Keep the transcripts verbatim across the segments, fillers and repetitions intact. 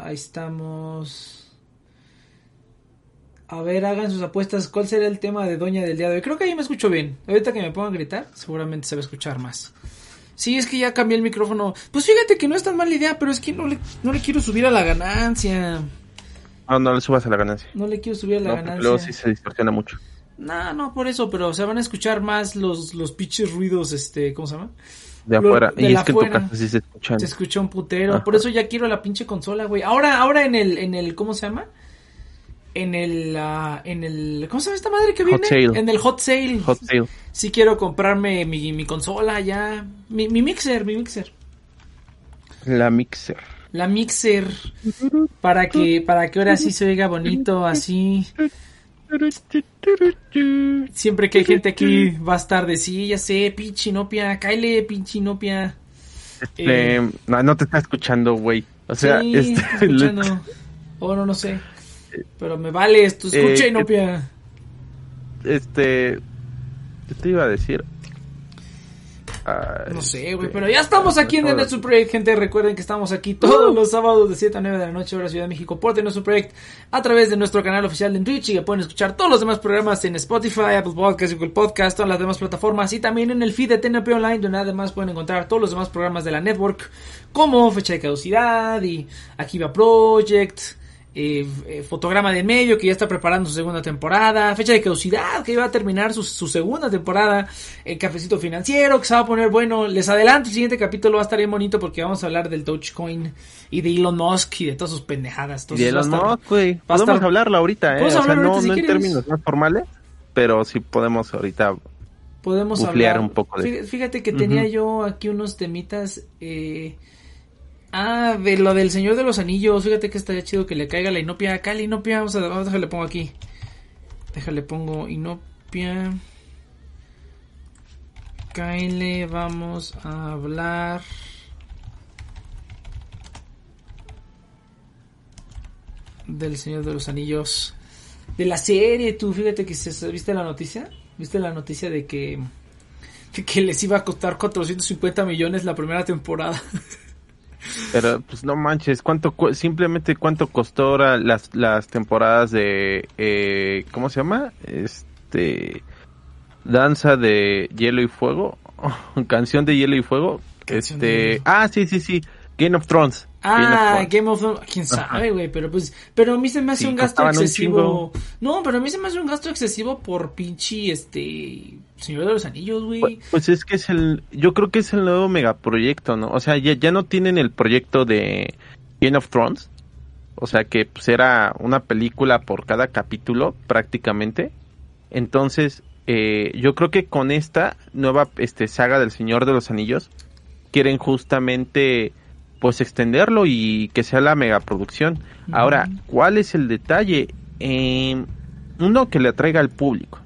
ahí estamos. A ver, hagan sus apuestas. ¿Cuál será el tema de Doña del día de hoy? Creo que ahí me escucho bien. Ahorita que me pongan a gritar, seguramente se va a escuchar más. Sí, es que ya cambié el micrófono. Pues fíjate que no es tan mala idea, pero es que no le, no le quiero subir a la ganancia. No, no le subas a la ganancia. No le quiero subir a la no, ganancia. Luego sí se distorsiona mucho. No, no, por eso, pero se van a escuchar más los, los pinches ruidos, este, ¿cómo se llama? De afuera. Lo, y de es que afuera. en tu casa sí se escuchan. Se escucha un putero. Ajá. Por eso ya quiero la pinche consola, güey. Ahora, ahora en el, en el, ¿cómo se llama? En el, uh, en el, ¿cómo se llama esta madre que viene? Hot sale. En el hot sale. Hot sale. Sí quiero comprarme mi, mi consola ya. Mi, mi mixer, mi mixer. La mixer. La mixer. Para que, para que ahora sí se oiga bonito, así. Siempre que hay gente aquí va a estar de sí, ya sé, pinche Inopia, cáele, pinche Inopia. Este, eh, no, no te está escuchando, güey. O sea, sí, este, está escuchando. O no, no sé. Pero me vale esto, escucha, eh, Inopia. Este, ¿qué te iba a decir? No sé, güey, pero ya estamos aquí en The Netsu Project, gente. Recuerden que estamos aquí todos los sábados de siete a nueve de la noche, hora Ciudad de México, por The Netsu Project, a través de nuestro canal oficial en Twitch, y que pueden escuchar todos los demás programas en Spotify, Apple Podcasts, Google Podcasts, todas las demás plataformas, y también en el feed de T N P Online, donde además pueden encontrar todos los demás programas de la network, como Fecha de Caducidad, y Akiba Project, Eh, eh, Fotograma de Medio, que ya está preparando su segunda temporada, Fecha de Caducidad, que iba a terminar su, su segunda temporada, El Cafecito Financiero, que se va a poner bueno. Les adelanto, el siguiente capítulo va a estar bien bonito, porque vamos a hablar del Dogecoin y de Elon Musk y de todas sus pendejadas. Entonces, y de Elon Musk, güey, podemos estar... hablarlo ahorita, eh, o sea, ahorita, no, si no en términos más formales, pero sí podemos ahorita podemos buflear hablar un poco de... Fíjate que tenía uh-huh. yo aquí unos temitas, eh... Ah, de lo del Señor de los Anillos. Fíjate que estaría chido que le caiga la Inopia. Acá la Inopia, vamos a, vamos, déjale pongo aquí. Déjale pongo Inopia. Kyle, vamos a hablar del Señor de los Anillos. De la serie, tú, fíjate que se, ¿viste la noticia? ¿Viste la noticia de que, de que les iba a costar cuatrocientos cincuenta millones la primera temporada? Pero pues no manches, cuánto cu- simplemente cuánto costó ahora las las temporadas de eh, ¿cómo se llama? Este Danza de Hielo y Fuego, Canción de Hielo y Fuego, Canción este, ah, sí, sí, sí, Game of Thrones. Ah, Game of Thrones, quién sabe, güey, pero pues, pero a mí se me hace sí, un gasto excesivo. Un no, pero a mí se me hace un gasto excesivo por pinche, este, Señor de los Anillos, güey. Pues, pues es que es el, yo creo que es el nuevo megaproyecto, ¿no? O sea, ya, ya no tienen el proyecto de Game of Thrones, o sea que pues era una película por cada capítulo prácticamente. Entonces, eh, yo creo que con esta nueva este saga del Señor de los Anillos quieren justamente pues extenderlo y que sea la megaproducción. Uh-huh. Ahora, ¿cuál es el detalle? Eh, uno, que le atraiga al público.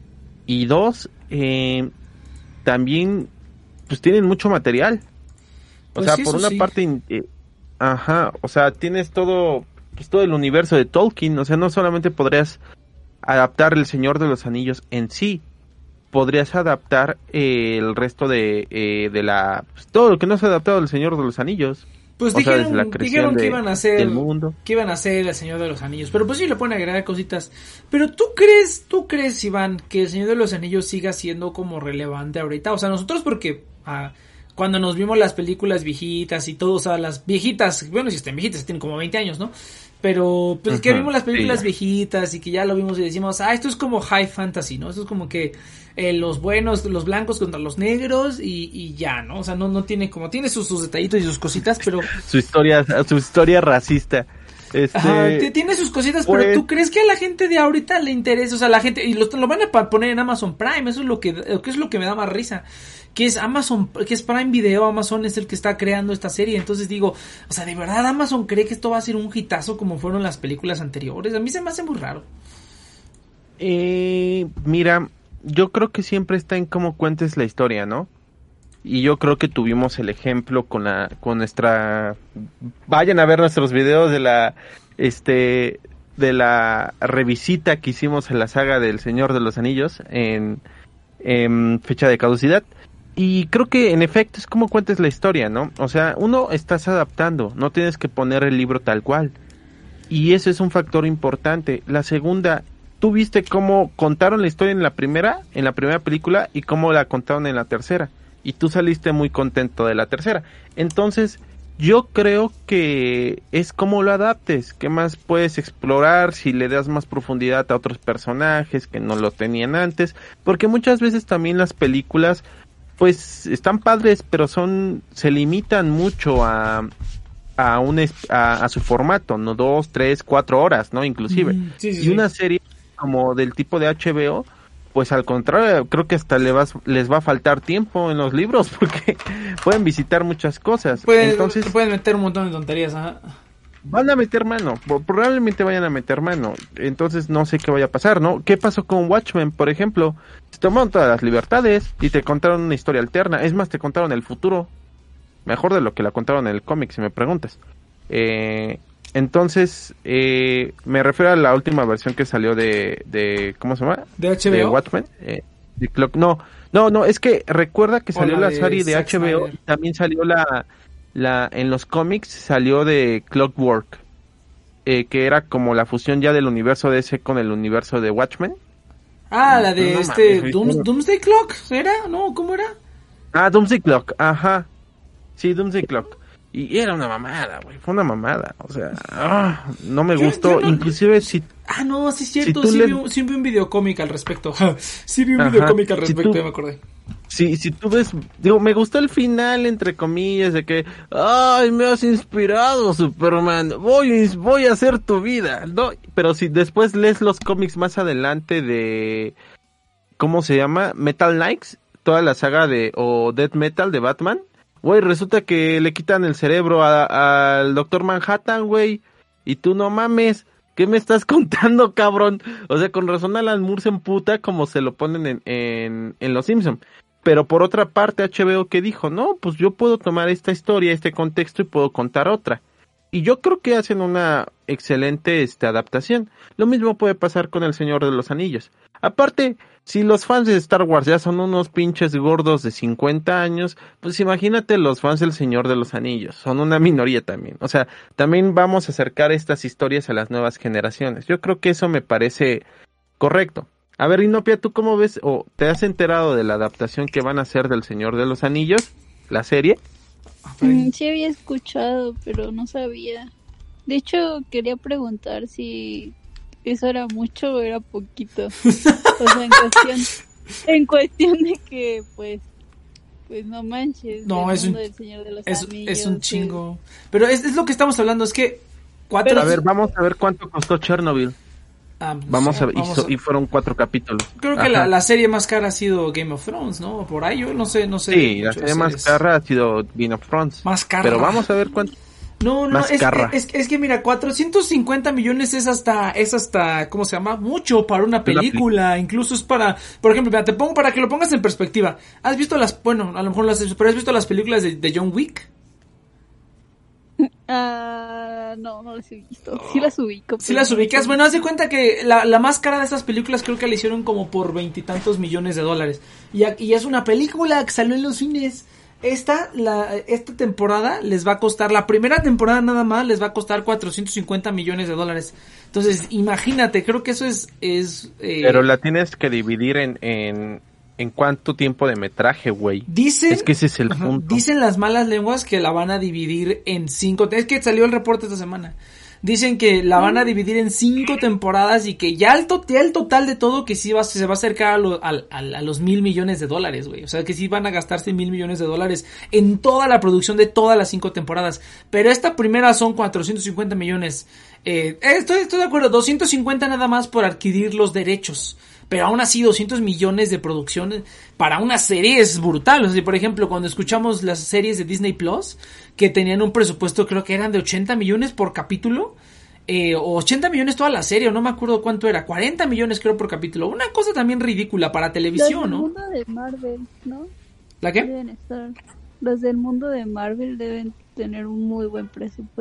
Y dos, eh, también pues tienen mucho material. O pues sea, sí, por una sí. parte, eh, ajá, o sea, tienes todo, pues todo el universo de Tolkien. O sea, no solamente podrías adaptar El Señor de los Anillos en sí, podrías adaptar eh, el resto de eh, de la pues, todo lo que no se ha adaptado del Señor de los Anillos. Pues o dijeron, sea, la dijeron que de, iban a hacer del mundo. que iban a hacer El Señor de los Anillos, pero pues sí le pueden agregar cositas. Pero tú crees, tú crees, Iván, que El Señor de los Anillos siga siendo como relevante ahorita. O sea, nosotros porque ah, cuando nos vimos las películas viejitas y todo, o sea, las viejitas, bueno, si están viejitas, tienen como veinte años, ¿no? Pero pues uh-huh, que vimos las películas sí. viejitas y que ya lo vimos y decimos, ah, esto es como high fantasy, ¿no? Esto es como que eh, los buenos, los blancos contra los negros y, y ya, ¿no? O sea, no, no tiene como, tiene sus, sus detallitos y sus cositas, pero... su historia, su historia racista. Este... Ajá, tiene sus cositas, pues... pero ¿tú crees que a la gente de ahorita le interesa? O sea, la gente, y lo, lo van a poner en Amazon Prime, eso es lo que, que es lo que me da más risa. Que es Amazon, que es Prime Video, Amazon es el que está creando esta serie, entonces digo, o sea, ¿de verdad Amazon cree que esto va a ser un hitazo como fueron las películas anteriores? A mí se me hace muy raro. Eh, mira, yo creo que siempre está en cómo cuentes la historia, ¿no? Y yo creo que tuvimos el ejemplo con la, con nuestra, vayan a ver nuestros videos de la, este, de la revisita que hicimos en la saga del Señor de los Anillos en, en Fecha de Caducidad. Y creo que en efecto es como cuentes la historia, ¿no? O sea, uno, estás adaptando, no tienes que poner el libro tal cual. Y ese es un factor importante. La segunda, tú viste cómo contaron la historia en la primera, en la primera película, y cómo la contaron en la tercera. Y tú saliste muy contento de la tercera. Entonces, yo creo que es como lo adaptes, qué más puedes explorar, si le das más profundidad a otros personajes que no lo tenían antes, porque muchas veces también las películas, pues, están padres, pero son, se limitan mucho a, a un, es- a, a su formato, no dos, tres, cuatro horas, ¿no? Inclusive. Mm, sí, sí, Y sí. una serie como del tipo de H B O, pues al contrario, creo que hasta le vas, les va a faltar tiempo en los libros porque pueden visitar muchas cosas. Pueden, Entonces, pueden meter un montón de tonterías, ajá. van a meter mano, po- probablemente vayan a meter mano. Entonces no sé qué vaya a pasar, ¿no? ¿Qué pasó con Watchmen, por ejemplo? Se tomaron todas las libertades y te contaron una historia alterna. Es más, te contaron el futuro. Mejor de lo que la contaron en el cómic, si me preguntas. Eh, entonces, eh, me refiero a la última versión que salió de, de ¿cómo se llama? ¿De H De B O? Watchmen. Eh, de Clock- no, no, no, es que recuerda que O salió la la de serie de Zack H B O, Snyder. también salió la, la, en los cómics salió de Clockwork, eh, que era como la fusión ya del universo de ese con el universo de Watchmen. Ah, la de No este mames, Dooms- ¿viste? Doomsday Clock, ¿era? No, ¿cómo era? Ah, Doomsday Clock, ajá. Sí, Doomsday Clock. Y era una mamada, güey, fue una mamada. O sea, ah, no me Yo- gustó. yo no- Inclusive si, Ah, no, sí es Si cierto, tú sí, le- vi un, sí vi un videocómic al respecto. Sí vi un Ajá, videocómic al si respecto, tú- ya me acordé. si, si tú ves, digo, me gustó el final, entre comillas, de que, ay, me has inspirado, Superman, voy, a ins- voy a hacer tu vida, ¿no? Pero si después lees los cómics más adelante de, ¿cómo se llama? Metal Knights, toda la saga de, o Death Metal de Batman, güey, resulta que le quitan el cerebro a- al Doctor Manhattan, güey, y tú no mames, ¿qué me estás contando, cabrón? O sea, con razón Alan Moore se emputa como se lo ponen en, en, en Los Simpson. Pero por otra parte, H B O que dijo, no, pues yo puedo tomar esta historia, este contexto y puedo contar otra. Y yo creo que hacen una excelente este, adaptación. Lo mismo puede pasar con El Señor de los Anillos. Aparte, si los fans de Star Wars ya son unos pinches gordos de cincuenta años, pues imagínate los fans del Señor de los Anillos. Son una minoría también. O sea, también vamos a acercar estas historias a las nuevas generaciones. Yo creo que eso me parece correcto. A ver, Inopia, ¿tú cómo ves o te has enterado de la adaptación que van a hacer del Señor de los Anillos? ¿La serie? Mm, sí había escuchado, pero no sabía. De hecho, quería preguntar si eso era mucho o era poquito. O sea, en cuestión, en cuestión de que, pues, pues no manches. No, el es un, mundo del Señor de los es, Anillos, es un pues, chingo. Pero es, es lo que estamos hablando, es que cuatro... Pero- A ver, vamos a ver cuánto costó Chernobyl. Ah, pues, Vamos a ver, y, vamos so- a- y fueron cuatro capítulos. Creo que Ajá. la, la serie más cara ha sido Game of Thrones, ¿no? Por ahí, yo no sé, no sé. Sí, la mucho de serie más series. cara ha sido Game of Thrones. Más cara. Pero vamos a ver cuánto. No, no, Más es, carra. es, es que mira, cuatrocientos cincuenta millones es hasta, es hasta, ¿cómo se llama? Mucho para una película, incluso es para, por ejemplo, mira, te pongo para que lo pongas en perspectiva. ¿Has visto las, bueno, a lo mejor las, pero has visto las películas de, de John Wick? Ah, no, no las he visto. Sí las ubico. Si pero las no ubicas, sé. bueno, haz de cuenta que la, la más cara de esas películas creo que la hicieron como por veintitantos millones de dólares. Y, a- y es una película que salió en los cines. Esta, la, esta temporada les va a costar, la primera temporada nada más les va a costar cuatrocientos cincuenta millones de dólares. Entonces, imagínate, creo que eso es... es eh, Pero la tienes que dividir en, en, en cuánto tiempo de metraje, güey. Dicen, Es que ese es el ajá, punto. dicen las malas lenguas que la van a dividir en cinco. Es que salió el reporte esta semana. Dicen que la van a dividir en cinco temporadas y que ya el, to- ya el total de todo que sí va, se va a acercar a, lo- al- al- a los mil millones de dólares, güey. O sea que sí van a gastarse mil millones de dólares en toda la producción de todas las cinco temporadas. Pero esta primera son cuatrocientos cincuenta millones. Eh, estoy, estoy de acuerdo, doscientos cincuenta nada más por adquirir los derechos. Pero aún así doscientos millones de producción para una serie es brutal. O sea, por ejemplo, cuando escuchamos las series de Disney Plus, que tenían un presupuesto creo que eran de ochenta millones por capítulo, eh, o ochenta millones toda la serie, o no me acuerdo cuánto era, cuarenta millones creo por capítulo. Una cosa también ridícula para Los televisión, del ¿no? mundo de Marvel, ¿no? ¿La qué? Deben estar. Los del mundo de Marvel deben tener un muy buen presupuesto.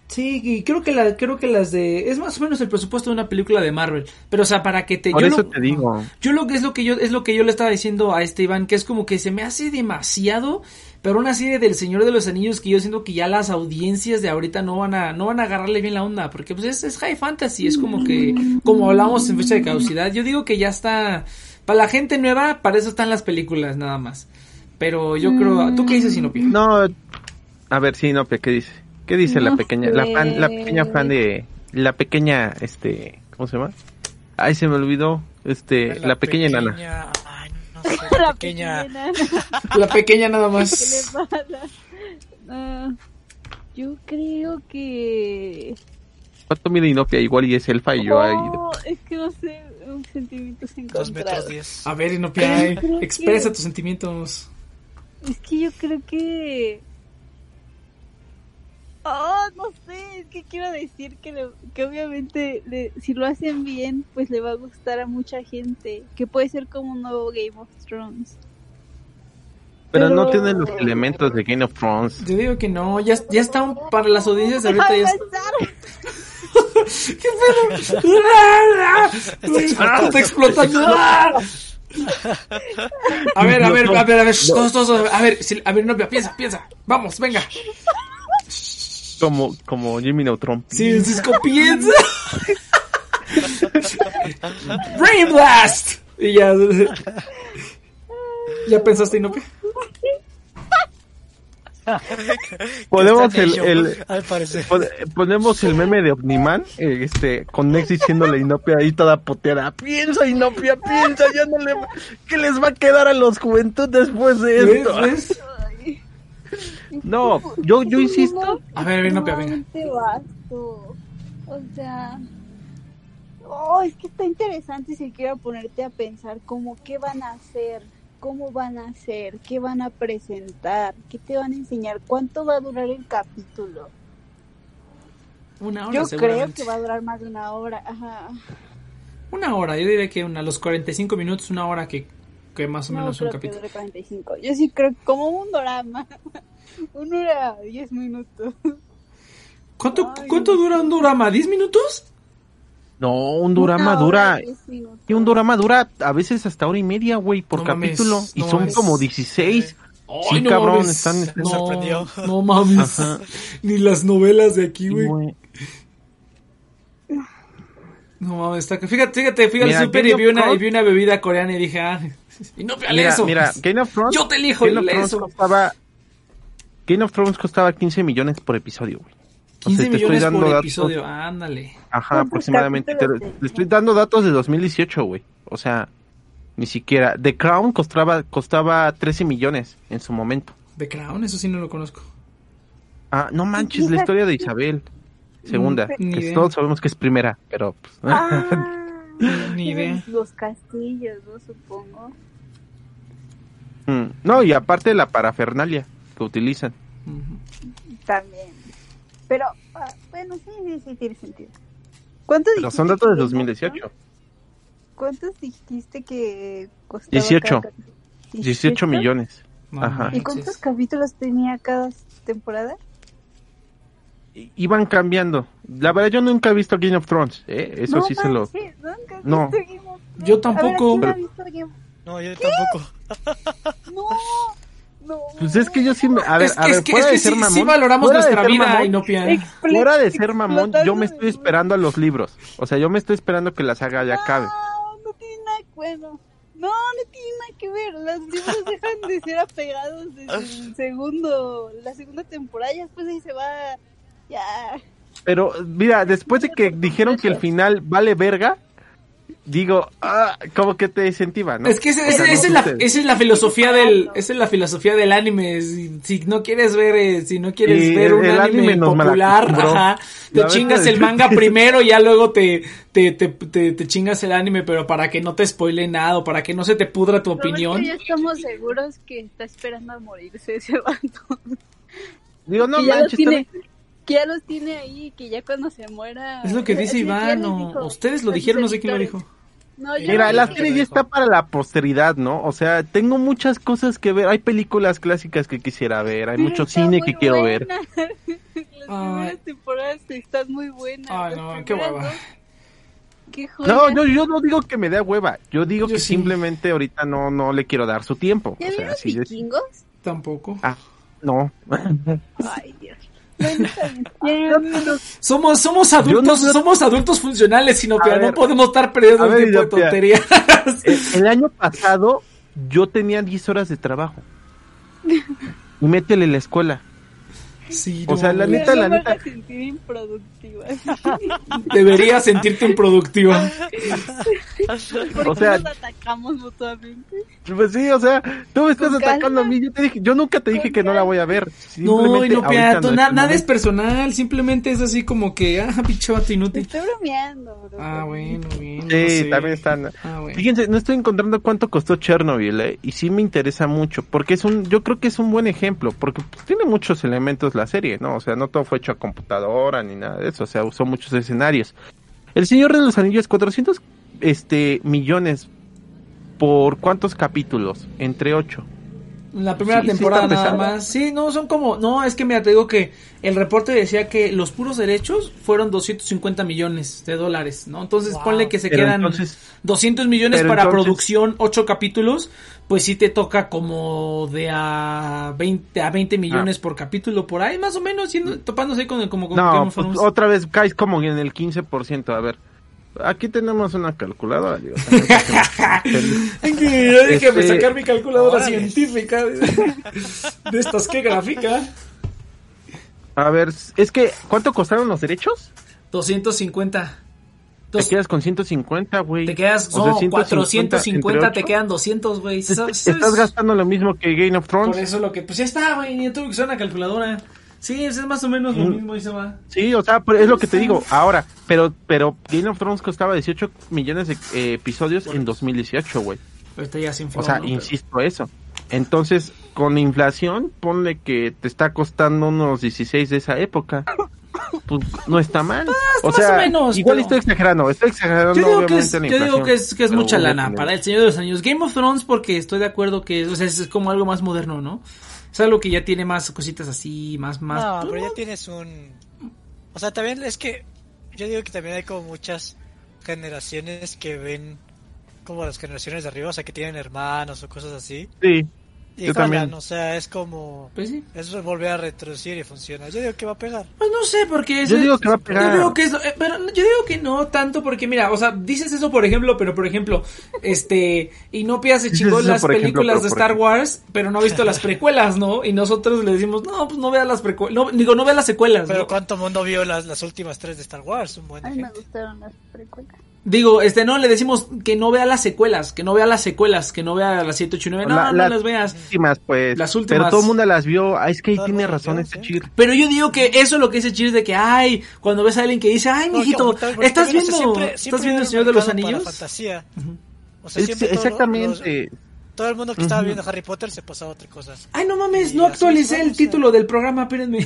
Sí, y creo que la, creo que las de, es más o menos el presupuesto de una película de Marvel, pero o sea, para que te, Por yo eso lo, te digo. Yo lo que es lo que yo, es lo que yo le estaba diciendo a este Iván, que es como que se me hace demasiado, pero una serie del Señor de los Anillos que yo siento que ya las audiencias de ahorita no van a, no van a agarrarle bien la onda, porque pues es, es high fantasy, es como que, como hablamos en fecha de caducidad, yo digo que ya está, para la gente nueva, para eso están las películas nada más, pero yo creo, ¿tú qué dices, Sinopia? No, a ver, Sinopia, ¿qué dice? ¿Qué dice No la pequeña, la sé. fan, la pequeña fan de, la pequeña, este, ¿cómo se llama? Ay, se me olvidó, este, la, la pequeña, pequeña enana. Ay, no sé, la, La pequeña. pequeña enana. La pequeña nada ¿Qué más. le pasa? Ah, yo creo que... ¿Cuánto mide Inopia? Igual y es elfa y yo ahí. Oh, es que no sé, un sentimientos Dos metros encontrados. diez. A ver, Inopia, Yo creo expresa que- tus sentimientos. Es que yo creo que... Oh, no sé, es que quiero decir que, le- que obviamente le- si lo hacen bien, pues le va a gustar a mucha gente. Que puede ser como un nuevo Game of Thrones. Pero, pero- no tiene los elementos de Game of Thrones. Yo digo que no, ya, ya está un- para las audiencias de ahorita ya ¡Deja es- de pensar! ¿Qué pedo? ¡Ah! Está explotando. ¡Ah! A ver, a ver, a ver, a ver, shh, todos, todos, a ver, si- a ver, no, piensa, piensa, vamos, venga. Como, como Jimmy Neutron. Sí, Cisco piensa. Brain Blast. Y ya. ¿Ya pensaste, Inopia? Podemos Que el, está en el show, al parecer. pon- ponemos el meme de Omniman, eh, este, con Nex diciéndole a Inopia ahí toda poteada. Piensa, Inopia, piensa, ya no le va- ¿qué les va a quedar a los juventud después de ¿Ves? esto? ¿Ves? Ay. No, yo, yo insisto. A ver, ven, Inopia, venga. Extremadamente vasto. O sea... Oh, es que está interesante si quiero ponerte a pensar como qué van a hacer, cómo van a hacer, qué van a presentar, qué te van a enseñar, cuánto va a durar el capítulo. Una hora, Yo creo seguramente. que va a durar más de una hora. Ajá. Una hora, yo diría que una, los cuarenta y cinco minutos, una hora que, que más o No menos un creo que capítulo. dure cuarenta y cinco. Yo sí creo como un drama. Una hora, diez minutos. ¿Cuánto, Ay. ¿Cuánto dura un drama? ¿diez minutos? No, un drama Una dura. hora, diez minutos. Y un drama dura a veces hasta hora y media, güey, por No mames, capítulo. Y no son mames. como dieciséis. Ay, Sí, no cabrón, mames. están- Me no, sorprendió. no mames. Ajá. Ni las novelas de aquí, güey. Güey. No mames, está... Fíjate, fíjate, fui al Mira, súper y Game vi of una, y Thrones- vi una bebida coreana y dije, ah, y no lee Mira, eso. mira, Game of Thrones. Yo te elijo, Game of lee Thrones eso. costaba. Game of Thrones costaba quince millones por episodio, güey. O sea, quince te estoy millones dando por datos- episodio, ándale. Ajá, ¿Cuántos aproximadamente. Te, capítulos te estoy dando datos de dos mil dieciocho, güey. O sea, ni siquiera. The Crown costaba, costaba trece millones en su momento. The Crown, eso sí no lo conozco. Ah, no manches, la historia de Isabel. Segunda. Ni Que idea. todos sabemos que es primera, pero. Pues, Ah, Ni idea. Los castillos, ¿no? Supongo. Mm, no, y aparte la parafernalia que utilizan. Ujú. También. Pero, ah, bueno, sí, sí, sí, tiene sentido. ¿Cuánto Pero son dijiste datos de que dos mil Game of dieciocho. Thrones? ¿Cuántos dijiste que costaba? dieciocho. cada capítulo? dieciocho millones. No Ajá. manches. ¿Y cuántos capítulos tenía cada temporada? I- Iban cambiando. La verdad, yo nunca he visto Game of Thrones. ¿eh? Eso No sí se lo. manches, nunca has No. visto Game of Thrones. Yo tampoco. A ver, ¿quién ha Pero- visto Game of- No, yo tampoco. No, no. Pues es que yo sí me. A ver, Es que, a ver, es que, fuera es que de ser sí, mamón. sí valoramos fuera de nuestra ser vida, mamón, Inopia. Expl- Fuera de ser mamón, yo explotando me estoy de- esperando a los libros. O sea, yo me estoy esperando que la saga ya acabe. No, no tiene nada que bueno. No, no tiene nada que ver. Los libros dejan de ser apegados desde el segundo, la segunda temporada. Ya después ahí se va. Ya. Pero, mira, después de que dijeron que el final vale verga, digo, ah, como que te incentiva, ¿no? Es que ese- O sea, ese- no esa, es la, sucede. esa es la filosofía del, esa es la filosofía del anime. Si, si no quieres ver, eh, si no quieres Y ver el- un el anime, anime nos popular, malacostumbró. ajá, te La vez chingas que- el manga primero y ya luego te, te, te, te, te chingas el anime, pero para que no te spoile nada o para que no se te pudra tu opinión. Roberto, ya estamos seguros que está esperando a morirse ese vato. Digo, no que, ya los manches, tiene, también- que ya los tiene ahí, que ya cuando se muera. Es lo que dice Sí, ya Iván, les o dijo ustedes lo a sus dijeron, no sé quién lo editores. dijo. No, yo Mira, no la dije- serie ya está para la posteridad, ¿no? O sea, tengo muchas cosas que ver. Hay películas clásicas que quisiera ver, hay Pero mucho está cine muy que quiero ver. buena. Las primeras temporadas están muy buenas. Ay, Las no, qué primeras hueva. dos, qué joya. No, yo, yo no digo que me dé hueva. Yo digo Yo que sí. simplemente ahorita no, no le quiero dar su tiempo. ¿Ya O sea, vieron sí, es- vikingos? Tampoco. Ah, no. Ay, Dios. Bueno, está bien. Ya, Somos, somos adultos, Yo no- somos adultos funcionales, sino que A no ver, podemos estar perdiendo a el ver, tiempo de Inopia. tonterías. El, el año pasado yo tenía diez horas de trabajo. Y métele la escuela. Sí, O sea, la pero neta, no la me neta. hagas sentir improductiva. deberías sentirte improductiva. ¿Por O qué sea- nos atacamos mutuamente? Pues sí, o sea, tú me estás Con atacando calma. a mí. Yo, te dije, yo nunca te dije Con que no la voy a ver. No, Simplemente y no, ahorita Piato, no na- el nada es momento. personal, simplemente es así como que, ah, pinche vato Te inútil. estoy bromeando, bro. Ah, bueno, bien. no Sí, sé. también están. Ah, bueno. Fíjense, no estoy encontrando cuánto costó Chernobyl, ¿eh? Y sí me interesa mucho, porque es un, yo creo que es un buen ejemplo, porque pues, tiene muchos elementos la serie, ¿no? O sea, no todo fue hecho a computadora ni nada de eso, o sea, usó muchos escenarios. El Señor de los Anillos, cuatrocientos este, millones, ¿por cuántos capítulos? Entre ocho. La primera Sí, sí temporada está nada pesada. más. Sí, no, son como, no, es que mira, te digo que el reporte decía que los puros derechos fueron doscientos cincuenta millones de dólares, ¿no? Entonces Wow. ponle que se Pero quedan entonces- doscientos millones pero para entonces- producción, ocho capítulos, pues sí te toca como de a veinte a veinte millones por capítulo por ahí, más o menos, siendo, topándose ahí con el, como con Game No, of pues, Thrones. otra vez caes como en el quince por ciento, a ver. Aquí tenemos una calculadora, digo. también para que nos- Ay, que ya déjame Este- sacar mi calculadora Órale. científica de, de estas que grafica. A ver, es que, ¿cuánto costaron los derechos? doscientos cincuenta. Te Dos- quedas con ciento cincuenta, güey. Te quedas, O sea, no, ciento cuatrocientos cincuenta, entre te ocho. quedan doscientos, güey. ¿Sabes? Est- Estás gastando lo mismo que Game of Thrones. Por eso lo que, pues ya está, güey, ya tuve que usar una calculadora. Sí, es más o menos lo Mm. mismo y se va. Sí, o sea, pero es lo que te digo. Ahora, pero pero Game of Thrones costaba dieciocho millones de eh, episodios en dos mil dieciocho, güey. Ahorita ya se infló, O sea, ¿no? Pero- insisto eso. Entonces, con inflación, ponle que te está costando unos dieciséis de esa época. Pues no está mal. o más sea, o menos, igual pero- estoy exagerando, estoy exagerando Yo digo que obviamente es, la yo inflación. digo que es, que es pero mucha voy a lana tener- para El Señor de los Anillos. Game of Thrones porque estoy de acuerdo que, o sea, es como algo más moderno, ¿no? Es algo que ya tiene más cositas así, más, más... No, pues, pero ya no- tienes un... O sea, también es que... Yo digo que también hay como muchas generaciones que ven como las generaciones de arriba, o sea, que tienen hermanos o cosas así. Sí, Y Yo jalan, también. o sea, es como... Pues sí. Es volver a retroducir y funciona. Yo digo que va a pegar. Pues no sé, porque es... Yo digo que va a pegar. Yo digo que es... eh, pero yo digo que no tanto porque, mira, o sea, dices eso por ejemplo, pero por ejemplo, este... Inopia se Dices chingó eso las por ejemplo, películas pero de por Star ejemplo. Wars, pero no ha visto las precuelas, ¿no? Y nosotros le decimos, no, pues no veas las precuelas. No, digo, no veas las secuelas, Pero ¿no? ¿cuánto mundo vio las, las últimas tres de Star Wars? Un buen A mí me ejemplo. gustaron las precuelas. Digo, este, no, le decimos que no vea las secuelas, que no vea las secuelas, que no vea las siete, ocho y nueve, no, La- no las las veas. últimas, pues. Las últimas. Pero todo el mundo las vio. Ah, es que ahí Todo el tiene mundo razón las vio, este sí. chir. Pero yo digo que eso es lo que dice Cheers de que, ay, cuando ves a alguien que dice, ay, No, mijito, que- porque ¿estás también, o viendo, sea, siempre- estás siempre viendo El era un Señor de los mercado para Anillos? fantasía. O sea, Es- siempre todo lo- exactamente. los- todo el mundo que estaba Ujú. viendo Harry Potter se pasaba a otra cosa. Ay, no mames, Y no así actualicé vamos, el título del programa, espérenme.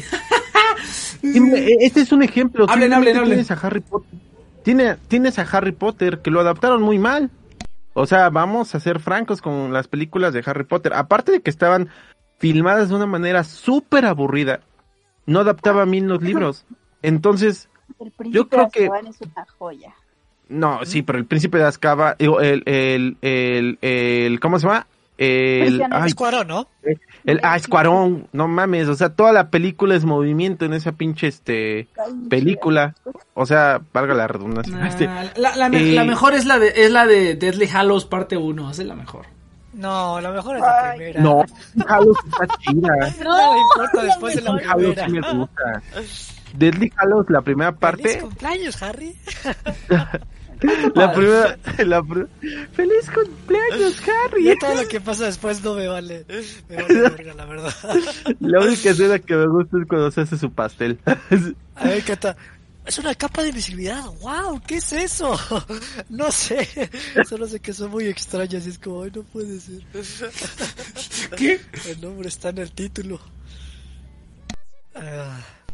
Dime, Este es un ejemplo. Hablen, Simplemente hablen, hablen. Tienes a Harry Potter. Tiene, tienes a Harry Potter que lo adaptaron muy mal. O sea, vamos a ser francos con las películas de Harry Potter. Aparte de que estaban filmadas de una manera súper aburrida, no adaptaban bien los libros. Entonces, El príncipe creo de que- Azkaban es una joya. no, sí, pero el príncipe de Azkaban, digo, el, el, el, el, ¿cómo se llama? El, Prisionero. ay, Es Cuarón, ¿no? el, ah, es Cuarón, no mames, o sea, toda la película es movimiento en esa pinche, este, película. O sea, valga la redundancia. Nah, este, la, la, me- eh, la mejor es la de es la de Deadly Hallows parte uno, esa es la mejor. No, la mejor es la Ay. primera. no, Hallows está chida. No, le importa después de la mejor. Hallows primera. sí me gusta. Deadly Hallows, la primera Feliz parte, cumpleaños, Harry. la primera, la pr- feliz cumpleaños, Harry. Ya todo lo que pasa después no me vale. Me vale verga, la verdad. La única escena que me gusta es cuando se hace su pastel. A ver, Cata. Es una capa de invisibilidad. ¡Wow! ¿Qué es eso? No sé. Solo sé que son muy extrañas y es como, ay, no puede ser. ¿Qué? El nombre está en el título. Ah,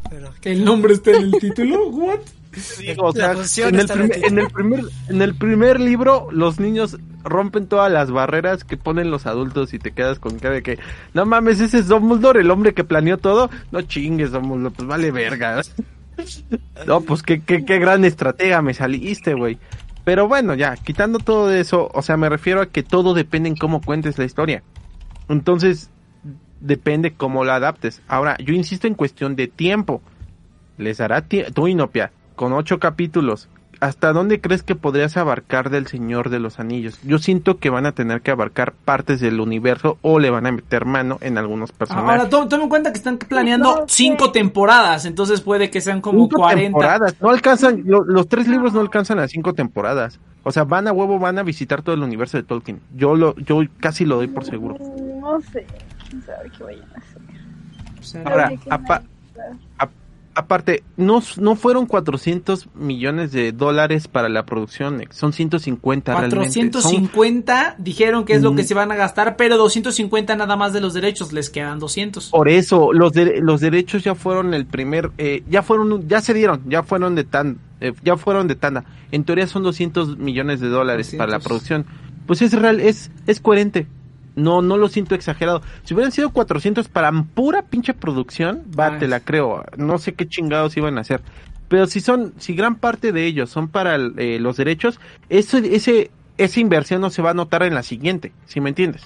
Pero, ¿El nombre está en el título? ¿What? Digo, o sea, La función en el, está en el primer, en el primer en el primer libro los niños rompen todas las barreras que ponen los adultos y te quedas con cara de que no mames, ese es Dumbledore, el hombre que planeó todo. No chingues, Dumbledore, pues vale verga. No, pues qué, qué, qué gran estratega me saliste, güey. Pero bueno, ya, quitando todo eso, o sea, me refiero a que todo depende en cómo cuentes la historia. Entonces, depende cómo la adaptes. Ahora, yo insisto en cuestión de tiempo. Les dará tiempo, tú, Inopia, con ocho capítulos, ¿hasta dónde crees que podrías abarcar del Señor de los Anillos? Yo siento que van a tener que abarcar partes del universo o le van a meter mano en algunos personajes. Ahora, tome, tome en cuenta que están planeando No, cinco sí. temporadas, entonces puede que sean como Cinco cuarenta. temporadas, no alcanzan, lo- los tres libros no alcanzan a cinco temporadas. O sea, van a huevo, van a visitar todo el universo de Tolkien. Yo lo, yo casi lo doy por seguro. No sé, quién sabe qué vayan a hacer. O sea, Ahora, Oye, qué apa- mal. a- aparte, no, no fueron cuatrocientos millones de dólares para la producción, son ciento cincuenta realmente. cuatrocientos Son- cincuenta dijeron que es lo que Mm. se van a gastar, pero doscientos cincuenta nada más de los derechos, les quedan doscientos. Por eso, los de- los derechos ya fueron el primer, eh, ya fueron, ya se dieron, ya fueron de tan, eh, ya fueron de tanda. En teoría son doscientos millones de dólares para la doscientos. producción. Pues es real, es, es coherente. No, no lo siento exagerado. Si hubieran sido cuatrocientos para pura pinche producción, va, Ay. te la creo. No sé qué chingados iban a hacer. Pero si son, si gran parte de ellos son para eh, los derechos, eso, ese, esa inversión no se va a notar en la siguiente, ¿sí me entiendes?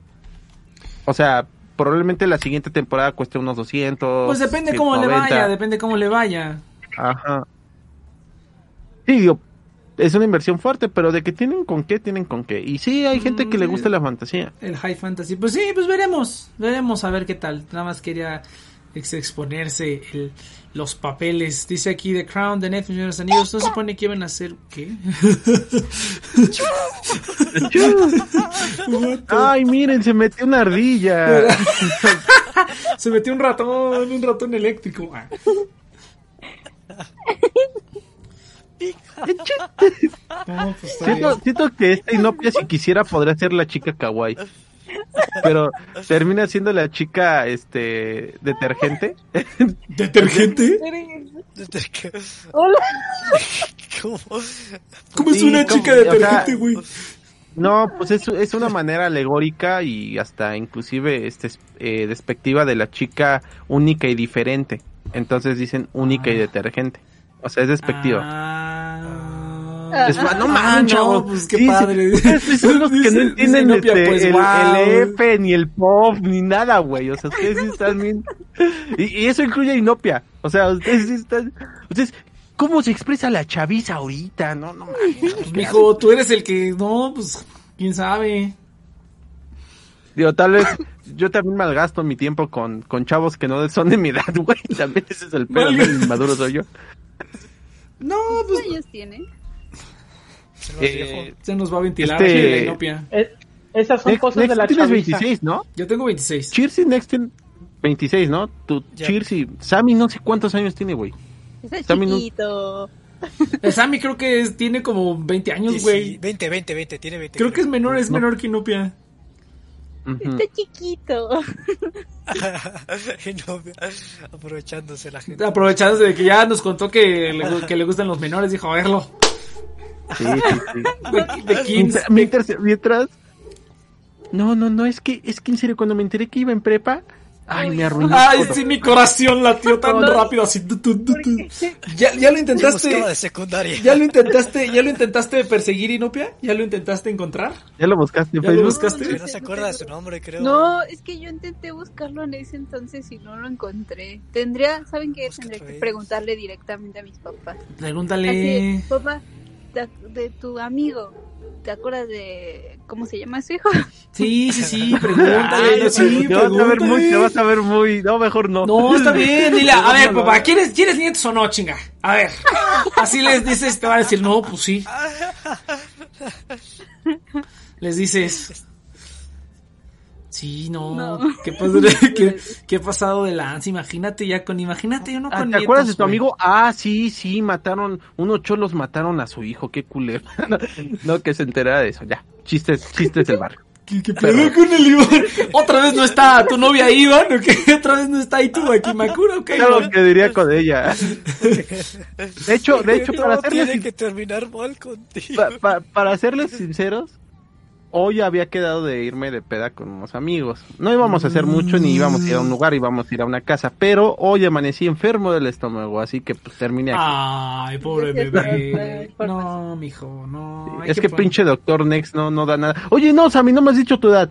O sea, probablemente la siguiente temporada cueste unos doscientos. Pues depende cómo le ciento noventa. vaya, depende cómo le vaya. Ajá. Sí, digo, es una inversión fuerte, pero de que tienen con qué, tienen con qué. Y sí, hay gente que le gusta la fantasía. El high fantasy, pues sí, pues veremos, veremos a ver qué tal. Nada más quería ex- exponerse el, los papeles. Dice aquí The Crown de Netflix, Señor de los Anillos. ¿No se supone que iban a hacer qué? Ay, miren, se metió una ardilla. Se metió un ratón, un ratón eléctrico. Ah. No, pues está Siento, bien. siento que esta Inopia, si quisiera, podría ser la chica kawaii. Pero termina siendo la chica, este, detergente. ¿Detergente? Hola. ¿Cómo? ¿Cómo es Sí, una ¿cómo? chica O sea, detergente, güey? No, pues es, es una manera alegórica y hasta inclusive este eh, despectiva de la chica única y diferente. Entonces dicen única y detergente. O sea, es despectivo. Ah. Es, no Ah, mames, no, chavos. pues qué Sí, sí, padre. ustedes son los que Dice- no dice entienden Inopia, este, pues, el, wow. el E F, ni el P O V, ni nada, güey. O sea, ustedes sí están bien. Y, y eso incluye a Inopia. O sea, ustedes sí están. Ustedes, ¿cómo se expresa la chaviza ahorita? No, no mames. Pues, mijo, tú eres el que, no, pues, quién sabe. Digo, tal vez yo también malgasto mi tiempo con, con chavos que no son de mi edad, güey. También ese es el pedo, Vale. ¿no? El inmaduro soy yo. No, ¿Cuántos pues, años tiene? Se nos Eh, dijo. se nos va a ventilar Este- aquí la Inopia. Es- esas son Next, cosas Next de la tienes chaviza. veintiséis, ¿no? Yo tengo veintiséis. Cheers y Next tiene veintiséis, ¿no? Tu Ya. Cheers y Sammy no sé cuántos años tiene, güey. Está También un- chiquito. El Sammy creo que es- tiene como veinte años, Sí, güey. sí, veinte, veinte, veinte, tiene veinte. Creo que es menor, es No. menor que Inopia. Ujú. Está chiquito. Y no, aprovechándose la gente. Aprovechándose de que ya nos contó que le, gu- que le gustan los menores, dijo, a verlo. Sí, sí, sí. De, de quince. Mientras, mientras, mientras- No, no, no, es que, es que en serio, cuando me enteré que iba en prepa, ay, me arruinó Ay, todo. sí, mi corazón latió tan No. rápido, así. tu, tu, tu, tu. Ya, ya lo Yo intentaste. buscaba de secundaria. Ya lo intentaste, ya lo intentaste perseguir, Inopia. Ya lo intentaste encontrar. ¿Ya lo buscaste en ¿Ya lo Facebook? buscaste? Que no se acuerda de su nombre, creo. No, es que yo intenté buscarlo en ese entonces y no lo encontré. Tendría, ¿saben qué? Busca Tendría otra que vez. preguntarle directamente a mis papás. Pregúntale. Así, papá, de, de tu amigo, ¿te acuerdas de cómo se llama su hijo? Sí, sí, sí, pregúntale. Ay, no, sí, te vas a ver muy, pregúntale. te vas a ver muy, no, mejor no. No, está bien, dile, a ver, No, no, papá, no. ¿quieres, ¿quieres nietos o no, chinga? A ver, así les dices, te van a decir, no, pues sí. Les dices, sí, no, No. ¿qué, pasó, ¿Qué, qué ha pasado de lanza? Imagínate ya con, imagínate uno Ah, con ¿te acuerdas de nietos, tu güey. amigo? Ah, sí, sí, mataron, unos cholos mataron a su hijo, qué culero. No, no, que se enterara de eso, ya, chistes, chistes del barrio. ¿Qué, qué pedo con el Iván? ¿Otra vez no está tu novia Iván? ¿O qué? ¿Otra vez no está ahí tu Akimakura? ¿O qué? Claro lo que diría con ella. De hecho, de hecho, para no serles, tiene que terminar mal contigo. pa- pa- para serles sinceros, hoy había quedado de irme de peda con unos amigos. No íbamos a hacer mucho ni íbamos a ir a un lugar, íbamos a ir a una casa, pero hoy amanecí enfermo del estómago, así que pues terminé aquí. Ay, pobre bebé. No, mijo, no. hay es que pon- pinche doctor Next no, no da nada. Oye, no, Sammy, no me has dicho tu edad.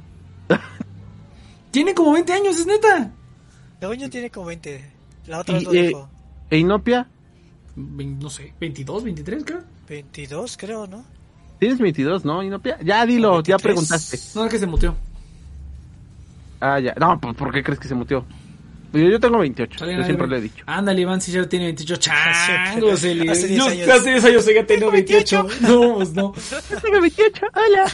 Tiene como veinte años, es neta. Doña tiene como veinte. La otra vez Y, lo eh, dijo. ¿E Inopia? Vein- No sé, veintidós, veintitrés, creo. veintidós, creo, ¿no? Tienes veintidós, ¿no, Inopia? Ya dilo, ya veintitrés. preguntaste. No, es que se muteó. Ah, ya. No, pues ¿por qué crees que se mutió? Yo, yo tengo veintiocho, Sale yo nadie, siempre güey. lo he dicho. Ándale, Iván, si ya tiene veintiocho. Changos, Eli. Hace diez Yo años. hace diez años ya tengo veintiocho. No, pues no. Tengo veintiocho, hola.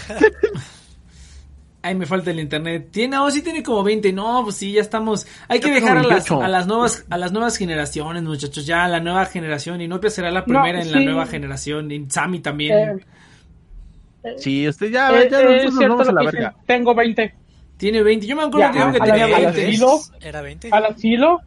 Ay, me falta el internet. Tiene, no, sí tiene como veinte. No, pues sí, ya estamos. Hay que Yo tengo dejar a las, veintiocho. a las nuevas, a las nuevas generaciones, muchachos. Ya, la nueva generación. Inopia será la primera No, en la sí. nueva generación. Y Sammy también. Eh, Sí, usted ya, eh, ya eh, nosotros es nos cierto vamos a lo la que verga. dice, tengo veinte. Tiene veinte. Yo me acuerdo Ya, que dijo que a tenía la- a la- veinte. asilo. Era veinte. Al asilo.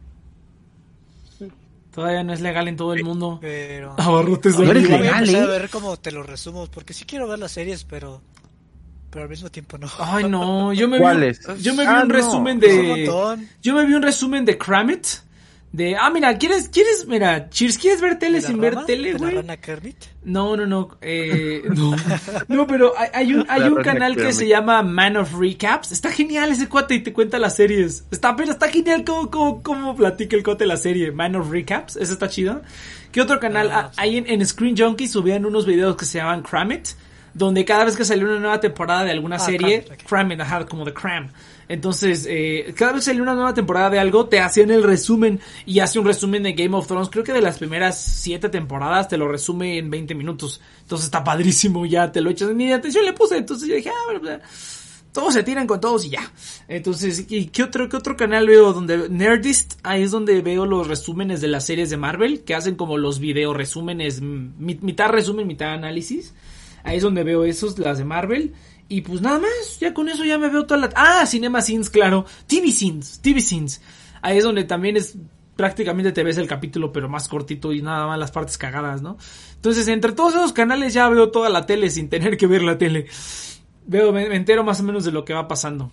Todavía no es legal en todo el mundo. Pero... Abarrotes No de eres Iván. Voy a legal, empezar ¿eh? a ver cómo te lo resumo, porque sí quiero ver las series, pero... Pero al mismo tiempo no. Ay, no. Yo me vi, ¿Cuáles? yo me vi Ah, un no. resumen Es un de. montón. Yo me vi un resumen de Kramit. De, ah, mira, ¿quieres, quieres, mira, Cheers, ¿quieres ver tele ¿De la sin ver rana? tele, ¿De la güey? rana Kermit? No, no, no, eh, no, no, pero hay, hay un, hay La un rana canal que Kermit. se llama Man of Recaps. Está genial ese cuate y te cuenta las series. Está, pero está genial cómo, cómo, cómo platica el cuate de la serie. Man of Recaps, eso está chido. ¿Qué otro canal? Ah, Ah, sí. hay en, en Screen Junkie subían unos videos que se llaman Kramit, donde cada vez que salía una nueva temporada de alguna Ah, serie, Kramit, ok. Kramit, ajá, como de Cram. Entonces, eh, cada vez que salía una nueva temporada de algo, te hacían el resumen y hace un resumen de Game of Thrones. Creo que de las primeras siete temporadas te lo resume en veinte minutos. Entonces está padrísimo, ya te lo echas. Ni atención le puse, entonces yo dije, ah, bueno, pues, todos se tiran con todos y ya. Entonces, ¿y qué otro, qué otro canal veo? Donde Nerdist, ahí es donde veo los resúmenes de las series de Marvel, que hacen como los video resúmenes, mi- mitad resumen, mitad análisis. Ahí es donde veo esos, las de Marvel. Y pues nada más, ya con eso ya me veo toda la... Ah, Cinema Scenes, claro. T V Scenes, T V Scenes. Ahí es donde también es... Prácticamente te ves el capítulo, pero más cortito y nada más las partes cagadas, ¿no? Entonces, entre todos esos canales ya veo toda la tele sin tener que ver la tele. Veo, me, me entero más o menos de lo que va pasando.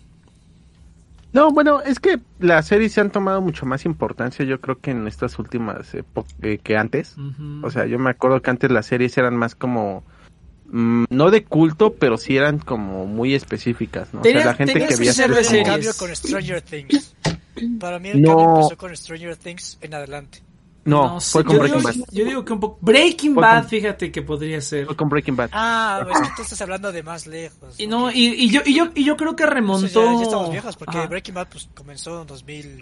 No, bueno, es que las series se han tomado mucho más importancia, yo creo que en estas últimas épocas eh, que antes. Ujú. O sea, yo me acuerdo que antes las series eran más como mm, no de culto, pero sí eran como muy específicas, ¿no? O sea, Tenía- la gente tenías que que veía ser series de El como- series. cambio con Stranger Things. Para mí el No. cambio empezó con Stranger Things en adelante. No, sé, fue con yo Breaking digo, Bad. Yo digo que un poco... Breaking Fue Bad, con- fíjate que podría ser. Fue con Breaking Bad. Ah, es que tú estás hablando de más lejos. Y no, ok. y, y yo, y yo, y yo creo que Eso remontó... ya, ya estamos viejos, porque Ajá. Breaking Bad pues comenzó en dos mil...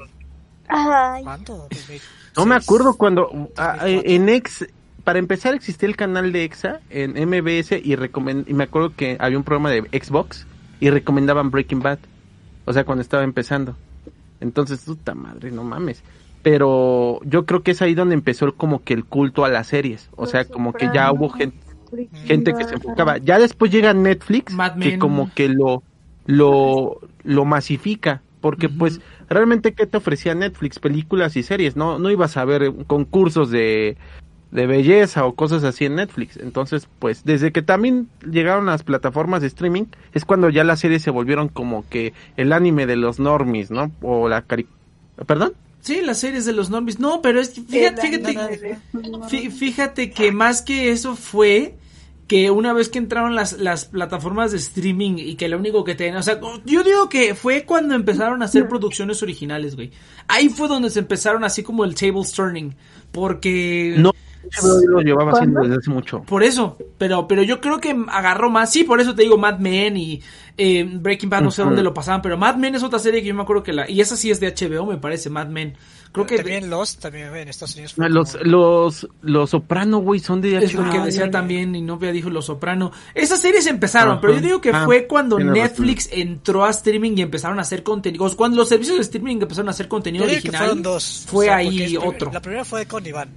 Ay, ¿Cuánto? dos mil No me seis. acuerdo cuando ah, dos mil cuatro. en Ex, para empezar existía el canal de Exa en M B S y, recomen- y me acuerdo que había un programa de Xbox y recomendaban Breaking Bad, o sea, cuando estaba empezando. Entonces, puta madre, no mames. Pero yo creo que es ahí donde empezó como que el culto a las series, o sea, como que ya hubo gente, gente que se enfocaba. Ya después llega Netflix, Mad que Men. como que lo lo lo masifica, porque Ujú. pues realmente qué te ofrecía Netflix, películas y series, no no ibas a ver concursos de de belleza o cosas así en Netflix. Entonces, pues desde que también llegaron las plataformas de streaming es cuando ya las series se volvieron como que el anime de los normies, ¿no? O la cari ¿Perdón? Sí, las series de los normies. No, pero es que fíjate, fíjate, fí- fíjate que más que eso fue que una vez que entraron las, las plataformas de streaming y que lo único que tenían, o sea, yo digo que fue cuando empezaron a hacer producciones originales, güey. Ahí fue donde se empezaron así como el tables turning, porque... No, H B O lo llevaba haciendo desde hace mucho. Por eso, pero pero yo creo que agarró más, sí, por eso te digo Mad Men y eh, Breaking Bad, no sé Ujú. dónde lo pasaban, pero Mad Men es otra serie que yo me acuerdo que la, y esa sí es de H B O, me parece, Mad Men. Creo que También Lost, también en Estados Unidos. fue No, Los como- los los Soprano, güey, son de es lo H B O. que decía güey. también y Novia dijo Los Soprano. Esas series empezaron, Ajá. pero yo digo que Ah, fue cuando tienes Netflix entró a streaming y empezaron a hacer contenido, cuando los servicios de streaming empezaron a hacer contenido Yo digo que original. fueron dos. Fue o sea, ahí porque es prim- otro. La primera fue con Iván.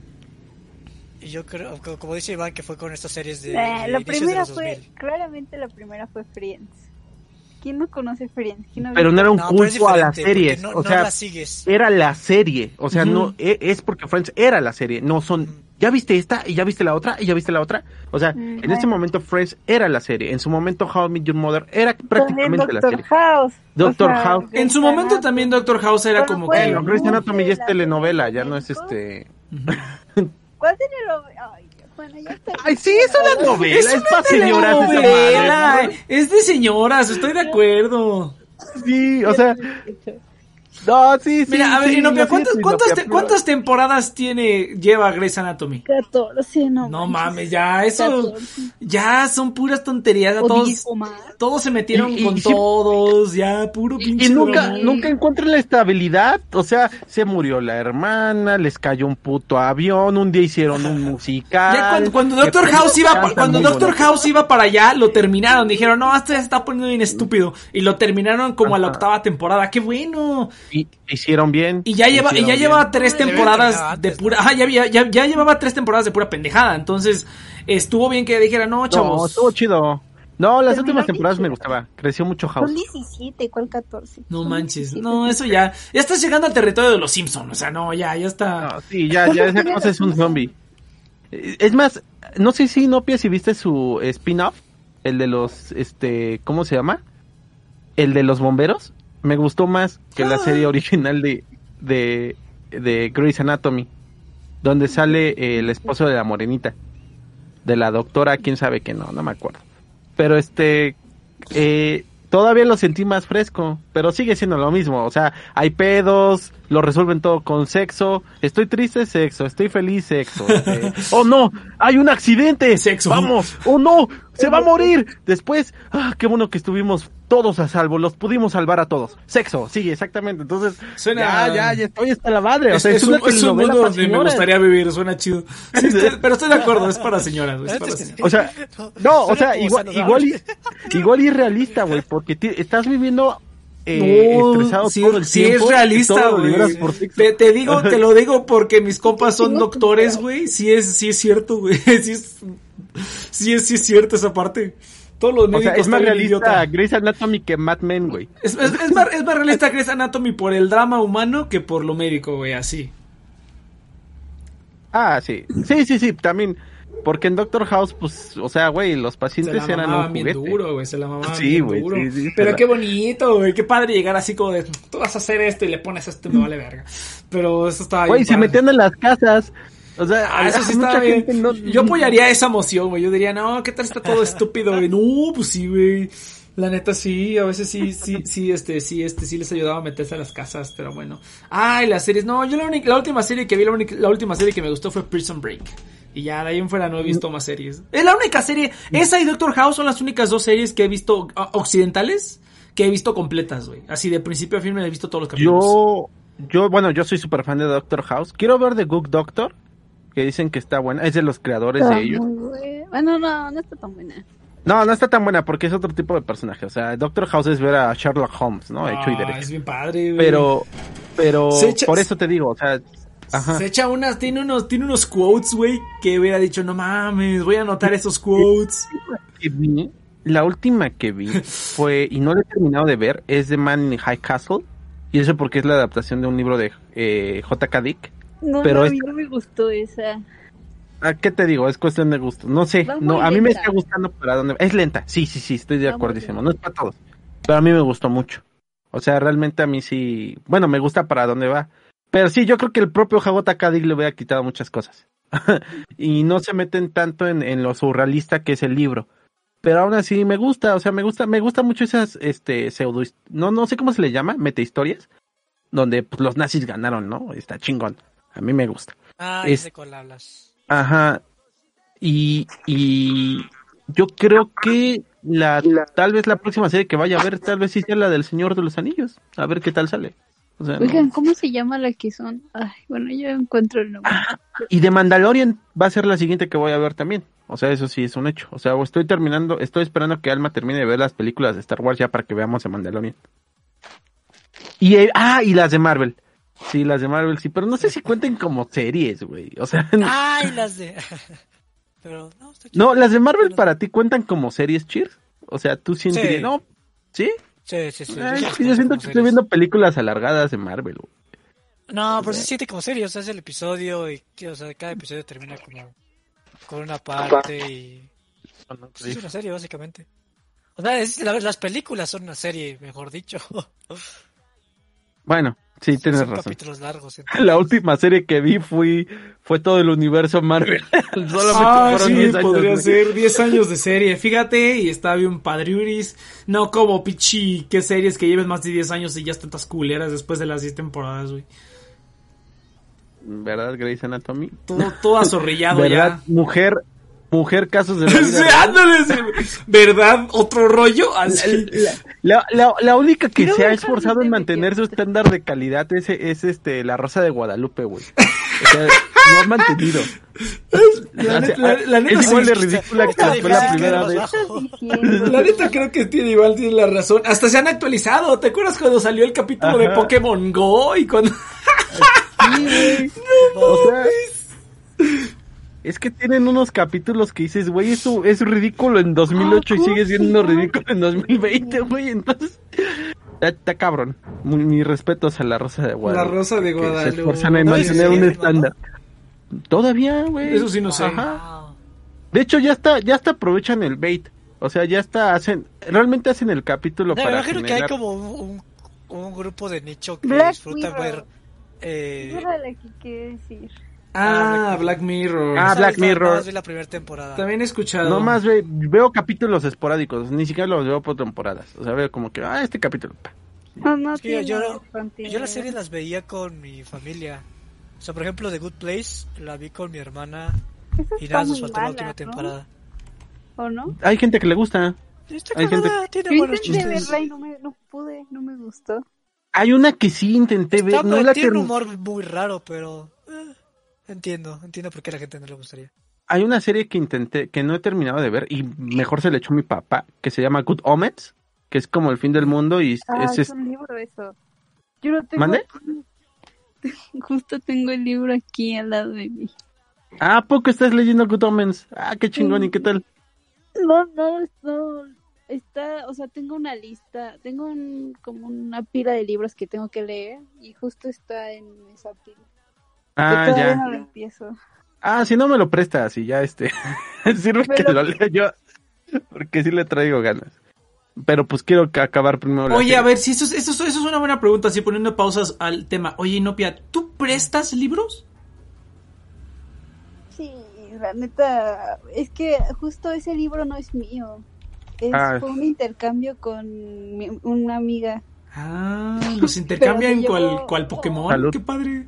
Y yo creo, co- como dice Iván, que fue con estas series de, Eh, de la inicios de primera los fue, dos mil. claramente la primera fue Friends. ¿Quién no conoce Friends? ¿Quién no Pero no era un No, pero es culto a las diferente, series, porque no- o no sea, la sigues. era la serie, o sea, Ujú. no e- es porque Friends era la serie, no son, ya viste esta y ya viste la otra y ya viste la otra, o sea, Mm, en ese bueno. momento Friends era la serie, en su momento How I Met Your Mother era También prácticamente la Doctor serie. House. Doctor O sea, House. En su Grey's momento Anatomy. también Doctor House era Bueno, como fue que... Bueno, Grey's mucho Anatomy ya es la telenovela, serie ya no es México. este. ¿Cuál telenovela? Ay, bueno, ya está. Ay, sí, es una novela, Es es, una para señoras esa telenovela, madre. es de señoras, estoy de acuerdo. Sí, o sea, no, sí, sí. Mira, a ver, sí, Inopia, lo ¿cuántas, siento, cuántas, Inopia, te- pero- ¿cuántas temporadas tiene lleva Grey's Anatomy? catorce, no. No manches. mames, ya, eso, catorce. ya son puras tonterías, ya O todos, diez o más. todos se metieron Y- y con sí- todos, ya, puro pinche Y nunca, drama. nunca encuentran la estabilidad, o sea, se murió la hermana, les cayó un puto avión, un día hicieron un musical. Ya cuando, cuando que Doctor pues, House iba, pa- cantan cuando muy Doctor bonito. House iba para allá, lo terminaron, dijeron, no, este se está poniendo bien estúpido, y lo terminaron como a la Ajá. octava temporada, qué bueno. Y hicieron bien. Y ya lleva, y hicieron ya bien. lleva tres No, le habían temporadas terminado de antes, pura, ¿no? ajá, ya, ya, ya, ya llevaba tres temporadas de pura pendejada, entonces estuvo bien que dijera, no, No, chavos. estuvo chido. No, las Terminó últimas temporadas me dieciocho. gustaba. Creció mucho House. Son diecisiete, ¿cuál catorce? No Son manches, diecisiete. no, eso ya, ya estás llegando al territorio de los Simpsons, o sea, no, ya, ya está. No, sí, ya, ya esa cosa es un zombie. Eh, Es más, no sé si Nopia si viste su spin-off, el de los, este, ¿cómo se llama? El de los bomberos. Me gustó más que la serie original de, de, de Grey's Anatomy, donde sale eh, el esposo de la morenita, de la doctora, quién sabe que no, no me acuerdo. Pero este, eh, todavía lo sentí más fresco, pero sigue siendo lo mismo, o sea, hay pedos, lo resuelven todo con sexo, estoy triste, sexo, estoy feliz, sexo, este, oh no, hay un accidente, Sexo. vamos, oh no, se va a morir, después, ah, qué bueno que estuvimos todos a salvo, los pudimos salvar a todos, sexo, sí, exactamente, entonces, Suena- ya, ya, ya estoy hasta la madre, o Es, sea, es es, un, una es un telenovela mundo para donde me señoras. gustaría vivir, suena chido. Sí, estoy- pero estoy de acuerdo, es para señoras, es para señoras. O sea, no, o Suena sea, como igual, saludable. igual, y, igual y realista, güey, porque ti- estás viviendo eh, No, estresado sí, todo el sí tiempo. es realista, y todo lo güey. liberas por sexo. Te, te digo, te lo digo porque mis compas son Tengo doctores, comprado. güey. Sí es, sí es cierto, güey. Sí es, sí es, sí es cierto esa parte. Todos los O médicos sea, es más están bien realista idiota. Grey's Anatomy que Mad Men, güey. Es, es, es más, es más realista Grey's Anatomy por el drama humano que por lo médico, güey, así. Ah, sí. Sí, sí, sí, también. Porque en Doctor House, pues, o sea, güey, los Se pacientes la eran mamaban un bien juguete. duro, güey, se la mamaban Sí, bien güey, duro. sí, sí, se Pero la- qué bonito, güey, qué padre llegar así como de, tú vas a hacer esto y le pones esto y me vale verga. Pero eso estaba Güey, bien se padre. metían en las casas. O sea, Ah, eso sí mucha estaba bien. gente no- Yo apoyaría esa moción, güey. Yo diría, no, ¿qué tal está todo estúpido, güey? No, pues sí, güey. La neta sí, a veces sí, sí, sí, este, sí, este, sí les ayudaba a meterse a las casas, pero bueno. Ay, las series, no, yo la única, la última serie que vi, la única, la última serie que me gustó fue Prison Break. Y ya de ahí en fuera no he visto más series. Es la única serie, esa y Doctor House son las únicas dos series que he visto ah, occidentales que he visto completas, güey. Así de principio a fin me he visto todos los capítulos. Yo, yo, bueno, yo soy súper fan de Doctor House. Quiero ver The Good Doctor, que dicen que está buena. Es de los creadores Está de ellos. muy buena. Bueno, no, no está tan buena. No, no está tan buena porque es otro tipo de personaje. O sea, Doctor House es ver a Sherlock Holmes, ¿no? Hecho y Ah, derecho. es bien padre, güey. Pero, pero, Se echa- por eso te digo, o sea, ajá. Se echa unas, tiene unos, tiene unos quotes, güey, que hubiera dicho, no mames, voy a anotar esos quotes. Que vi- La última que vi fue, y no la he terminado de ver, es The Man in High Castle. Y eso porque es la adaptación de un libro de eh, J K. Dick. No, Pero no, a es- mí no me gustó esa. ¿A qué te digo? Es cuestión de gusto. No sé, Va muy no, a mí me lenta. está gustando para dónde. Es lenta, sí, sí, sí, estoy de Va muy acuerdísimo. lenta. No es para todos. Pero a mí me gustó mucho. O sea, realmente a mí sí. Bueno, me gusta para dónde va. Pero sí, yo creo que el propio J K. Dick le hubiera quitado muchas cosas. Y no se meten tanto en, en lo surrealista que es el libro. Pero aún así me gusta, o sea, me gusta, me gusta mucho esas, este, pseudo, no, no sé cómo se le llama, metahistorias, donde pues, los nazis ganaron, ¿no? Está chingón. A mí me gusta. Ah, Es- ya sé cuál hablas. Ajá. Y, y yo creo que la, tal vez la próxima serie que vaya a ver, tal vez sí sea la del Señor de los Anillos. A ver qué tal sale. O sea, no. Oigan, ¿cómo se llama la que son? Ay, bueno, yo encuentro el nombre. Y de Mandalorian va a ser la siguiente que voy a ver también. O sea, eso sí es un hecho. O sea, estoy terminando, estoy esperando que Alma termine de ver las películas de Star Wars ya para que veamos a Mandalorian. Y, eh, ah, y las de Marvel. Sí, las de Marvel, sí, pero no sé si cuenten como series, güey. O sea, Ay, las de. Pero, no, está chido. no, las de Marvel para ti cuentan como series, Cheers. O sea, tú sientes, Sí. no, ¿sí? Sí, sí, sí. Ay, yo es que yo siento que estoy viendo películas alargadas de Marvel, güey. No, pero se siente como serio, o sea, es el episodio y, o sea, cada episodio termina como con una parte y... Sí, es una serie, básicamente. O sea, es, la, las películas son una serie, mejor dicho. Bueno, sí, tienes son razón. capítulos largos. Entonces. La última serie que vi fui, fue todo el universo Marvel. Solamente Ah, fueron sí, diez años, podría güey. ser diez años de serie. Fíjate, y está bien padriuris. No como pichi, qué series que lleven más de diez años y ya están tas culeras después de las diez temporadas, güey. ¿Verdad, Grey's Anatomy? Todo, todo azorrillado ¿Verdad, ya. mujer, mujer, casos de la vida Sí, real? ándale, sí. ¿Verdad? Otro rollo. Así. La, la, la única que Quiero se ha dejar esforzado de en ser mantener su metido. estándar de calidad es, es este la Rosa de Guadalupe, güey. O sea, no ha mantenido. La O sea, neta- la- la neta es igual sí, de ridícula que está fue la difícil primera que vez. nos bajo. La neta creo que tiene igual tiene la razón. Hasta se han actualizado. ¿Te acuerdas cuando salió el capítulo de Ajá. Pokémon Go? Y cuando... Sí, güey. O sea, es que tienen unos capítulos que dices, güey, eso es ridículo en dos mil ocho y ¿Cómo sigue se siendo llama? ridículo en dos mil veinte, güey. Entonces, está, está cabrón. Mi, mis respetos a la Rosa de Guadalupe. La Rosa de que Guadalupe. se esfuerzan en No, mantener sí, un ¿no? estándar. Todavía, güey. Eso sí no sé. Ajá. Wow. De hecho, ya está, ya hasta aprovechan el bait. O sea, ya está, hacen, realmente hacen el capítulo No, me para imagino que hay generar- como un, un, un grupo de nicho que Black disfruta Mirror. ver... Eh, Eso era lo que quería decir. Ah, Black Mirror. Ah, ¿sabes? Black Nada Mirror. más vi la primera temporada. También he escuchado. No más ve- veo capítulos esporádicos, ni siquiera los veo por temporadas. O sea, veo como que, ah, este capítulo. pa. No, no Es que tiene yo, continuidad. yo las series las veía con mi familia. O sea, por ejemplo, The Good Place la vi con mi hermana Esa y está nada, nos muy faltó la mala, última ¿no? temporada. ¿O no? Hay gente que le gusta. Está Hay gente- cagada, tiene Yo buenos intenté chistes. verla y no, me, no pude, no me gustó. Hay una que sí intenté ver, Está- no la tiene un term- humor muy raro, pero eh, entiendo, entiendo por qué a la gente no le gustaría. Hay una serie que intenté, que no he terminado de ver y mejor se le echó mi papá, que se llama Good Omens, que es como el fin del mundo y Ah, es, es es- un libro eso. Yo lo tengo ¿Mande? aquí. Justo tengo el libro aquí al lado de mí. Ah, ¿a poco estás leyendo Good Omens? Ah, qué chingón, ¿y qué tal? No, no, no. Está, o sea, tengo una lista, tengo un, como una pila de libros que tengo que leer y justo está en esa pila. Ah, Que todavía ya. no lo empiezo. Ah, si no me lo prestas y ya este, sirve que Pero- lo lea yo, porque sí le traigo ganas. Pero pues quiero que acabar primero la Oye, serie. a ver, si eso, es- eso, es- eso es una buena pregunta, así poniendo pausas al tema. Oye, Inopia, ¿tú prestas libros? Sí, la neta, es que justo ese libro no es mío. Es, Ah. fue un intercambio con mi- una amiga. Ah, los intercambian Pero te cual, llevo- cual Pokémon. Salud. Qué padre.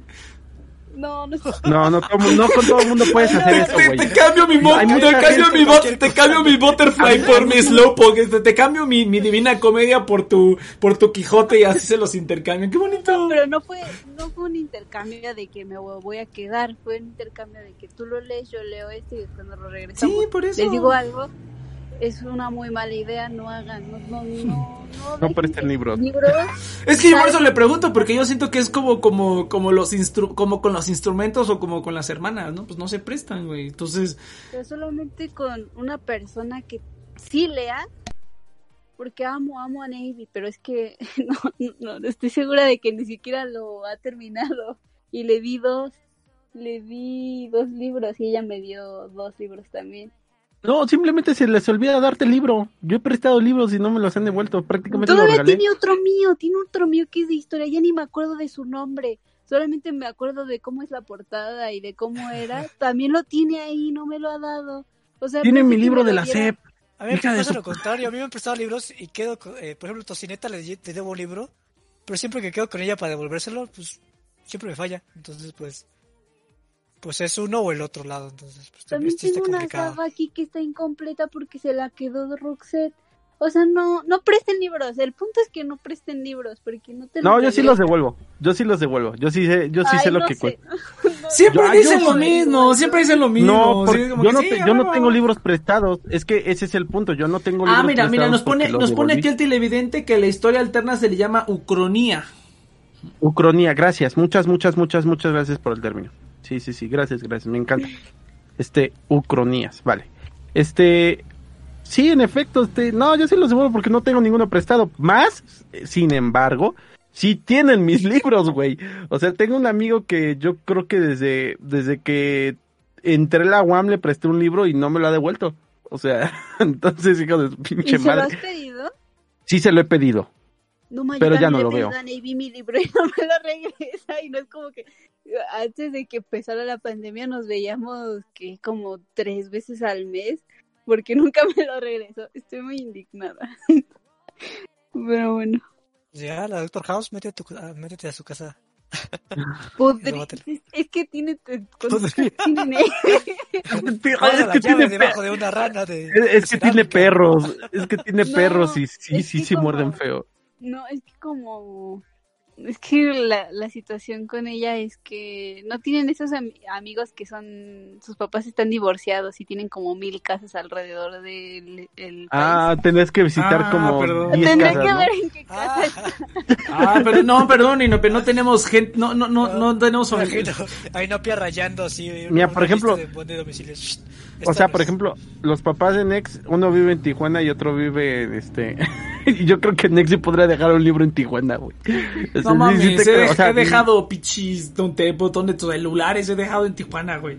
No, no es... No, no, todo- no con todo el mundo puedes Ay, no, hacer no, eso, Te, güey. te cambio mi, mo- Hay te mucha cambio gente mi, bot- cualquier te cosa. cambio mi Butterfly por mi Slowpoke. Este, te cambio mi, mi Divina Comedia por tu, por tu Quijote y así se los intercambian. Qué bonito. Pero no fue, no fue un intercambio de que me voy a quedar, fue un intercambio de que tú lo lees, yo leo este y después nos lo regresamos. Sí, por eso. Les digo algo, es una muy mala idea, no hagan, no, no, no, no, No dejen presten que libros. libros. Es que yo por eso le pregunto, porque yo siento que es como, como, como los instru como con los instrumentos o como con las hermanas, ¿no? Pues no se prestan, güey. Entonces, Pero solamente con una persona que sí lea, porque amo, amo a Navy, pero es que no, no, no estoy segura de que ni siquiera lo ha terminado. Y le di dos, le di dos libros y ella me dio dos libros también. No, simplemente se les olvida darte el libro. Yo he prestado libros y no me los han devuelto. Prácticamente lo Todavía regalé. tiene otro mío, tiene otro mío que es de historia, ya ni me acuerdo de su nombre. Solamente me acuerdo de cómo es la portada y de cómo era. También lo tiene ahí, no me lo ha dado. O sea, Tiene parece mi que libro me de lo la diera. S E P. A mí me Hija de pasa su- lo contrario, a mí me han prestado libros y quedo, con- eh, por ejemplo, Tocineta le, le debo un libro, pero siempre que quedo con ella para devolvérselo, pues siempre me falla. Entonces, pues, pues es uno o el otro lado. Entonces, pues También sí está tengo una complicado. saga aquí que está incompleta porque se la quedó de Roxette. O sea, no, no presten libros. El punto es que no presten libros porque no te No, yo sí los regresan. devuelvo. Yo sí los devuelvo. Yo sí sé, yo sí Ay, sé lo no que sé. cuesta. siempre Yo- dicen yo lo soy mismo, igual, siempre yo- dicen lo mismo. No, sí, porque como yo que no, sí, te- a yo no huevo. tengo libros prestados. Es que ese es el punto. Yo no tengo libros Ah, mira, mira, prestados nos pone, porque los nos pone devolví. aquí el televidente que la historia alterna se le llama ucronía. Ucronía, gracias. Muchas, muchas, muchas, muchas gracias por el término. Sí, sí, sí, gracias, gracias. Me encanta. Este, ucronías, vale. Este, Sí, en efecto, este, no, yo sí los devuelvo porque no tengo ninguno prestado. Más, sin embargo, sí tienen mis libros, güey. O sea, tengo un amigo que yo creo que desde, desde que entré a la U A M le presté un libro y no me lo ha devuelto. O sea, entonces, hijo de su pinche ¿Y se lo madre. has pedido? Sí se lo he pedido. No, ma, yo Pero ya también no le lo he pedido veo. a Navy mi libro y no me lo regresa. Y no es como que antes de que empezara la pandemia nos veíamos que como tres veces al mes porque nunca me lo regresó. Estoy muy indignada. Pero bueno. Ya, la Doctor House, métete a, tu, a, métete a su casa. Podri... Es, es que tiene... Podri... tiene... es que tiene debajo de una rana de, es, es de que tiene perros. Es que tiene No, perros y sí, sí, sí como... muerden feo. No, es que como... Es que la, la situación con ella es que no tienen esos am- amigos que son... Sus papás están divorciados y tienen como mil casas alrededor del el Ah, país. tenés que visitar Ah, como perdón. diez Tendré casas, que ¿no? ver en qué casa Ah. está. Ah, pero no, perdón, y no, pero no tenemos gente, no, no, no, no tenemos Ahí familia. no, ahí no pía rayando así. Mira, una por ejemplo- lista de, de domicilios. O sea, por ejemplo, los papás de Nex, uno vive en Tijuana y otro vive en este... y yo creo que Nex sí podría dejar un libro en Tijuana, güey. O sea, No sí, mames, sí te he, creo, de- o sea, he dejado pichis donde botón de celulares, he dejado en Tijuana, güey.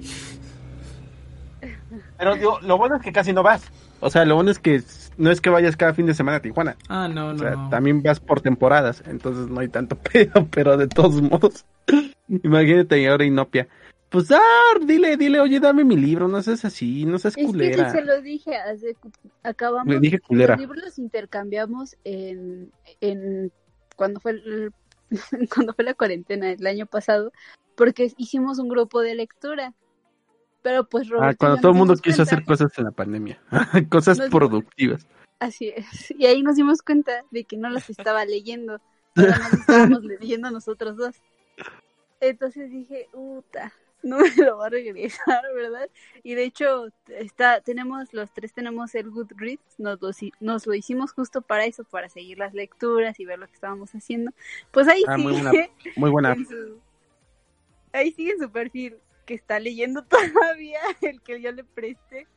Pero digo, lo bueno es que casi no vas. O sea, lo bueno es que no es que vayas cada fin de semana a Tijuana. Ah, no, O no. sea, también vas por temporadas, entonces no hay tanto pedo, pero de todos modos. Imagínate, y ahora Inopia. Pues, ah, dile, dile, oye, dame mi libro, no seas así, no seas Es que culera. sí se lo dije, hace- acabamos, Le dije culera. los libros los intercambiamos en, en cuando fue el- cuando fue la cuarentena el año pasado, porque hicimos un grupo de lectura, pero pues Roberto Ah, y cuando yo todo el nos mundo dimos quiso cuenta- hacer cosas en la pandemia. Cosas Nos- productivas. Así es, y ahí nos dimos cuenta de que no las estaba leyendo, solo nos estábamos leyendo nosotros dos. Entonces dije, puta, no me lo va a regresar, ¿verdad? Y de hecho, está, tenemos, los tres tenemos el Goodreads, nos lo, nos lo hicimos justo para eso, para seguir las lecturas y ver lo que estábamos haciendo. Pues ahí Ah, sigue, muy buena, muy buena. en su, ahí sigue en su perfil, que está leyendo todavía el que yo le presté.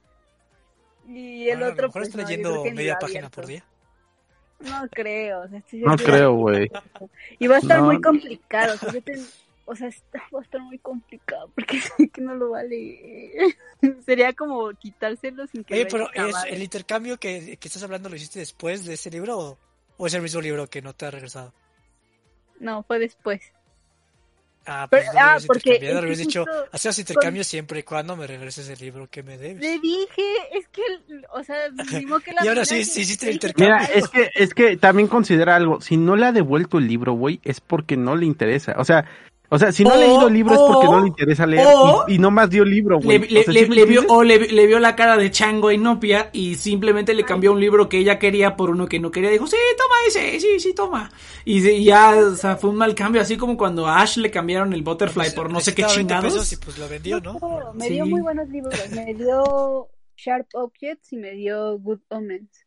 Y el Ah, a lo otro, mejor pues está no, yo leyendo creo que ni media lo ha página abierto. por día. No creo, o sea, estoy No segura. creo, güey. Y va a estar No. muy complicado, o sea, yo ten- o sea, está- va a estar muy complicado porque sé que no lo va a leer. Sería como quitárselo sin que Oye, lo pero haya ¿es acabado. el intercambio que, que estás hablando lo hiciste después de ese libro o, o es el mismo libro que no te ha regresado? No, fue después. Ah, Pero- pues no ah, hubieras porque intercambiado, es que hubieras dicho, justo hacemos intercambio siempre y cuando me regreses el libro que me debes. Le dije, es que, o sea, mismo que la Y ahora mina sí, que- sí hiciste el que- intercambio. Mira, es que, es que también considera algo. Si no le ha devuelto el libro, güey, es porque no le interesa. O sea, o sea, si no O- ha leído el libro es porque o- no le interesa leer o- y, y no más dio el libro, Le, güey. le- O sea, le- ¿sí me le vio, entiendes? o le, le vio la cara de chango a Inopia y simplemente le cambió un libro que ella quería por uno que no quería. Dijo, sí, toma ese, sí, sí, toma. Y se- ya, o sea, fue un mal cambio, así como cuando a Ash le cambiaron el Butterfly Pues, por no sé qué necesitaba veinte chingados. pesos y pues lo vendió, ¿no? No, me Sí. dio muy buenos libros. Me dio Sharp Objects y me dio Good Omens.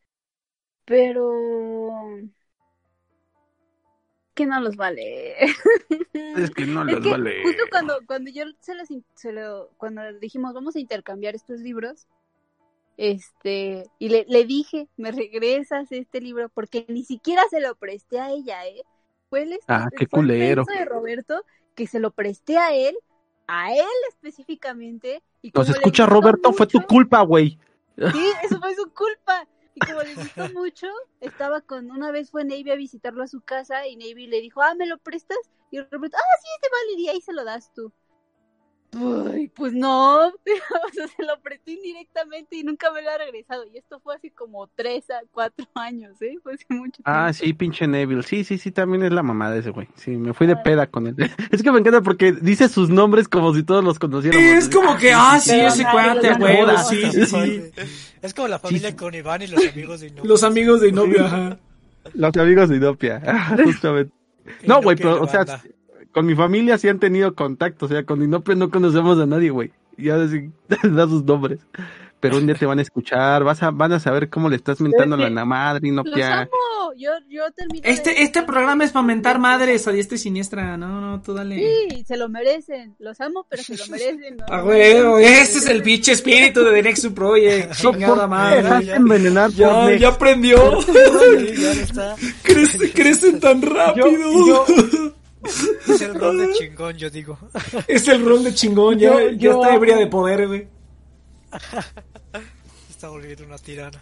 Pero que no los vale. Es que no Es los que vale. justo cuando, cuando yo se los, in- se lo, cuando dijimos vamos a intercambiar estos libros, este, y le, le dije, me regresas este libro, porque ni siquiera se lo presté a ella, eh. Fue el, Ah, qué fue el culero. penso de Roberto que se lo presté a él, a él específicamente, y como Nos le escucha gustó Roberto, fue tu mucho- culpa, güey. Sí, eso fue su culpa. Y como le gustó mucho, estaba con, una vez fue Navy a visitarlo a su casa y Navy le dijo, ah, ¿me lo prestas? Y Roberto, ah, sí, este vale, y ahí se lo das tú. Uy, pues no, o sea, se lo presté indirectamente y nunca me lo ha regresado. Y esto fue hace como tres a cuatro años, ¿eh? Fue hace mucho tiempo. Ah, sí, pinche Neville. Sí, sí, sí, también es la mamada ese güey. Sí, me fui de peda con él. Es que me encanta porque dice sus nombres como si todos los conociéramos. Sí, es como que, ah, sí, Pero ese nadie cuate, los güey, conoce. sí, sí, sí. Es como la familia con Iván y los amigos de Inopia. Los amigos de Inopia, ajá. Los amigos de Inopia, justamente. No, güey, pero, o sea, con mi familia sí han tenido contacto, o sea, con Inopia no conocemos a nadie, güey. Ya así, da sus nombres. Pero un día te van a escuchar, vas a, van a saber cómo le estás mentando Sí. a la madre, Los Inopia. amo, no, yo, yo termino. Este, de... este programa es para mentar madres a diestra y siniestra. No, no, tú dale. Sí, se lo merecen. Los amo, pero se lo merecen. ¿No? Ah, huevo, ese es el pinche espíritu de The Next Project. Chingada madre. Dejaste envenenar por Ya, Next. ya aprendió. Sí, ya está. Crece, crecen tan rápido. Yo, yo, Es el rol de chingón, yo digo. Es el rol de chingón, ya, Yo- ya yo está ebria amo- de poder, güey. Se está volviendo una tirana.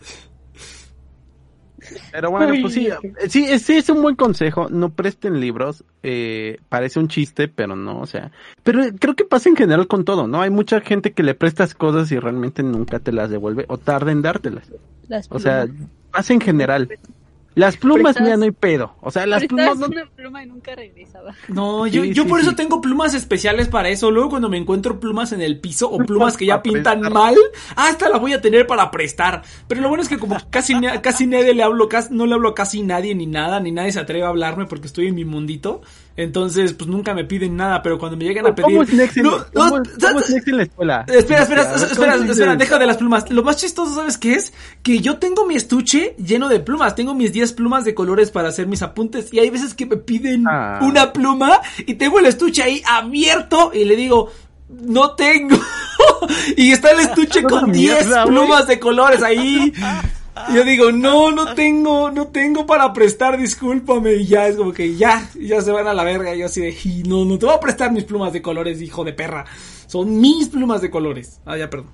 Pero bueno, Uy. pues sí, eh, sí, es- sí, es un buen consejo. No presten libros. Eh, parece un chiste, pero no, o sea. Pero creo que pasa en general con todo, ¿no? Hay mucha gente que le prestas cosas y realmente nunca te las devuelve o tarda en dártelas. Las O sea, plumas. pasa en general. Las plumas, Prestas- mira, no hay pedo. O sea, las Prestabas plumas no... una pluma y nunca regresaba. No, yo, Sí, yo sí, por eso sí. tengo plumas especiales para eso. Luego cuando me encuentro plumas en el piso o plumas que ya Para pintan prestar. mal, hasta las voy a tener para prestar. Pero lo bueno es que como casi na- casi nadie le hablo, casi, no le hablo a casi nadie ni nada, ni nadie se atreve a hablarme porque estoy en mi mundito. Entonces, pues nunca me piden nada, pero cuando me llegan a pedir... ¿Cómo es Next en, No, no, cómo es- cómo es Next en la escuela? Espera, espera, A ver, ¿cómo espera, se dice? espera, deja de las plumas. Lo más chistoso, ¿sabes qué es? Que yo tengo mi estuche lleno de plumas. Tengo mis diez plumas de colores para hacer mis apuntes. Y hay veces que me piden Ah. una pluma y tengo el estuche ahí abierto y le digo, no tengo. Y está el estuche Toda con diez mierda, güey. plumas de colores ahí. Y yo digo, no, no tengo, no tengo para prestar, discúlpame. Y ya es como que ya, ya se van a la verga. Y yo así de, "Y no, no te voy a prestar mis plumas de colores, hijo de perra. Son mis plumas de colores. Ah, ya, perdón.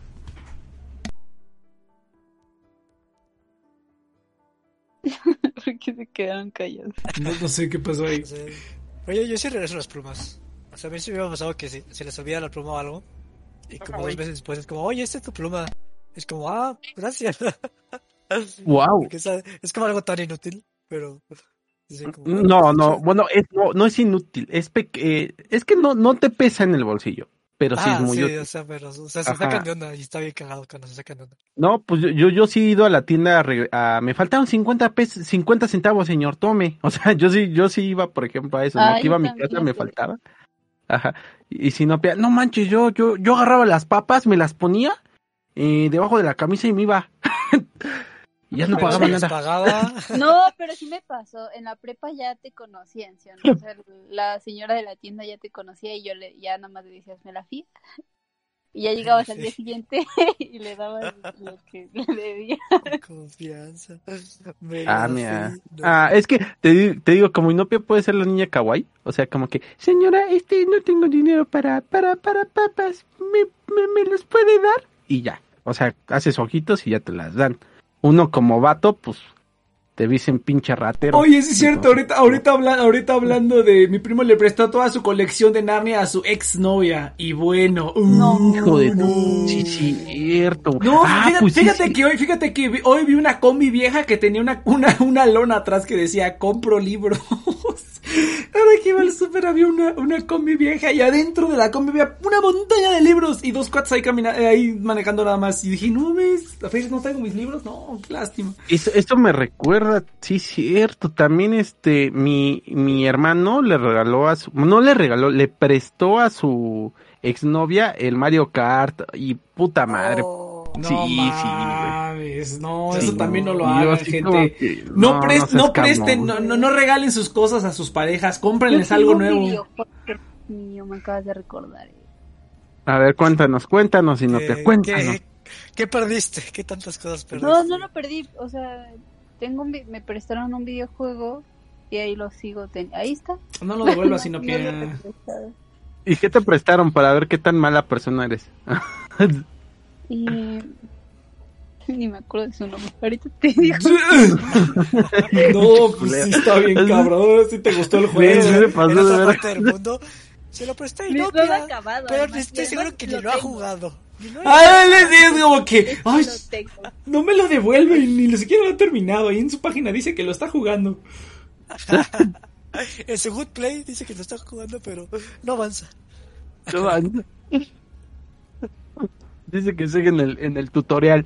¿Por qué se quedaron callados? No, no sé qué pasó ahí. O sea, oye, yo sí regreso las plumas. O sea, a mí sí me ha pasado que se, se les olvida la pluma o algo. Y como dos veces después es como, oye, esta es tu pluma. Es como, ah, gracias. Wow. Porque es, es como algo tan inútil, pero... sí, como, No, no, sí. bueno, es, no, no es inútil. Es, pe- eh, es que no, no te pesa en el bolsillo. Pero sí Ah, es muy sí, útil. o sea, pero, o sea, se Ajá. sacan de onda y está bien cagado cuando se sacan de onda. No, pues yo, yo, yo sí he ido a la tienda a, reg- a- me faltaron cincuenta pesos, cincuenta centavos, señor, tome. O sea, yo sí, yo sí iba, por ejemplo, a eso, Ah, ¿no? Que yo iba a mi también casa, me hacía eso. faltaba. Ajá. Y, y si no, pea- no manches, yo, yo, yo agarraba las papas, me las ponía eh, debajo de la camisa y me iba. Y ya no Pero pagaba se les nada. pagaba. No, pero sí me pasó. En la prepa ya te conocían, ¿sí o no? O sea, la señora de la tienda ya te conocía y yo le, ya nada más le decías, ¿me la fía? Y ya llegabas al día siguiente y le dabas lo que le debía. Confianza. Me Ah, la mira. fui, no. Ah, es que te, di- te digo, como Inopia puede ser la niña kawaii, o sea, como que, señora, este, no tengo dinero para, para, para papas, ¿me, me, me los puede dar? Y ya, o sea, haces ojitos y ya te las dan. Uno como vato, pues, te dicen pinche ratero. Oye, sí es cierto, Entonces, ahorita, ahorita, habla- ahorita hablando de mi primo le prestó toda su colección de Narnia a su exnovia. Y bueno, uh, No. hijo de... no. Sí, cierto. No, Ah, fíjate, pues sí, fíjate sí. que hoy, fíjate que vi- hoy vi una combi vieja que tenía una, una, una lona atrás que decía compro libros. Ahora que iba al súper había una, una combi vieja y adentro de la combi había una montaña de libros y dos cuates ahí caminando, ahí manejando nada más. Y dije, no ves, a veces no traigo mis libros, no, qué lástima. Eso, esto me recuerda, sí, cierto, también este, mi, mi hermano le regaló a su, no le regaló, le prestó a su exnovia el Mario Kart y puta madre. Oh, No Sí, sí, mames, no, Sí, eso también no lo yo hagan, así como gente. que, No, no, pres- no seas no presten, no, cabrón. no, no regalen sus cosas a sus parejas, Yo cómprenles tengo algo un nuevo. videojuego mío, me acabas de recordar. A ver, cuéntanos, cuéntanos, ¿qué, Inopia, cuéntanos. qué, qué perdiste? ¿Qué tantas cosas perdiste? No, no lo perdí, o sea, tengo un vi- me prestaron un videojuego y ahí lo sigo teniendo. Ahí está. No lo devuelvas si no lo he pierdas. prestado. ¿Y qué te prestaron para ver qué tan mala persona eres? Y ni me acuerdo de su nombre. Ahorita te digo. No, pues sí está bien cabrón, si te gustó el Sí, juego. sí, se pasó En de otra ver. parte del mundo se lo presté y Ni no, lo he mira, acabado, pero además, estoy y seguro además que lo ni lo ha tengo. jugado. Ni lo he Ay, les digo como que, Es que ay, lo tengo. no me lo devuelve y ni siquiera lo ha terminado. Ahí en su página dice que lo está jugando. En su Good Play dice que lo está jugando, pero no avanza. No, anda. Dice que sigue en el, en el tutorial.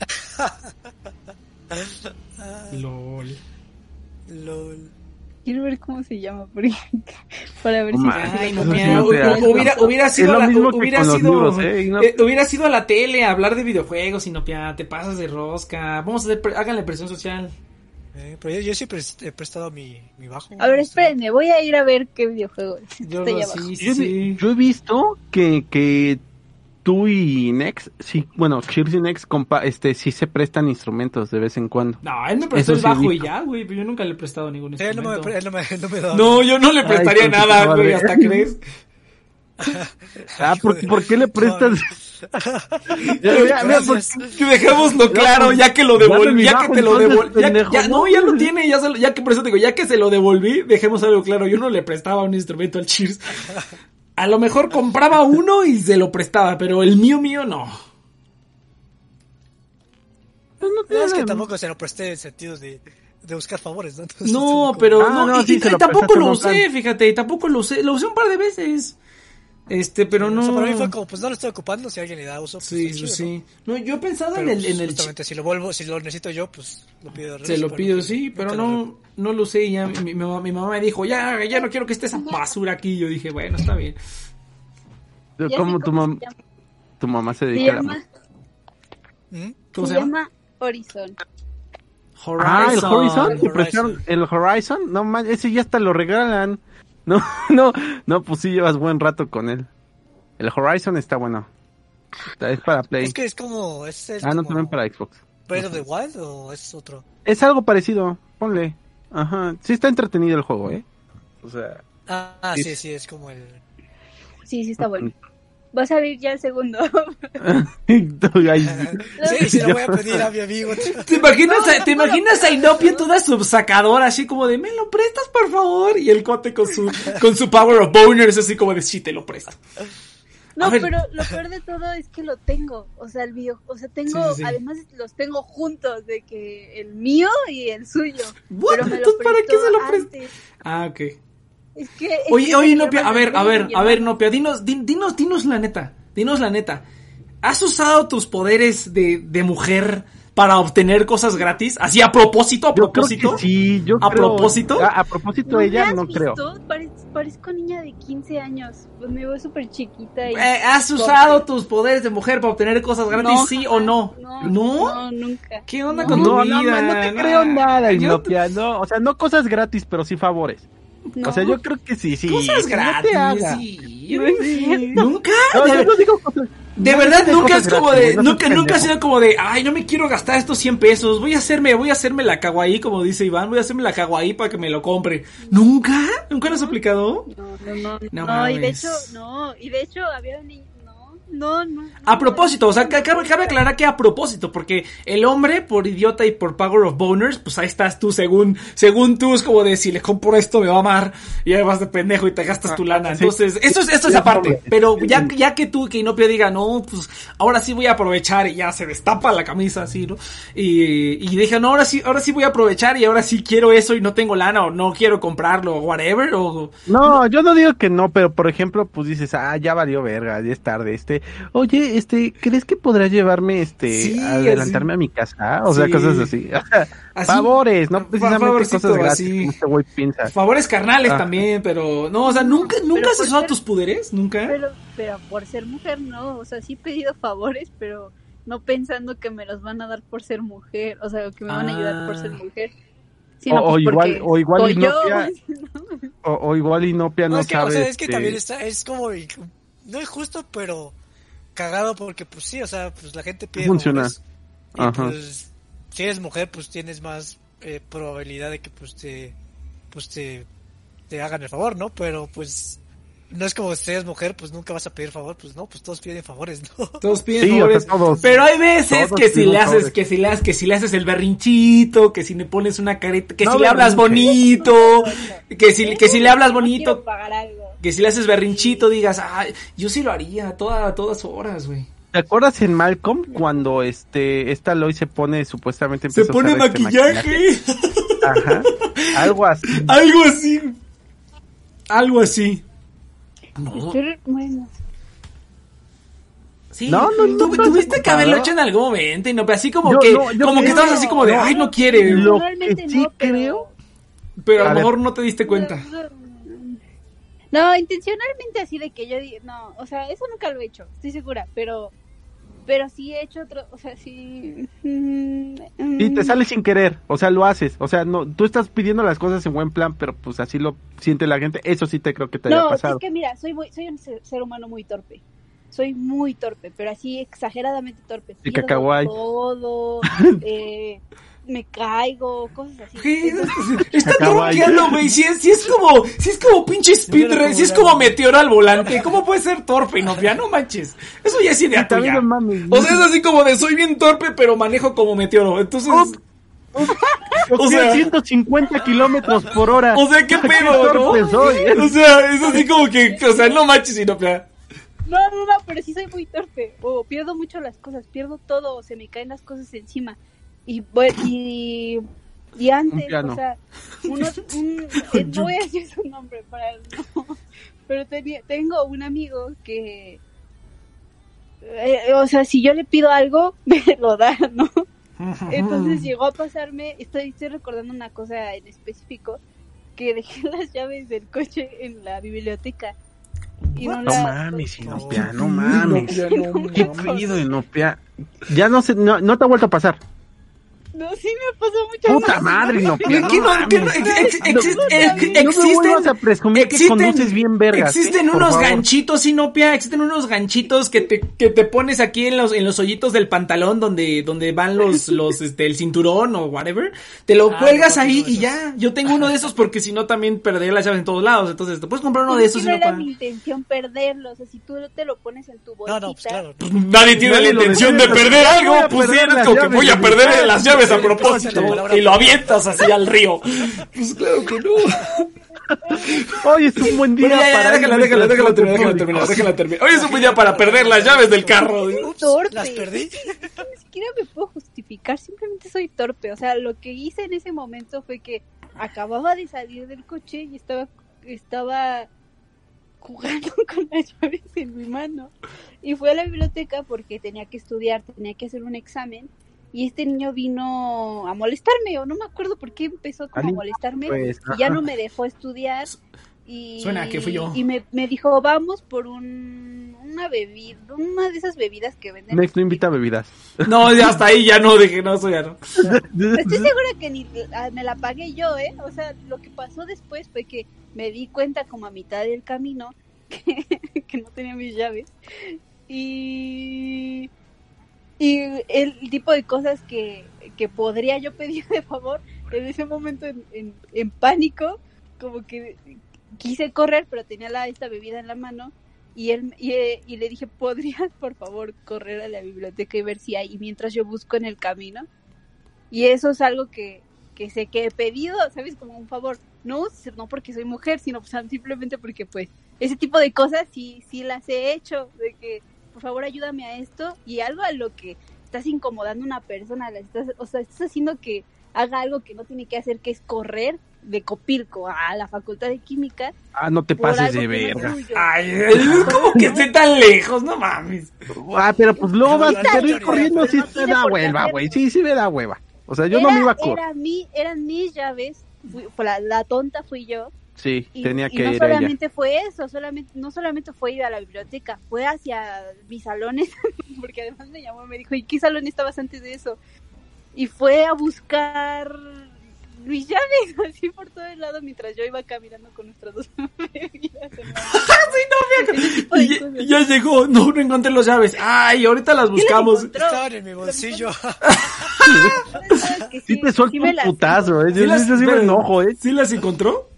LOL. LOL. Quiero ver cómo se llama porque- para ver No si mames. Ay, no, Eso sí mira, no te hace. hubiera, hubiera sido Es lo a la, mismo que hubiera con los sido, libros, ¿eh? Y no- eh, hubiera sido a la tele a hablar de videojuegos y no, pia, te pasas de rosca. Vamos a hacer, pre- háganle presión social. Eh, pero yo, yo siempre he prestado mi, mi bajo. A ver, este, espérenme, voy a ir a ver qué videojuego es. Yo Está lo- allá abajo. sí, sí, Yo, he- sí. yo he visto que, que tú y Nex, sí, bueno, Cheers y Nex, compa, este, sí se prestan instrumentos de vez en cuando. No, él me prestó Eso el sí he bajo y visto. ya, güey, pero yo nunca le he prestado ningún Él no me, instrumento. él no me, él no me da. No, yo no le prestaría Ay, nada, concha güey, madre. ¿hasta crees? Ah, ¿por, ¿por qué le prestas? Ya, Mira, mira, por- Gracias. Que dejémoslo claro, ya que lo Dame devolví, mi ya bajo, que te lo entonces, devolví, ya, pendejo, ya- no, ¿no? ya lo tiene, ya, se lo- ya que por eso te digo, ya que se lo devolví, dejemos algo claro, yo no le prestaba un instrumento al Cheers. A lo mejor compraba uno y se lo prestaba, pero el mío mío no. No, es que tampoco se lo presté en sentido de, de buscar favores, ¿no? Entonces, No, tampoco- pero Ah, no, no, y, sí, y- se y lo tampoco prestaste lo en usé, plan. fíjate, y tampoco lo usé, lo usé un par de veces. Este, pero no. O sea, para mí fue como, pues no lo estoy ocupando, si alguien le da uso, pues Sí, está sí, chido, sí. No, yo he pensado ¿no? Pero, en el, pues, en el justamente, si lo vuelvo, si lo necesito yo, pues lo pido de regreso, se lo pero pido, nunca- sí, pero nunca lo no, no lo sé. Y ya mi, mi mamá, mi mamá me dijo, ya, ya no quiero que esté esa basura aquí. Yo dije, bueno, está bien. Ya sé ¿Cómo tu, cómo mam- se llama. tu mamá se Se dedica a la llama, música? ¿Mm? ¿Cómo se se llama? llama Horizon. Ah, el Horizon, El ¿te prestaron el Horizon? No man, ese ya hasta lo regalan. No, no, no, pues sí llevas buen rato con él. El Horizon está bueno. Está- Es para Play. Es que es como, es, es Ah, no, como también para Xbox. Breath of the Wild o es otro. Es algo parecido, ponle. Ajá, sí está entretenido el juego, ¿eh? O sea, Ah, ah, Sí. sí, sí, es como el... Sí, sí está bueno. Va a salir ya el segundo. Ay, Sí, sí, lo voy a pedir a mi amigo. ¿Te imaginas, a, ¿te imaginas a Inopia toda subsacadora, así como de, ¿me lo prestas, por favor? Y el cote con su, con su Power of Boners, así como de, sí, te lo presto. No, A ver. pero lo peor de todo es que lo tengo. O sea, el video, o sea, tengo, Sí, sí, sí. además los tengo juntos, de que el mío y el suyo. What? Pero me lo Entonces, ¿para qué prestó se lo presta? antes. Ah, ok. Es que, es Oye, que oye, mi Nopia, a hermana, ver, a mi ver, a ver, hermana. Nopia, dinos, din- dinos, dinos la neta, dinos la neta. ¿Has usado tus poderes de, de mujer para obtener cosas gratis? Así a propósito, a yo creo propósito. que sí, yo ¿A creo- propósito? A, a propósito ¿No ella, me has no creo. visto? Pare- parezco niña de quince años. Pues me veo súper chiquita. Y... Eh, ¿Has usado tus poderes de mujer para obtener cosas gratis, No, sí jamás. o no? No, ¿No? no, nunca. ¿Qué onda No. con tu No, vida? no, no te Nah, creo nada, yo- Inopia, no, o sea, no cosas gratis, pero sí favores. No. O sea, yo creo que sí, sí. Cosas que no gratis, te haga. sí. No es cierto. ¿Nunca? No, de, yo no digo cosas. de no verdad, digo nunca cosas es como gratis, de, güey, no nunca, seas nunca ha pendejo. sido como de, ay, no me quiero gastar estos cien pesos, voy a hacerme, voy a hacerme la kawaii, como dice Iván, voy a hacerme la kawaii para que me lo compre. ¿Nunca? ¿Nunca lo has aplicado? No, no, no. No No, y de mames. hecho, no. Y de hecho, había un niño. No, no, no. no, A propósito, o sea, no, ca- cabe, cabe aclarar que a propósito, porque el hombre, por idiota y por Power of Boners, pues ahí estás tú, según, según tú, es como de, si le compro esto me va a amar, y ahí vas de pendejo y te gastas tu lana. sí. Entonces, eso es, eso es Sí, aparte, hombre. pero ya, ya que tú, que Inopia diga, no, pues, ahora sí voy a aprovechar, y ya se destapa la camisa así, ¿no? Y, y dije, no, ahora sí, ahora sí voy a aprovechar, y ahora sí quiero eso, y no tengo lana, o no quiero comprarlo, o whatever, o... No, yo no digo que no, pero por ejemplo, pues dices, ah, ya valió verga, ya es tarde, este, oye, este, ¿crees que podrás llevarme, este, Sí, a adelantarme a mi casa? O sea, Sí. cosas así. O sea, Así, favores, no fa- precisamente favorcito, cosas gratis, así. como este güey piensa. Favores carnales Ah. también, pero, no, o sea, nunca, nunca Pero has por usado ser- tus poderes, nunca. Pero, pero por ser mujer, no. O sea, sí he pedido favores, pero no pensando que me los van a dar por ser mujer. O sea, que me van a ayudar por ser Ah. mujer. Sino O- o pues igual- porque o igual soy y no yo. pia- O, o igual Inopia no, No, es que, sabe. o sea, es que este, también está, es como, no es justo, pero cagado porque, pues sí, o sea, pues la gente pide Funciona. favores. Y Ajá. pues, si eres mujer, pues tienes más eh, probabilidad de que, pues, te, pues te, te hagan el favor, ¿no? Pero, pues, no es como si eres mujer, pues nunca vas a pedir favor, pues no, pues todos piden favores, ¿no? Todos piden Sí, o favores. sea, todos. Pero hay veces Todos que si piden le haces, favores. que si le haces, que si le haces el berrinchito, que si le pones una careta, que No, si le hablas berrinche. bonito, que si, que si le hablas No quiero bonito, pagar algo. que si le haces berrinchito, digas, ay, yo sí lo haría toda, a todas horas, güey. ¿Te acuerdas en Malcolm cuando este esta Lois se pone supuestamente Se empezó a pone usar este maquillaje. Ajá. Algo así. Algo así. Algo así. No. Estoy- Bueno, Sí, No, no, no, tu- no, tuviste no, que haberlo no. hecho en algún momento, y no, pero así como Yo- que, no, yo como que creo- estabas así como de, no. ay, no quiere, Lo normalmente que sí no, pero- creo- pero a A lo ver. mejor no te diste cuenta. No, intencionalmente así de que yo diga, no, o sea, eso nunca lo he hecho, estoy segura, pero pero sí he hecho otro, o sea, sí... Mm, mm, Y te sale sin querer, o sea, lo haces, o sea, no, tú estás pidiendo las cosas en buen plan, pero pues así lo siente la gente, eso sí te creo que te haya no, pasado. es que mira, soy muy, soy un ser, ser humano muy torpe. Soy muy torpe, pero así exageradamente torpe. Y Pierdo cacahuay. todo, eh, me caigo, cosas así. ¿Qué? Entonces, Está Cacahuay. tronqueando, güey. Si es, si es como, si es como pinche speed, Mira, si es como como meteoro al volante. ¿Cómo puede ser torpe, Inopia? No manches. Eso ya es idea Y también tuya. no mames. O sea, es así como de soy bien torpe, pero manejo como meteoro. Entonces, O sea- sea, ciento cincuenta kilómetros por hora. o sea, qué pedo, torpe ¿no? soy. O sea, es así como que, o sea, no manches, Inopia. no, no, no, pero sí soy muy torpe. O pierdo mucho las cosas, pierdo todo, o se me caen las cosas encima. Y bueno, y, y antes, piano. o sea, uno, un, eh, no voy a decir su nombre para no, pero tenía, tengo un amigo que, eh, o sea, si yo le pido algo, me lo da, ¿no? Entonces llegó a pasarme, estoy, estoy recordando una cosa en específico, que dejé las llaves del coche en la biblioteca. Y no, No la- mames, Inopia, no mames. Inopia, no Qué mames. pido, Inopia. Ya no sé, no, no te ha vuelto a pasar. No, sí me pasó muchas Puta veces. madre, Inopia. ¿Qué no- qué no- ex- ex- ex- ex- No me existen, vuelvas a presumir que conduces bien vergas, existen ¿eh? Por unos favor. ganchitos, Inopia, existen unos ganchitos que te, que te pones aquí en los, en los hoyitos del pantalón donde, donde van los, los, este, el cinturón o whatever, te lo Ah, cuelgas yo ahí tengo y esos. ya, yo tengo uno de esos porque si no también perdería las llaves en todos lados, entonces te puedes comprar uno de Es esos, que no era Inopia. mi intención perderlo, o sea, si tú te lo pones en tu bolsita. No, no, pues claro. Pues nadie tiene Nadie la lo intención de decide, perder pero algo, voy a pues perder eres las como que llaves voy a de perder mi las llaves a casa. propósito La palabra y lo avientas así al río. Pues claro que no. Hoy es un buen día Bueno, ya, ya, para déjala, ir en déjala, déjala transporte terminar, déjala público. terminar, déjala terminar. Hoy es un buen día para perder las llaves del carro. Torpe. Las perdí. Ni siquiera me puedo justificar, simplemente soy torpe. O sea, lo que hice en ese momento fue que acababa de salir del coche y estaba, estaba jugando con las llaves en mi mano. Y fui a la biblioteca porque tenía que estudiar, tenía que hacer un examen. Y este niño vino a molestarme, o no me acuerdo por qué empezó como a ¿Alguien? molestarme. Pues, y ya ajá. no me dejó estudiar. Y, Suena a que fui yo. Y me, me dijo, vamos por un, una bebida, una de esas bebidas que venden. Next no invita a bebidas. No, ya hasta ahí ya no, dije, no, eso ya no. Estoy segura que ni ah, me la pagué yo, ¿eh? O sea, lo que pasó después fue que me di cuenta como a mitad del camino que, que no tenía mis llaves. Y, y el tipo de cosas que, que podría yo pedir de favor, en ese momento en, en, en pánico, como que quise correr, pero tenía la, esta bebida en la mano. Y él y, y le dije, ¿podrías por favor correr a la biblioteca y ver si hay? Y mientras yo busco en el camino. Y eso es algo que, que sé que he pedido, ¿sabes? Como un favor. No, no porque soy mujer, sino pues, simplemente porque pues ese tipo de cosas sí, sí las he hecho. De que, por favor, ayúdame a esto. Y algo a lo que estás incomodando a una persona. La estás, o sea, estás haciendo que haga algo que no tiene que hacer, que es correr de Copilco a la Facultad de Química. Ah, no te por pases algo de que no es verga. tuyo. Ay, es como que esté tan lejos, no mames. Ah, pero pues luego vas a Pero ir corriendo, pero sí no te tiene da por qué hueva, hacerlo. güey. Sí, sí me da hueva. O sea, yo era, no me iba a correr. era mi, eran mis llaves. Fui- la, la tonta fui yo. Sí, Y, tenía y que no ir a ella. solamente fue eso, solamente no solamente fue ir a la biblioteca, fue hacia mis salones, porque además me llamó y me dijo, ¿y qué salón estabas antes de eso? Y fue a buscar mis llaves así por todo el lado mientras yo iba caminando con nuestras dos bebidas en la mano. Ese tipo de Y, cosas. y ya llegó, no, no encontré las llaves. Ay, ahorita las buscamos. encontró? Estaban en mi bolsillo. ¿Sabes que Sí te suelto sí me un las- putazo, eh. ¿Sí Yo, las- yo sí me enojo, eh. ¿Sí las encontró?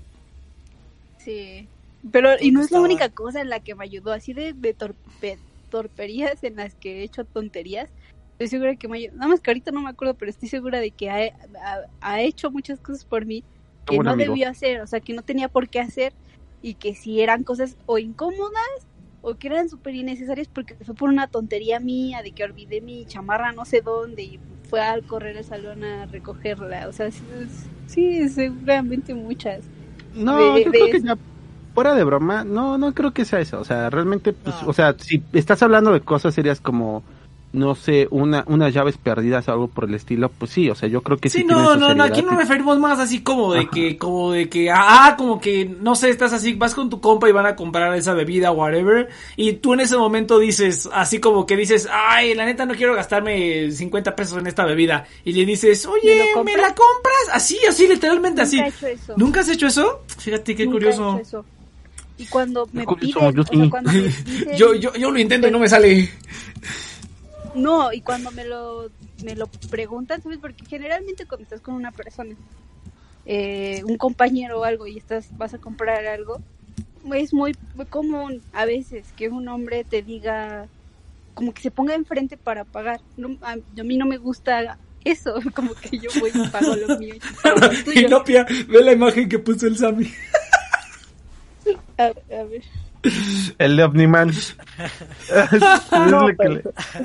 Sí, pero y no es la Estaba- única cosa en la que me ayudó, así de, de torpe- torperías en las que he hecho tonterías. Estoy segura que me ayudó, nada más que ahorita no me acuerdo, pero estoy segura de que ha, ha, ha hecho muchas cosas por mí que buen no amigo. debió hacer, o sea, que no tenía por qué hacer y que si eran cosas o incómodas o que eran súper innecesarias porque fue por una tontería mía de que olvidé mi chamarra no sé dónde y fue al correr al salón a recogerla, o sea, sí, sí seguramente muchas. No, de- yo de creo que eso. ya, fuera de broma, no, no creo que sea eso. O sea, realmente, pues, No. o sea, si estás hablando de cosas serias como no sé, una unas llaves perdidas o algo por el estilo, pues sí, o sea, yo creo que sí. Sí, tiene no, su no, no, seriedad. aquí nos referimos más así como de Ajá. que, como de que, ah, como que, no sé, estás así, vas con tu compa y van a comprar esa bebida, whatever, y tú en ese momento dices, así como que dices, ay, la neta no quiero gastarme cincuenta pesos en esta bebida, y le dices, oye, ¿me, ¿me la compras? Así, así, literalmente así. Nunca he hecho eso. ¿Nunca has hecho eso? Fíjate qué Nunca curioso. he hecho eso. Y cuando me curioso, piden, yo, o sí. sea, cuando me dicen, yo, yo, yo lo intento y no me sale. No, y cuando me lo, me lo preguntan, ¿sabes? Porque generalmente cuando estás con una persona, eh, un compañero o algo, y estás vas a comprar algo, es muy, muy común a veces que un hombre te diga, como que se ponga enfrente para pagar. No, a, a mí no me gusta eso, como que yo voy y pago lo mío. Y Nopia, ve la imagen que puso el Sammy. A, a ver. El de Omniman. No, es que le...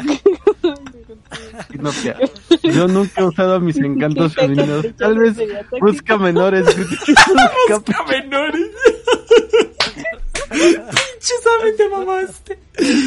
no, yo nunca he usado mis encantos femeninos. Tal vez busca menores. Busca menores. Pinche Sammy, te mamaste.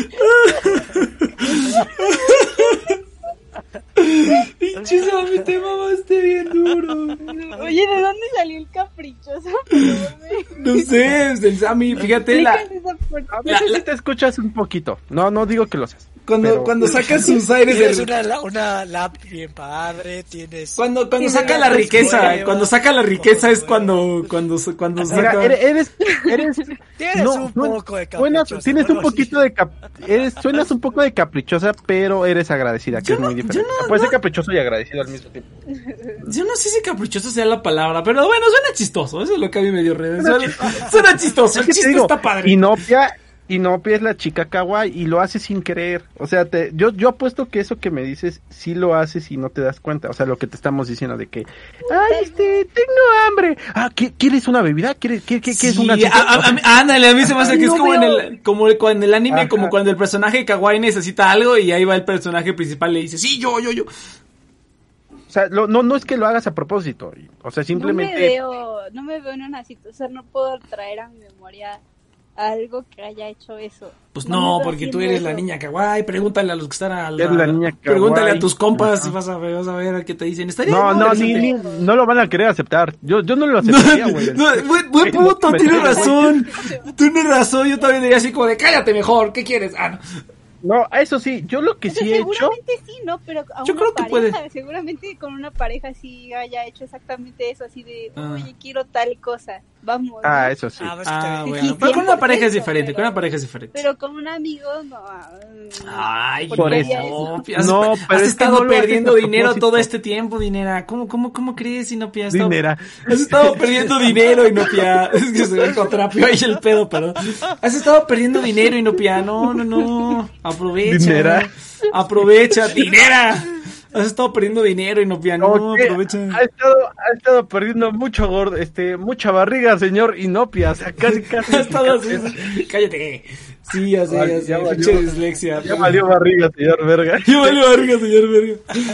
Pinche Sammy, te mamaste bien duro. Oye, ¿de dónde salió el caprichoso? No sé, es el Sammy, fíjate la... la, la... te escuchas un poquito. No, no digo que lo seas. Cuando, pero... cuando sacas sus aires tienes de... una, una lap bien padre, tienes... Cuando, cuando saca la riqueza, prueba, cuando saca la riqueza es cuando, cuando, cuando Mira, saca... eres, eres, tienes no, un no, poco de suenas, caprichosa. tienes un poquito de cap, eres, suenas un poco de caprichosa, pero eres agradecida, que yo es no, muy diferente. No, Puedes no, ser caprichoso y agradecido al mismo tiempo. Yo no sé si caprichoso sea la palabra, pero bueno, suena chistoso, eso es lo que a mí me dio redes. Suena, suena chistoso, el chiste está padre. Inopia, Inopia es la chica kawaii y lo hace sin querer. O sea, te, yo, yo apuesto que eso que me dices sí lo haces y no te das cuenta. O sea, lo que te estamos diciendo de que, ay, este, tengo hambre. Ah, ¿quieres una bebida? ¿Quieres, qué, qué, sí, ¿quieres una chica? A, a, a, ándale, a mí se me hace ay, que no es como veo. en el, como en el anime, Ajá. como cuando el personaje kawaii necesita algo y ahí va el personaje principal y le dice, sí, yo, yo, yo. O sea, lo, no, no es que lo hagas a propósito. O sea, simplemente. No me veo, no me veo en una situación, no puedo traer a mi memoria algo que haya hecho eso. Pues no, no porque tú eres eso. La niña kawaii, pregúntale a los que están al lado. La niña pregúntale a tus compas y vas a ver, vas a ver qué te dicen. Estaría no, no, ni, ni, no lo van a querer aceptar. Yo, yo no lo aceptaría, güey. No, no, buen, buen puto, tienes razón. Tienes razón, yo también diría así como de cállate mejor, ¿qué quieres? Ah, no. No, eso sí, yo lo que o sea, sí he hecho... Seguramente sí, ¿no? Pero a yo una creo que pareja, puede. seguramente con una pareja sí haya hecho exactamente eso, así de, oye, ah. quiero tal cosa, vamos. Ah, ¿no? eso sí. Ah, ah bueno, sí, pero con una pareja es diferente, pero, con una pareja es diferente. Pero con un amigo, no. Ay, por eso. No, has, no, pero has es estado no perdiendo dinero todo este tiempo, Dinera. ¿Cómo, cómo, cómo crees, Inopia? Dinera. Has estado perdiendo dinero, Inopia. Es que se me contrapió ahí el pedo, perdón. Has estado perdiendo dinero, Inopia. No, no, no. Aprovecha. Dinera. Aprovecha, Dinera. Has estado perdiendo dinero, Inopia. No, okay. aprovecha. Ha estado, ha estado perdiendo mucho gordo, este, mucha barriga, señor Inopia. O sea, casi, casi. Ha estado así. Cállate. Sí, ya sé, ya sé. Pinche dislexia. Ya valió barriga, señor verga. Ya valió barriga, señor verga.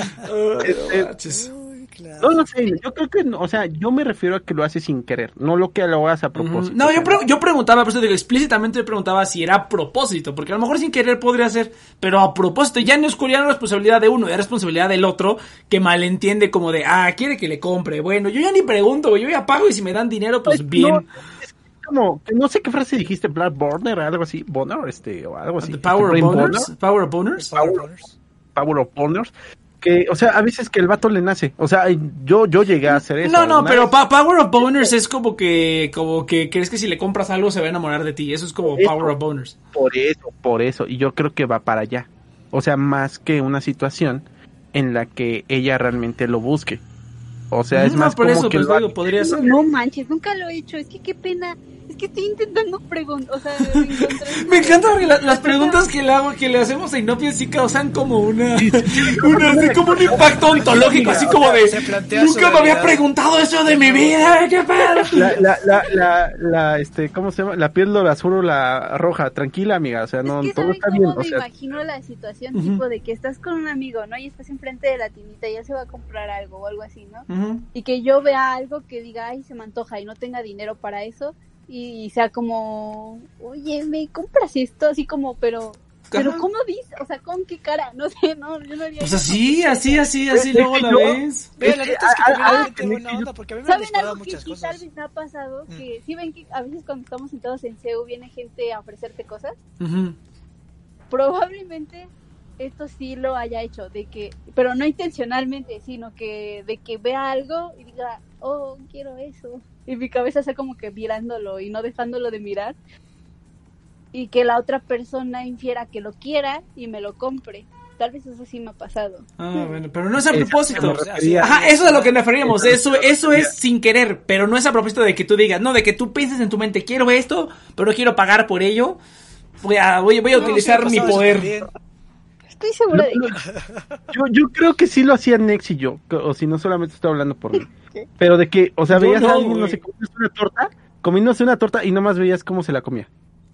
Este, no, No, no sé, yo creo que, no, o sea, yo me refiero a que lo haces sin querer, no lo que lo hagas a propósito. No, yo, pre yo preguntaba, por eso digo, explícitamente yo preguntaba si era a propósito, porque a lo mejor sin querer podría ser, pero a propósito, ya no es ya no es responsabilidad de uno, es responsabilidad del otro, que malentiende como de, ah, quiere que le compre, bueno, yo ya ni pregunto, yo ya pago y si me dan dinero, pues, pues bien. No, es como, no sé qué frase dijiste, Black Burner, algo así, Bonner, este, o algo así. The Power este, of Boners, Power of Boners, Power, Power of Boners. Que, o sea, a veces que el vato le nace, o sea, yo yo llegué a hacer eso. No, no, pero pa Power of Boners es como que como que crees que si le compras algo se va a enamorar de ti, eso es como eso, Power of Boners. Por eso, por eso, y yo creo que va para allá. O sea, más que una situación en la que ella realmente lo busque. O sea, no, es más por como eso, que pues, lo digo, podría ser. No manches, nunca lo he hecho, es que qué pena. Es que estoy intentando preguntar, o sea, me encanta porque la, las preguntas que le hago, que le hacemos a Inopia sí causan como una, una así como un impacto ontológico, así como de nunca me había preguntado eso de mi vida, qué pedo. La, la, la, la, la, este, ¿cómo se llama? La piel azul o la roja, tranquila amiga, o sea, no, es que todo está bien. Me o sea, imagino la situación uh -huh. tipo de que estás con un amigo, ¿no? Y estás enfrente de la tiendita y ya se va a comprar algo o algo así, ¿no? Uh -huh. Y que yo vea algo que diga, ay, se me antoja y no tenga dinero para eso. Y sea como, oye, me compras esto, así como, pero Pero Ajá. ¿cómo dice? O sea, ¿con qué cara? No sé, no, yo no haría Pues eso. así, así, así, así, Es luego que la yo- ves. Mira, la Es que, neta es que ah, también ah, hay gente ah, buena yo- onda, porque a mí me han ¿Saben disparado algo que muchas sí cosas. tal vez me ha pasado? Mm. Que sí ven que a veces cuando estamos sentados en C E U viene gente a ofrecerte cosas. Ujú. Probablemente esto sí lo haya hecho, de que, pero no intencionalmente, sino que de que vea algo y diga, oh, quiero eso. Y mi cabeza está como que mirándolo y no dejándolo de mirar. Y que la otra persona infiera que lo quiera y me lo compre. Tal vez eso sí me ha pasado. Ah, bueno, pero no es a Eso propósito. me refería. Ajá, eso es a lo que nos referíamos. Eso, Eso eso me es sin querer, pero no es a propósito de que tú digas, no, de que tú pienses en tu mente, quiero esto, pero no quiero pagar por ello. Voy a, voy, voy a No, utilizar sí me mi pasaba eso poder. también. Estoy segura de Lo- que... lo- Yo, yo creo que sí lo hacían Nex y yo, que- o si no solamente estoy hablando por mí. ¿Qué? Pero de que, o sea, Yo veías no, a alguien, no güey. sé, comiéndose una torta, comiéndose una torta y nomás veías cómo se la comía.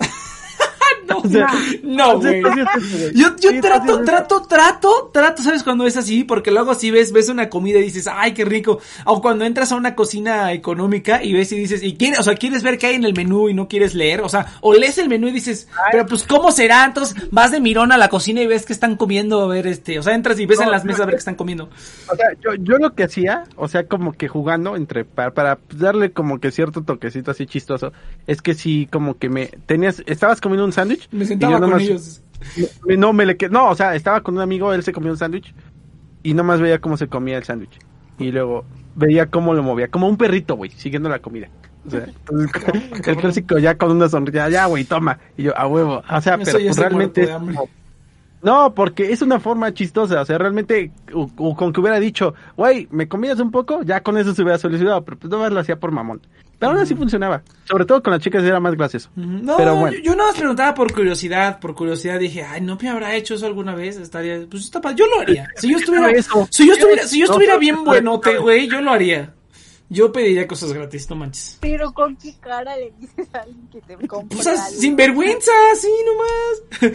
No, O sea, no, o sea, güey. tú hacías eso, güey. Yo, yo Sí, tú trato, hacías eso. trato, trato, trato, ¿sabes cuando es así? Porque luego si ves, ves una comida y dices, ay, qué rico. O cuando entras a una cocina económica y ves y dices, y quieres, o sea, quieres ver qué hay en el menú y no quieres leer, o sea, o lees el menú y dices, pero pues, ¿cómo será? Entonces vas de mirón a la cocina y ves que están comiendo, a ver, este, o sea, entras y ves No, en las mesas no, a ver qué están comiendo. O sea, yo, yo lo que hacía, o sea, como que jugando entre, para, para darle como que cierto toquecito así chistoso, es que si como que me tenías, estabas comiendo un sándwich. Me y sentaba yo con nomás- ellos. Me- No, me le que no, o sea, estaba con un amigo, él se comió un sándwich y nomás veía cómo se comía el sándwich. Y luego veía cómo lo movía, como un perrito, güey, siguiendo la comida. O sea, entonces, el clásico ya con una sonrisa, ya, güey, toma. Y yo, a huevo. O sea, Eso pero ya pues estoy realmente... muerto de es hambre. como- No, porque es una forma chistosa, o sea, realmente, o- o con que hubiera dicho, güey, ¿me comías un poco? Ya con eso se hubiera solucionado, pero pues no más lo hacía por mamón. Pero aún así funcionaba, sobre todo con las chicas era más gracioso. Ujú. No, Pero bueno. yo, yo nada más preguntaba por curiosidad, por curiosidad dije, ay, ¿no me habrá hecho eso alguna vez? Estaría, pues está pa- yo lo haría. Si yo estuviera, Eso. si yo estuviera, si yo No, estuviera pero- bien buenote, güey, yo lo haría. Yo pediría cosas gratis, no manches. Pero ¿con qué cara le dices a alguien que te compre Pues as- algo? sin vergüenza, sí nomás.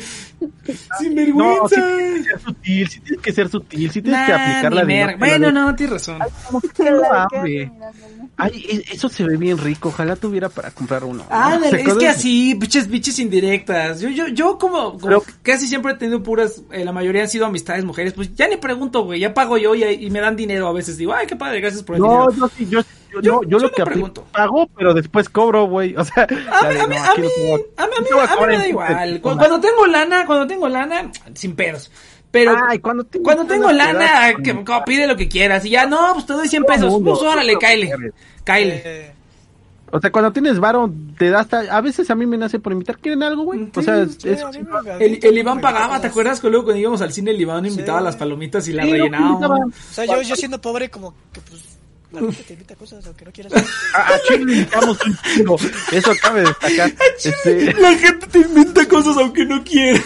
Sin vergüenza. No, sí tienes que ser sutil, sí tienes que ser sutil, sí tienes que Nah, aplicar ni la merga. de- Bueno, no, tienes razón. Como que Que tengo la de hambre. quedas mirándolo. Ay, e- eso se ve bien rico, ojalá tuviera para comprar uno. ¿no? Ándale, O sea, es que cosas- así, biches, biches indirectas. Yo, yo, yo como, como Pero- casi siempre he tenido puras, eh, la mayoría han sido amistades mujeres, pues ya ni pregunto, güey, ya pago yo y, y me dan dinero a veces. Digo, ay, qué padre, gracias por el No, dinero. yo sí, yo, yo, Yo- no, yo, yo lo no que aplico, pregunto. pago, pero después cobro, güey. O sea, A la mí, de, a mí, no, a aquí mí, no te voy a mí, a mí, no te voy a mí cobrar me da en- igual. Cu- Toma. Cuando tengo lana, cuando tengo lana, sin pedos. Pero Ay, cuando tengo cuando tengo lana, lana, te das- que, que pide lo que quieras. Y ya, no, pues te doy cien Todo pesos. mundo, Pues órale, todo cáele. mundo. Cáele. Eh, O sea, cuando tienes varo, te das... ta- A veces a mí me nace por invitar. ¿Quieren algo, güey? O sea, es, sí, es- a mí me- a mí El, también el Iván me pagaba, gustan ¿te cosas. acuerdas que luego cuando íbamos al cine el Iván invitaba Sí. las palomitas y las Sí, lo que rellenábamos? invitaba. O sea, yo, yo siendo pobre, como que pues. La gente te invita a cosas aunque no quieras. A, a Chile le invitamos un chingo. Eso cabe destacar. Este, La gente te inventa cosas aunque no quiera.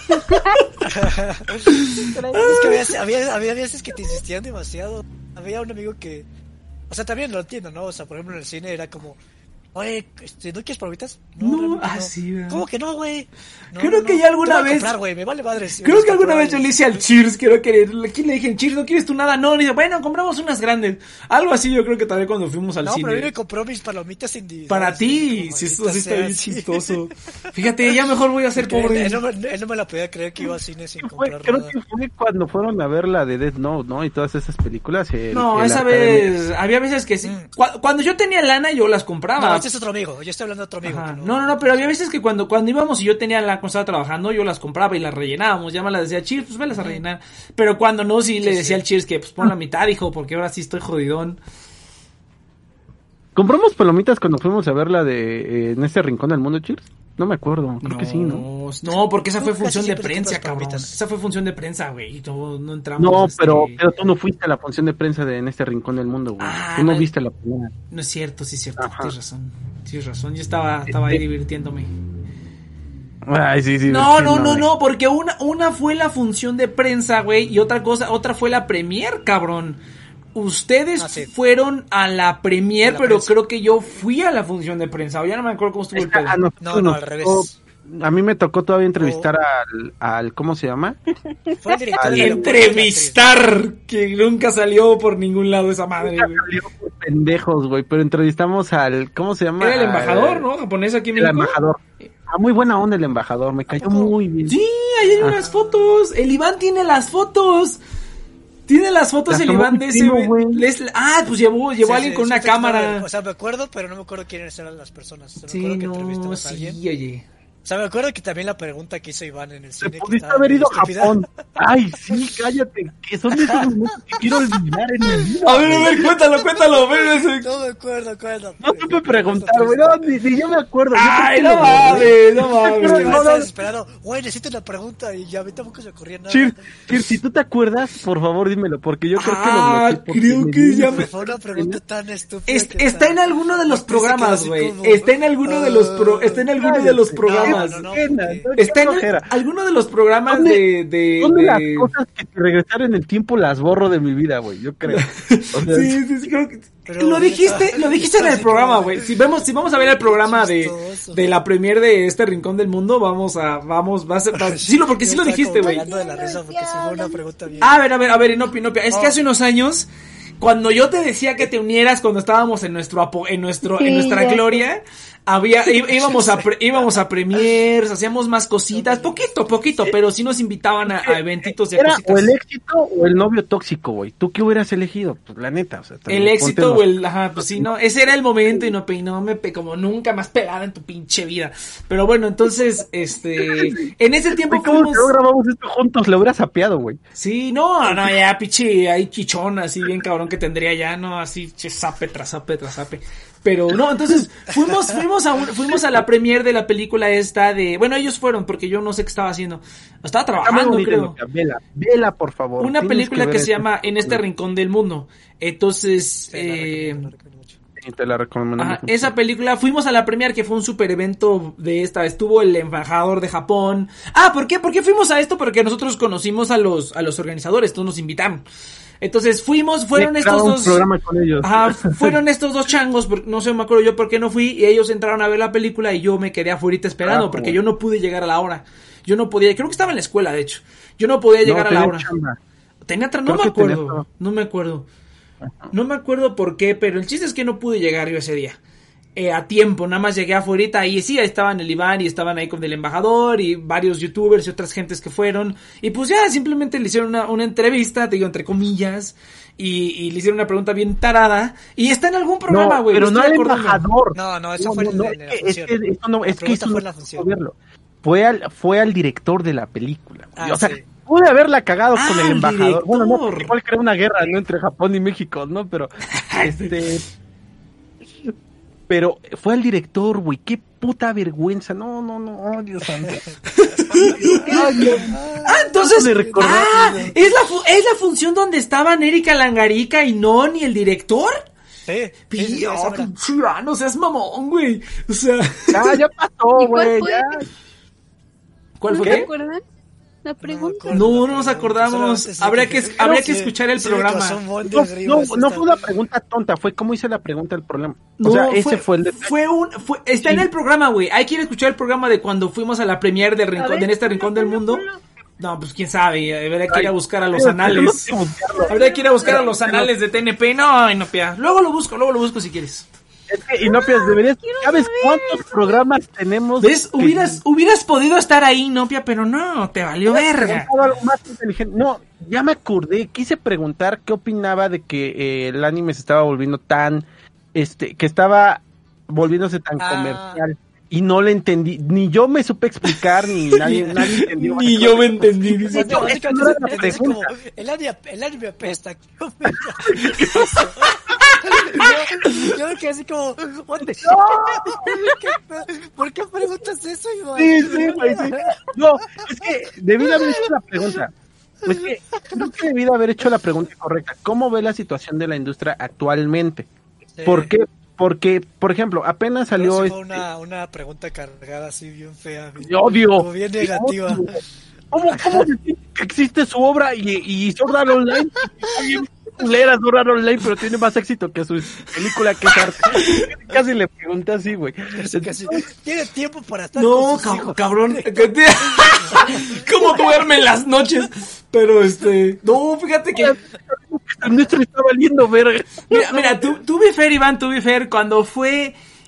Es que había, había, había veces que te insistían demasiado. Había un amigo que. O sea, también lo entiendo, ¿no? O sea, por ejemplo, en el cine era como. Oye, este, ¿no quieres palomitas? No, realmente ah, no. sí, ¿verdad? ¿Cómo que no, güey? No, Creo no, que no. ya alguna Te voy a vez- comprar, güey, me vale madres. Creo Me que alguna comprar vez yo y- le hice al Cheers, quiero querer. Aquí le dije, Cheers, ¿no quieres tú nada? No, le dije, bueno, compramos unas grandes. Algo así yo creo que también cuando fuimos al No, pero a mí me cine. compró mis palomitas individuales. Para ti, Como si esto maldita sí está sea, bien sí. chistoso. Fíjate, ya mejor voy a ser Porque pobre. Él no, me, él no me la podía creer que iba a cine sin fue- comprar creo nada. que fue cuando fueron a ver la de Death Note, ¿no? Y todas esas películas. el- No, el esa Academy. vez, había veces que sí. Mm. Cu- Cuando yo tenía lana, yo las compraba. No, este es otro amigo. Yo estoy hablando de otro amigo. Ajá. que No, no, no, pero había veces que cuando, cuando íbamos y yo tenía la cuando estaba trabajando, yo las compraba y las rellenábamos. Ya me las decía Cheers, pues velas a rellenar. Pero cuando no, sí, le Sí, decía sí. al Cheers que pues pon la mitad, hijo, porque ahora sí estoy jodidón. ¿Compramos palomitas cuando fuimos a ver la de eh, En este rincón del mundo, Cheers? No me acuerdo, creo que sí, ¿no? No, porque esa Tú fue casi función de siempre te prensa, compras cabrón. palomitas. Esa fue función de prensa, güey. Y no, no entramos. No, este, pero, pero tú no fuiste a la función de prensa de En este rincón del mundo, güey. Ah, tú no no. viste la primera. No es cierto, sí es cierto. Ajá. Tienes razón. Tienes razón. Yo estaba, estaba ahí divirtiéndome. Ay, sí, sí. No, sí, no, no, güey. no, porque una, una fue la función de prensa, güey, y otra cosa, otra fue la premier, cabrón. Ustedes Ah, sí. fueron a la premier, A la pero prensa. creo que yo fui a la función de prensa. O ya no me acuerdo cómo estuvo el Esta- pedo. a nosotros No, no, nos al revés. tocó- A mí me tocó todavía entrevistar al, al, ¿cómo se llama? Fue el director Al del aeropuerto Entrevistar, que nunca salió por ningún lado esa madre, güey. Salió por pendejos, güey, pero entrevistamos al, ¿cómo se llama? Era el Al- embajador, ¿no? Japonés aquí en El México. embajador. Ah, muy buena onda el embajador, me cayó poco? muy bien. Sí, ahí hay unas fotos. El Iván tiene las fotos. Tiene las fotos Las el tomó Iván de ese. contigo, güey. les- Ah, pues llevó, llevó Sí, a alguien sí, con sí, una sí, cámara. O sea, me acuerdo, pero no me acuerdo quiénes eran las personas. O sea, me Sí, acuerdo que no, entrevistamos a alguien. sí, oye. O sea, me acuerdo que también la pregunta que hizo Iván en el Te cine. que pudiste estaba haber bien ido a estúpida. Japón. Ay, sí, cállate. Que son de esos momentos que quiero olvidar en mi vida. A ver, a ver, cuéntalo, cuéntalo. ven, ese- No me acuerdo, acuerdo. No supe preguntar, güey. No, ni, ni yo me acuerdo. Yo Ay, creo no que lo borré. mames, no Pero mames. no, estaba no. desesperado. Güey, necesito una pregunta y ya a mí tampoco se me ocurría nada. Chir, Chir, si tú te acuerdas, por favor dímelo, porque yo creo que lo Ah, bloqueé. porque creo me que dio ya una- me- Fue una pregunta tan estúpida. Es- que está en alguno de los Martín se quedó programas, así güey. como, Está en alguno de los pro, está en alguno de los Cállate. programas. No, no, no. Pena, porque- no, qué Está en flojera. alguno de los programas ¿Dónde- de, de, Son de de- las cosas que si regresar en el tiempo las borro de mi vida, güey, yo creo. O sea, Sí, sí, sí, creo que- Pero lo dijiste, está- lo dijiste en está el así programa, como- güey. Si vemos, si vamos a ver el programa de, Chistoso. de la premier de este rincón del mundo, vamos a, vamos, va a ser, va- sí, lo, porque sí Yo lo estaba dijiste, como güey. cagando de la risa porque sí fue una pregunta bien. A ver, a ver, a ver, Inopia, Inopia. Es que Oh. hace unos años, cuando yo te decía que te unieras cuando estábamos en nuestro apo- en nuestro, en Sí, nuestra ya gloria, había, í- íbamos a, pre- íbamos a premiers, hacíamos más cositas, poquito, poquito, pero sí nos invitaban a, a eventitos y a era cositas. o el éxito o el novio tóxico, güey. ¿Tú qué hubieras elegido? Pues la neta, o sea, también El ponte éxito los- o el, ajá, pues sí, no, ese era el momento y no, pe- no me, pe- como nunca más pelada en tu pinche vida. Pero bueno, entonces, este, en ese tiempo Güey, ¿cómo fuimos, que no grabamos esto juntos? Le hubieras sapeado, güey. sí, no, no, ya, pinche, hay chichón así bien cabrón que tendría ya, no, así, che, zape tras zape tras zape. Pero no, entonces, fuimos, fuimos a un- fuimos a la premier de la película esta de, bueno, ellos fueron porque yo no sé qué estaba haciendo. Estaba Está muy trabajando, bonita, creo. Inopia, Vela, vela, por favor. Una Tienes película que, ver se esta llama En este película. rincón del mundo. Entonces, Sí, la eh, recomiendo, la recomiendo mucho. Sí, te la recomiendo ajá, mucho. esa película, fuimos a la premier que fue un super evento de esta, estuvo el embajador de Japón. Ah, ¿por qué? ¿Por qué fuimos a esto? Porque nosotros conocimos a los, a los organizadores, todos nos invitaron. Entonces fuimos, fueron Me estos grabo un dos, programa con ellos. ajá, fueron estos dos changos, por- no sé, me acuerdo yo por qué no fui, y ellos entraron a ver la película y yo me quedé afuera esperando, Ah, porque como- yo no pude llegar a la hora. Yo no podía, creo que estaba en la escuela, de hecho. Yo no podía llegar No, a la tenía hora. chamba. Tenía tra- no Creo me que tenía acuerdo, todo. no me acuerdo. No me acuerdo por qué, pero el chiste es que no pude llegar yo ese día. Eh, a tiempo, nada más llegué afuera y sí, ahí estaban el Iván y estaban ahí con el embajador y varios youtubers y otras gentes que fueron. Y pues ya simplemente le hicieron una, una entrevista, te digo entre comillas, y, y le hicieron una pregunta bien tarada. Y está en algún programa, No, güey. pero me no estoy al acordando. embajador. No, no, eso No, fue no, en, no, en es la que, es función. que eso no, La es que pregunta eso fue no en la puedo función. verlo. Fue al, fue al director de la película. güey. Ah, o sea, sí. pude haberla cagado Ah, con el el embajador. Bueno, no, director. igual creó una guerra, ¿no? Entre Japón y México, ¿no? Pero, este... Pero fue al director, güey. Qué puta vergüenza. No, no, no. Oh, Dios santo. Ay, Dios. Ah, entonces. de recordar, Ah, güey. ¿es la, fu- es la función donde estaban Erika Langarica y Non y el director. Sí, sí, sí, sí, Pío, esa mera. pinche Iván, no seas mamón, güey. O sea. Ya, ya pasó, ¿Y cuál güey. fue? Ya. ¿Cuál ¿No fue se qué? acuerdan? La pregunta. me acuerdo. No, no nos acordamos. Solamente sé Habría que, habría que sí, escuchar el sí me programa. causó un buen de No, arriba no, esta no fue una tarde. pregunta tonta, fue cómo hice la pregunta del problema. O No, sea, ese fue, el detalle. fue un, fue, está en el programa, güey. Hay que ir a escuchar el programa de cuando fuimos a la premier del rincón, ver, de este rincón del ponlo, mundo. ponlo. No, pues quién sabe, habría que ir a Ay, buscar a los Ay, anales. tenemos que buscarlo. Habría que ir a buscar a los anales de T N P. No, no, pia. Luego lo busco, luego lo busco si quieres. Es que, Inopias, deberías, ¿sabes cuántos programas tenemos? ¿Ves? que- Hubieras, hubieras podido estar ahí, Nopia, pero no, te valió verga. preguntado algo más inteligente. No, ya me acordé, quise preguntar qué opinaba de que eh, el anime se estaba volviendo tan, este, que estaba volviéndose tan Ah. comercial. Y no le entendí, ni yo me supe explicar, ni nadie, nadie entendió. Ni yo me entendí. dice. No, es que no era la Es así como, pregunta. el anime, el anime apesta. ¿Qué opina? ¿Qué pasó? Yo, yo me quedé así como, what the shit? ¿Qué pe- ¿Por qué preguntas eso, Iván? Sí, sí, güey, sí. No, es que debí de haber hecho la pregunta. Es que creo que debí de haber hecho la pregunta correcta. ¿Cómo ve la situación de la industria actualmente? Sí. ¿Por qué? Porque, por ejemplo, apenas Pero salió sí fue este... una, una pregunta cargada así bien fea. bien- Yo odio. Como bien negativa. ¿Cómo, cómo se dice que existe su obra y, y Sword Art Online? Está bien culera Sword Art Online, pero tiene más éxito que su película que es arte. Casi le pregunté así, güey. Casi, casi. Tiene tiempo para estar No, con sus cab- hijos. cabrón. que te- ¿Cómo duerme en las noches? Pero este. No, fíjate que. Nuestro está valiendo verga. Mira, mira, tú, tú Fair, Iván, tú Fair, cuando fue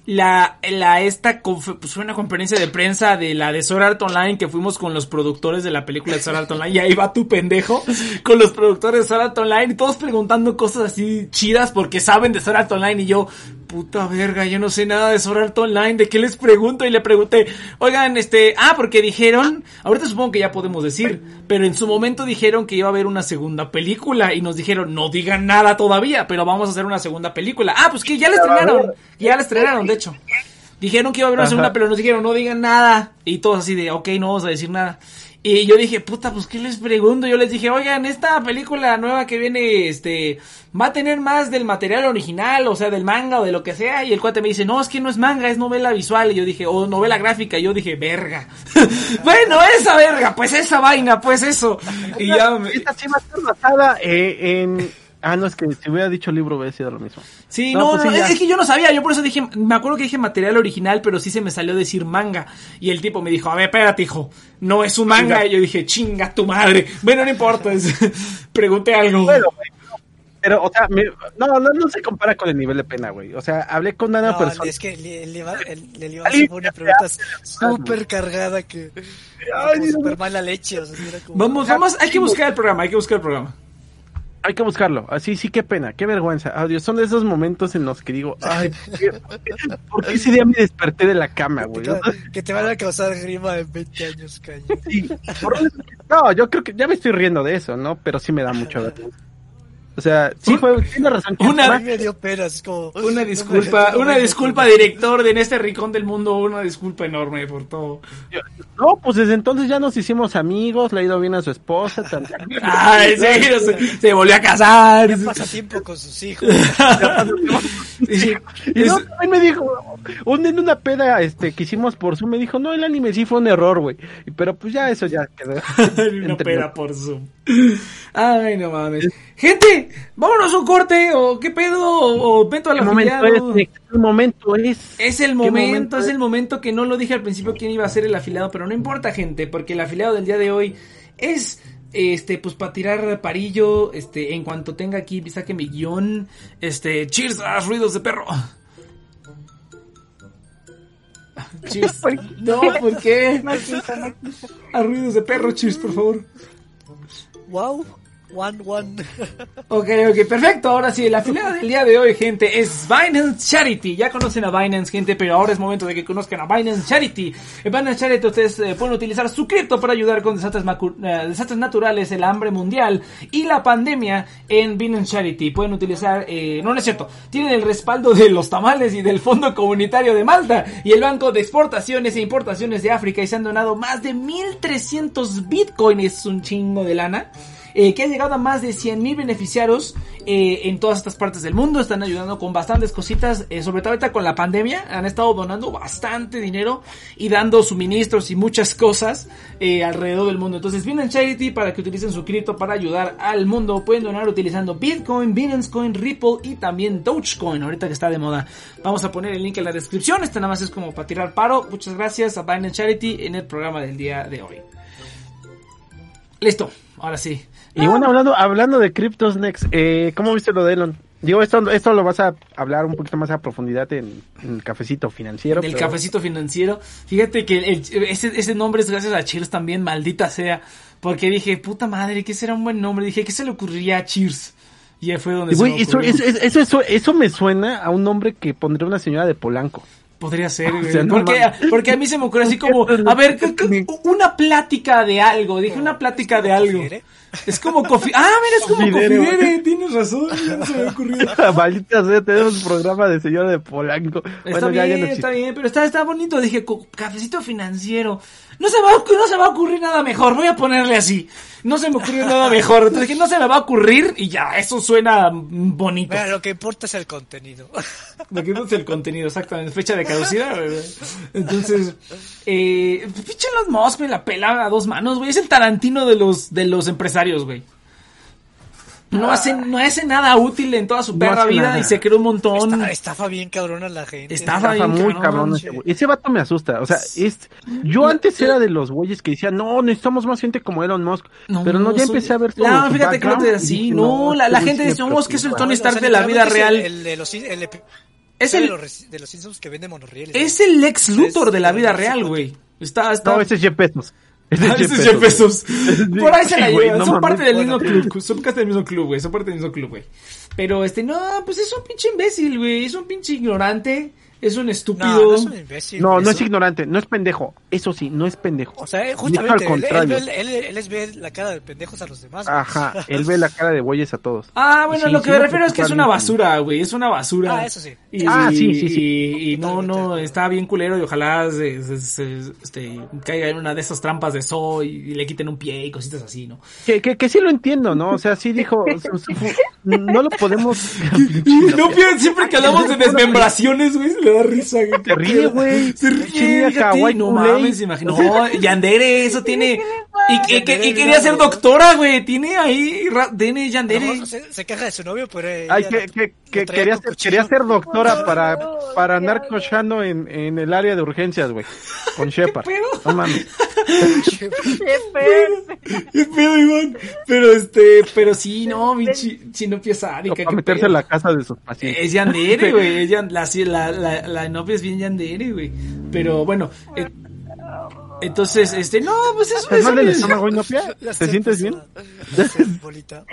la, la, esta, conf- pues fue una conferencia de prensa de la de Sword Art Online que fuimos con los productores de la película de Sword Art Online y ahí va tu pendejo con los productores de Sword Art Online y todos preguntando cosas así chidas porque saben de Sword Art Online y yo, puta verga, yo no sé nada de Sword Art Online, ¿de qué les pregunto? Y le pregunté, oigan, este, ah, porque dijeron, ahorita supongo que ya podemos decir, pero en su momento dijeron que iba a haber una segunda película y nos dijeron, no digan nada todavía, pero vamos a hacer una segunda película. Ah, pues que ya la estrenaron, ya la estrenaron, de hecho. Dijeron que iba a haber una segunda, Ajá. pero nos dijeron, no digan nada. Y todos así de, ok, no vamos a decir nada. Y yo dije, puta, pues ¿qué les pregunto? Yo les dije, oigan, esta película nueva que viene, este, va a tener más del material original, o sea, del manga o de lo que sea. Y el cuate me dice, no, es que no es manga, es novela visual. Y yo dije, o novela gráfica. Y yo dije, verga. Bueno, esa verga, pues esa vaina, pues eso. Y ya me... Esta sí va a estar basada eh, en... Ah, no, es que si hubiera dicho libro hubiera sido lo mismo. Sí, no, no, pues no sí, es, es que yo no sabía, yo por eso dije, me acuerdo que dije material original, pero sí se me salió decir manga. Y el tipo me dijo, a ver, espérate, hijo, no es un manga. Chinga. Y yo dije, chinga tu madre. Bueno, no importa, es, pregunté algo. Bueno, pero, o sea, me, no, no, no se compara con el nivel de pena, güey. O sea, hablé con una no, persona. Es que le, le, iba, le, le iba a hacer una pregunta súper cargada que... Ay, súper mala leche. O sea, era como... Vamos, vamos, hay que buscar el programa, hay que buscar el programa. Hay que buscarlo, así sí, qué pena, qué vergüenza. Oh, Dios, son de esos momentos en los que digo, ay, ¿por qué ese día me desperté de la cama, güey? Que te van a causar grima en veinte años, caño. Sí, no, yo creo que ya me estoy riendo de eso, ¿no? Pero sí me da mucho vergüenza. O sea, sí fue, tiene razón. Una, me dio penas, como... una disculpa, no me, una disculpa, director de En este rincón del mundo, una disculpa enorme por todo. No, pues desde entonces ya nos hicimos amigos, le ha ido bien a su esposa. Tan... Ay, sí, se, se volvió a casar. Ya pasa tiempo con sus hijos. y y no, también me dijo, un, en una peda este, que hicimos por Zoom, me dijo, no, el anime sí fue un error, güey. Pero pues ya eso ya quedó. Una peda por Zoom. Ay, no mames. Gente, vámonos a un corte, o qué pedo, o, o vento al afiliado. Es, el momento es. Es el momento, momento es, es el momento que no lo dije al principio quién iba a ser el afiliado, pero no importa, gente, porque el afiliado del día de hoy es, este, pues para tirar parillo, este, en cuanto tenga aquí, saque mi guión, este, cheers a ruidos de perro. Cheers. No, ¿por qué? A ruidos de perro, cheers, por favor. Wow. One, one. Ok, ok, perfecto. Ahora sí, la afiliada del día de hoy, gente, es Binance Charity. Ya conocen a Binance, gente, pero ahora es momento de que conozcan a Binance Charity. En Binance Charity ustedes eh, pueden utilizar su cripto para ayudar con desastres, macu- eh, desastres naturales, el hambre mundial y la pandemia en Binance Charity. Pueden utilizar, eh, no, no es cierto, tienen el respaldo de los tamales y del Fondo Comunitario de Malta y el Banco de Exportaciones e Importaciones de África, y se han donado más de mil trescientos bitcoins, es un chingo de lana. Eh, que ha llegado a más de cien mil beneficiarios eh, en todas estas partes del mundo. Están ayudando con bastantes cositas, eh, sobre todo ahorita con la pandemia. Han estado donando bastante dinero y dando suministros y muchas cosas eh, alrededor del mundo. Entonces, Binance Charity, para que utilicen su cripto para ayudar al mundo, pueden donar utilizando Bitcoin, Binance Coin, Ripple y también Dogecoin, ahorita que está de moda. Vamos a poner el link en la descripción. Este nada más es como para tirar paro. Muchas gracias a Binance Charity en el programa del día de hoy. Listo, ahora sí. Y bueno, hablando hablando de Cryptos Next, eh, ¿cómo viste lo de Elon? Digo, esto esto lo vas a hablar un poquito más a profundidad en, en el cafecito financiero. En el pero... cafecito financiero. Fíjate que el, ese, ese nombre es gracias a Cheers también, maldita sea. Porque dije, puta madre, ¿qué será un buen nombre? Dije, ¿qué se le ocurriría a Cheers? Y ahí fue donde y, güey, se me eso, ocurrió. eso, eso, eso, eso me suena a un nombre que pondría una señora de Polanco. Podría ser, güey. O sea, no porque, porque a mí se me ocurre así como, a ver, una plática de algo. Dije, una plática de algo. Es como cofi... Ah, mira, es como Cofidere. Tienes razón, no se me ocurrió. Maldita sea, tenemos un programa de señora de Polanco. Está bueno, bien, ya, ya no está bien, pero está, está bonito. Dije, cafecito financiero. No se, va a, no se va a ocurrir nada mejor, voy a ponerle así. No se me ocurrió nada mejor. Entonces dije, no se me va a ocurrir y ya, eso suena bonito. Bueno, lo que importa es el contenido. Lo que importa es el contenido, exactamente. Fecha de caducidad, güey. Entonces, eh, pinche Elon Musk me la pela a dos manos, güey. Es el Tarantino de los, de los empresarios, güey. No hace, no hace nada útil en toda su perra no vida nada. Y se creó un montón. Estafa, estafa bien cabrona la gente. Estafa, estafa bien muy cabrón ese güey. Ese vato me asusta. O sea, es, yo antes era de los güeyes que decían, no, necesitamos más gente como Elon Musk. No, pero no, ya empecé soy... a ver todo. No, fíjate que no te así. No, no, la, la gente dice, no, que es el Tony Stark de la vida real. El, el, el, el, Es el... el... De los, de los Simpsons que vende monorrieles. Es el Lex Luthor es, de la vida no real, güey. Está, está... No, ese es Jeff Bezos. Ese Ah, es ese es Jeff Bezos. Por ahí se la Sí, güey, llevan. no Son mames. parte del Bueno. mismo club. Son parte del mismo club, güey. Son parte del mismo club, güey. Pero este, no, pues es un pinche imbécil, güey. Es un pinche ignorante. Es un estúpido. No, no es un imbécil. No, no eso. es ignorante, no es pendejo. Eso sí, no es pendejo. O sea, Dijo justamente, al él, él, contrario. él, él, él es ver la cara de pendejos a los demás. güey. Ajá, él ve la cara de bueyes a todos. Ah, bueno, Sí, lo que sí me me refiero es que es preocupa una mucho. basura, güey. Es una basura. Ah, eso sí. Y, Ah, sí, sí, sí. Y, y no, Totalmente. no, está bien culero y ojalá se, se- se- este, caiga en una de esas trampas de Zoe y le quiten un pie y cositas así, ¿no? Que, que, que sí lo entiendo, ¿no? O sea, sí dijo, su- su- no lo podemos... No, pero siempre que hablamos de desmembraciones, güey, se le da risa, güey. Se ríe, güey. Se ríe, Chinga, fíjate, Kawaii no Kool-Aid. mames, imagino. No, Yandere, eso tiene... Y, que- que- y Yandere, quería ser mira, doctora, güey. Tiene ahí, ra- tiene A lo Yandere. mejor se, se queja de su novio, pero ella Ay, la- que, que, lo que traía quería, con ser, cuchillo. quería ser doctora para, No, para qué andar asco. cochando en, en el área de urgencias, güey. Con Shepard. pedo? No mames. Qué pedo. ¿Qué pedo, Iván? Pero este, pero sí, no, mi chi- chinopia sádica. Para qué meterse pedo. en la casa de sus pacientes. Es Yandere, güey. Es Yan- la, sí, la, la, la novia es bien Yandere, güey. Pero bueno, eh, entonces, este, no, pues eso ¿Te es. duele el estómago, Inopia? La ¿Te sientes bien? La bolita.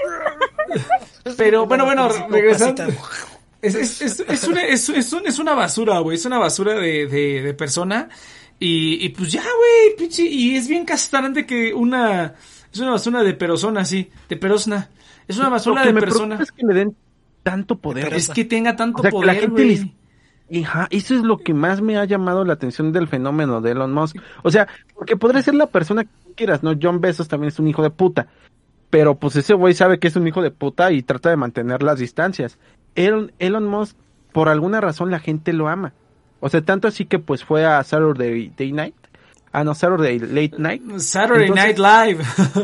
Pero bueno, bueno, Con regresando. pasita. Es, es, es, es, una, es, es, un- es una basura, güey. Es una basura de, de, de persona. Y, y pues ya, güey, pinche. Y es bien castrante que una. Es una basura de persona, sí. De persona. Es una basura Lo que de me persona. preocupa es que le den tanto poder. Pero Es que tenga tanto O sea, que la poder, gente güey. les- Hija, eso es lo que más me ha llamado la atención del fenómeno de Elon Musk. O sea, porque podría ser la persona que quieras, ¿no? John Bezos también es un hijo de puta. Pero pues ese güey sabe que es un hijo de puta y trata de mantener las distancias. Elon, Elon Musk, por alguna razón la gente lo ama. O sea, tanto así que pues fue a Saturday Day Night. Ah, no, Saturday Late Night. Saturday Entonces- Night Live.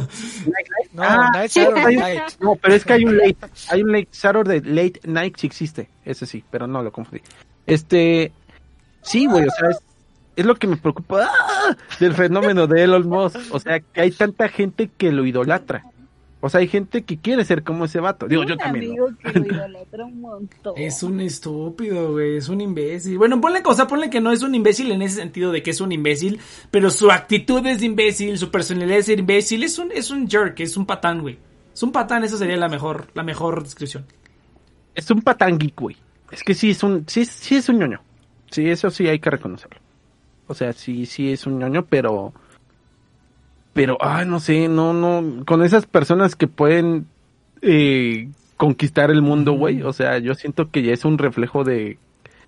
No, Ah, Night sí, Saturday hay un- Night. No, pero es que hay un late, hay un late Saturday Late Night sí existe, ese sí, pero no lo confundí. Este, sí, güey, o sea, es, es lo que me preocupa ¡ah! del fenómeno de Elon Musk, o sea, que hay tanta gente que lo idolatra. O sea, hay gente que quiere ser como ese vato. Digo, Un yo también. amigo ¿no? que lo idolatra un montón. Es un estúpido, güey, es un imbécil. Bueno, ponle cosa, ponle que no es un imbécil en ese sentido de que es un imbécil, pero su actitud es de imbécil, su personalidad es de imbécil, es un, es un jerk, es un patán, güey. Es un patán, esa sería la mejor, la mejor descripción. Es un patán geek, güey. Es que sí es un, sí, es- sí es un ñoño. Sí, eso sí hay que reconocerlo. O sea, sí, sí es un ñoño, pero... Pero, ah, no sé, no, no, con esas personas que pueden eh, conquistar el mundo, güey, o sea, yo siento que ya es un reflejo de,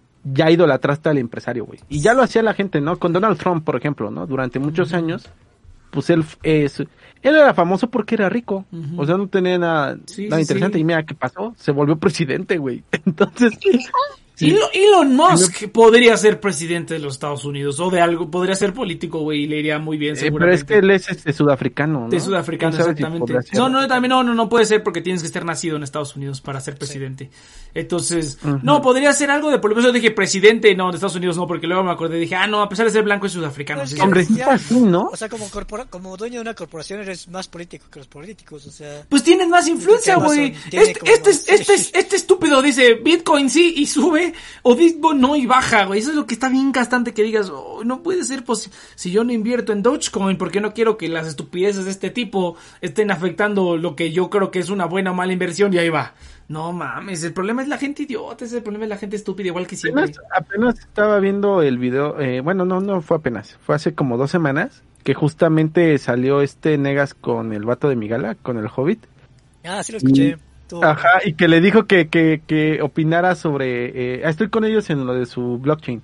ya idolatraste al empresario, güey, y ya lo hacía la gente, ¿no? Con Donald Trump, por ejemplo, ¿no? Durante muchos años, pues él, es, él era famoso porque era rico, Ujú. o sea, no tenía nada, Sí, nada sí, interesante, sí. y mira qué pasó, se volvió presidente, güey, entonces... Sí. Elon, Elon Musk podría ser presidente de los Estados Unidos o de algo, podría ser político, güey, y le iría muy bien Eh, pero seguramente. es que él es este sudafricano, ¿no? De sudafricano, ¿Quién sabe si exactamente. podrá ser? No, no, también no, no, no puede ser porque tienes que estar nacido en Estados Unidos para ser presidente. Entonces, Ujú. no, podría ser algo de, por eso dije presidente, no, de Estados Unidos no, porque luego me acordé, dije, ah, no, a pesar de ser blanco es sudafricano. Pues sí, ya- Hombre, sí. sí está así, ¿no? O sea, como, corpora- como dueño de una corporación eres más político que los políticos, o sea... Pues tienes más influencia, Amazon güey. tiene Este, como este, más- este, este estúpido dice Bitcoin sí y sube, o Bitcoin no y baja, güey. Eso es lo que está bien gastante que digas, oh, no puede ser posible. Si yo no invierto en Dogecoin, porque no quiero que las estupideces de este tipo estén afectando lo que yo creo que es una buena o mala inversión, y ahí va. No mames, el problema es la gente idiota, ese es el problema es la gente estúpida, igual que siempre. Apenas, apenas estaba viendo el video, eh, bueno, no, no fue apenas, fue hace como dos semanas, que justamente salió este Negas con el vato de Migala, con el Hobbit. Ah, sí lo escuché. Tú- Ajá, y que le dijo que, que, que opinara sobre, eh, estoy con ellos en lo de su blockchain.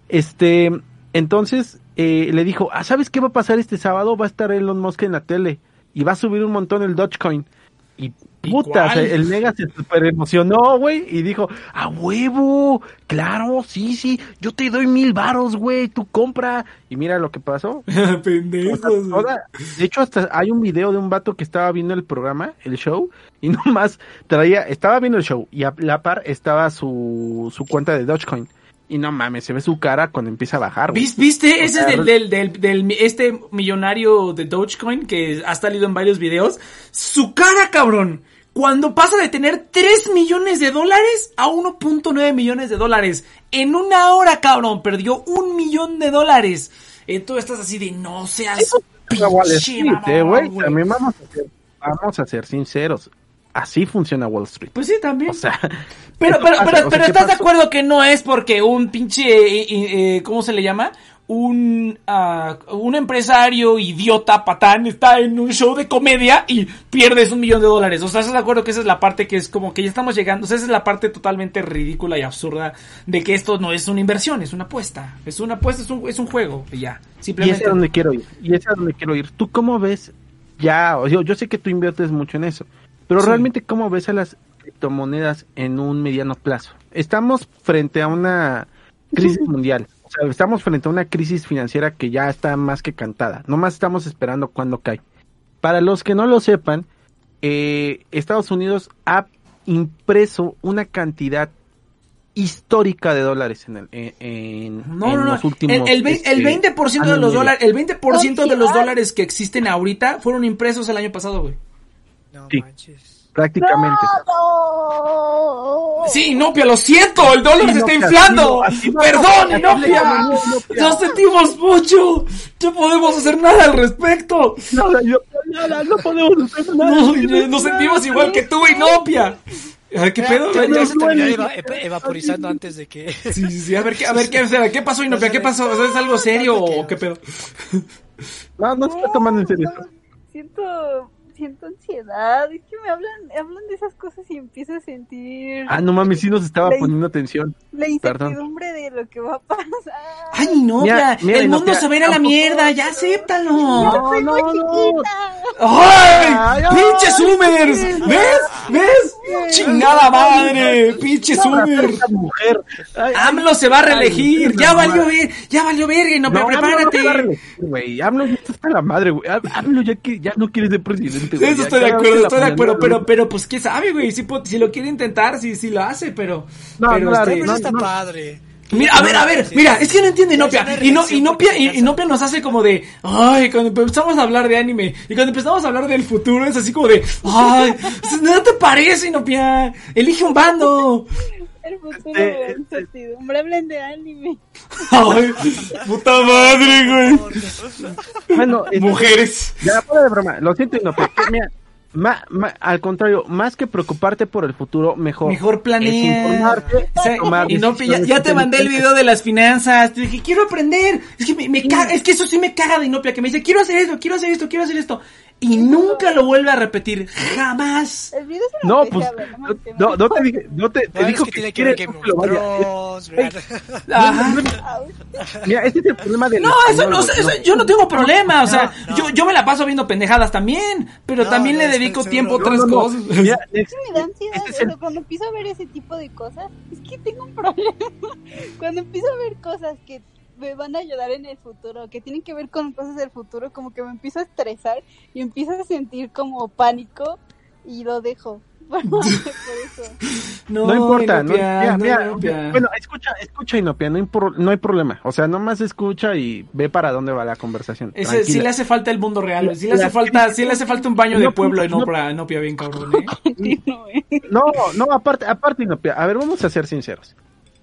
Este, entonces, eh, le dijo, ah, ¿sabes qué va a pasar este sábado? Va a estar Elon Musk en la tele, y va a subir un montón el Dogecoin. Y puta, o sea, el Negas se super emocionó, güey, y dijo, ¡a huevo! Claro, sí, sí, yo te doy mil varos, güey, tú compra. Y mira lo que pasó. O sea, Pendejos. güey. toda- de hecho, hasta hay un video de un vato que estaba viendo el programa, el show, y nomás traía, estaba viendo el show, y a la par estaba su, su cuenta de Dogecoin. Y no mames, se ve su cara cuando empieza a bajar, güey. ¿Vis- ¿Viste? O Ese sea, es del, del, del, del, mi- este millonario de Dogecoin que ha salido en varios videos. Su cara, cabrón. Cuando pasa de tener tres millones de dólares a uno punto nueve millones de dólares. En una hora, cabrón, perdió un millón de dólares. Entonces estás así de no seas pinche mamón, güey. También vamos a, ser, vamos a ser sinceros. Así funciona Wall Street. Pues sí, también. O sea, pero, pero, pasa, pero, o sea, pero ¿estás pasó? de acuerdo que no es porque un pinche, eh, eh, ¿cómo se le llama? Un, uh, un empresario idiota, patán, está en un show de comedia y pierdes un millón de dólares. O sea, ¿estás de acuerdo que esa es la parte que es como que ya estamos llegando? O sea, esa es la parte totalmente ridícula y absurda de que esto no es una inversión, es una apuesta. Es una apuesta, es un, es un juego, y ya. Simplemente. Y ese es a donde quiero ir. Y ese es a donde quiero ir. ¿Tú cómo ves? Ya, yo, yo sé que tú inviertes mucho en eso. Pero sí. Realmente, ¿cómo ves a las criptomonedas en un mediano plazo? Estamos frente a una crisis mundial. O sea, estamos frente a una crisis financiera que ya está más que cantada. Nomás estamos esperando cuándo cae. Para los que no lo sepan, eh, Estados Unidos ha impreso una cantidad histórica de dólares en, el, en, en, no, en no, los últimos... El, el, este, el veinte por ciento de los dólares, el veinte por ciento de los Ay. dólares que existen ahorita fueron impresos el año pasado, güey. No Sí. manches. Prácticamente. No, no. Sí, Inopia, lo siento, el dólar Sí, se está Inopia, inflando. sí, no, así no, Perdón, así le Inopia. llaman, Inopia. Nos sentimos mucho. No podemos hacer nada al respecto. No, yo, no, no podemos hacer nada. No, nos sentimos igual que tú, Inopia. A ver, ¿qué pedo? Ya, Ya- ya ya- se terminó eva- eva- evaporizando antes de que... Sí, sí, sí, a ver, ¿qué, a ver, qué, o sea, ¿qué pasó, Inopia? ¿Qué pasó? O sea, ¿es algo serio o qué pedo? No, no se está tomando en serio esto. Siento, siento ansiedad. Es que me hablan, hablan de esas cosas y empiezo a sentir Ah, no mames, sí nos estaba La- poniendo atención. la perdón. incertidumbre de lo que va a pasar. Ay, Inopia, Mira, mira, el mundo Inopia, se va a ir a la tampoco- mierda, ya acéptalo. No, Soy no, muy no. chiquita. ¡Ay! Ay, ay. ¡Pinche Zoomers! ¿Ves? ¿Ves? ¡Chingada madre! ¡Pinche Zoomer! Esa mujer. Ay, AMLO se va a reelegir. Ay, Ya no, valió no, ver, ya valió verga, Inopia, No, prepárate. AMLO no se va a reelegir, güey. AMLO ya está hasta la madre, güey. AMLO ya, que- ya no quiere ser presidente, güey. Eso Ya estoy de cada vez acuerdo, que la estoy de acuerdo, ponen, pero, pero, pues, ¿qué sabe, güey? Si, po- si lo quiere intentar, sí, sí lo hace, pero... No, pero, claro, este, Pero no, está no. padre. Mira, a ver, a ver, Sí, mira, sí. es que no entiende Ya Inopia. es una Y no, reacción Inopia, porque ya Inopia nos hace como de, ay, cuando empezamos a hablar de anime y cuando empezamos a hablar del futuro es así como de, ay, no te parece, Inopia, elige un bando. El futuro Este, de la incertidumbre. Hablen de anime. Ay, puta madre, güey. Bueno, este, Mujeres. ya fuera de broma, lo siento, Inopia. que, Mira, ma- ma- al contrario, más que preocuparte por el futuro, mejor. Mejor es planea. informarte, O sea, tomar Inopia, ya, decisiones ya te mandé el inteligentes. video de las finanzas. Te dije, quiero aprender. Es que me, me caga, es que eso sí me caga de Inopia, que me dice, quiero hacer esto, quiero hacer esto, quiero hacer esto. Y nunca lo vuelve a repetir. Jamás. El video se lo No, dejé pues, a ver, no me no, entiendo. no, no te dije, no te, te No, dijo es que que, tiene que ver quiere Game que lo of vaya. Thrones, ¿verdad? Ajá. Mira, este es el problema de No, eso no, eso- yo no tengo problema, o sea, yo, yo me la paso viendo pendejadas también, pero No, también no, le estoy dedico seguro. tiempo a No, otras no, no. cosas. Mira, Es que me da ansiedad este es eso, el- cuando empiezo a ver ese tipo de cosas, es que tengo un problema. Cuando empiezo a ver cosas que me van a ayudar en el futuro, que tienen que ver con cosas del futuro, como que me empiezo a estresar y empiezo a sentir como pánico y lo dejo. Por eso. No, importa, no, Inopia, mira, no, mira, Inopia. bueno, escucha, escucha Inopia, no, impor- no hay problema, o sea, nomás escucha y ve para dónde va la conversación. Ese, tranquila. sí le hace falta el mundo real, sí le La- hace falta, sí le hace falta un baño de No, pueblo en no. Opra, en Opia bien cabrón, ¿eh? Continúe. No, no, aparte, aparte Inopia, a ver, vamos a ser sinceros.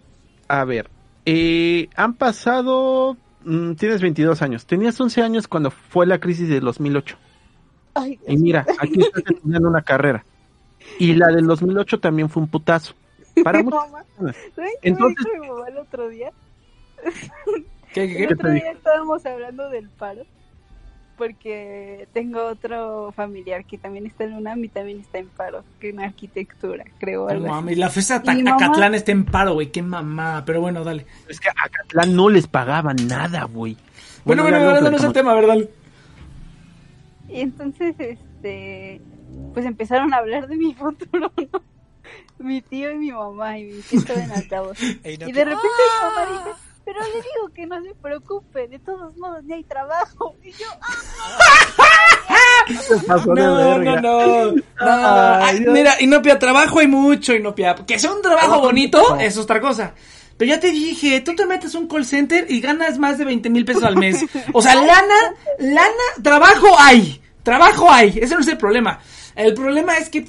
A ver, eh, han pasado, mm, tienes veintidós años, tenías once años cuando fue la crisis de dos mil ocho. Ay, Y mira, aquí estás estudiando una carrera. Y la del dos mil ocho también fue un putazo. Para mi muchas mamá. personas. ¿Saben qué Entonces- me dijo mi mamá el otro día? ¿Qué, qué, El qué? otro día estábamos hablando del paro, porque tengo otro familiar que también está en UNAM y también está en paro, que en arquitectura, creo. No Algo así. mames, la FESA Y mi mamá- Acatlán está en paro, güey, qué mamada, pero bueno, dale. Es que a Acatlán no les pagaban nada, güey. Bueno, bueno, ya bueno, luego no es el platicamos. tema, a ver, dale. Y entonces, este, pues empezaron a hablar de mi futuro, ¿no? Mi tío y mi mamá, y mi tío estaba en altavoz. Ey, no, Y que- de repente mi mamá dice, pero le digo que no se preocupe, de todos modos ni hay trabajo. Y yo, Se pasó de No, no, verga. no, no. Ay, Ay, Dios. mira, Inopia, trabajo hay mucho, Inopia. Que sea un trabajo bonito es otra cosa. Pero ya te dije, tú te metes a un call center y ganas más de veinte mil pesos al mes. O sea, lana, lana, trabajo hay. Trabajo hay. Ese no es el problema. El problema es que, pues,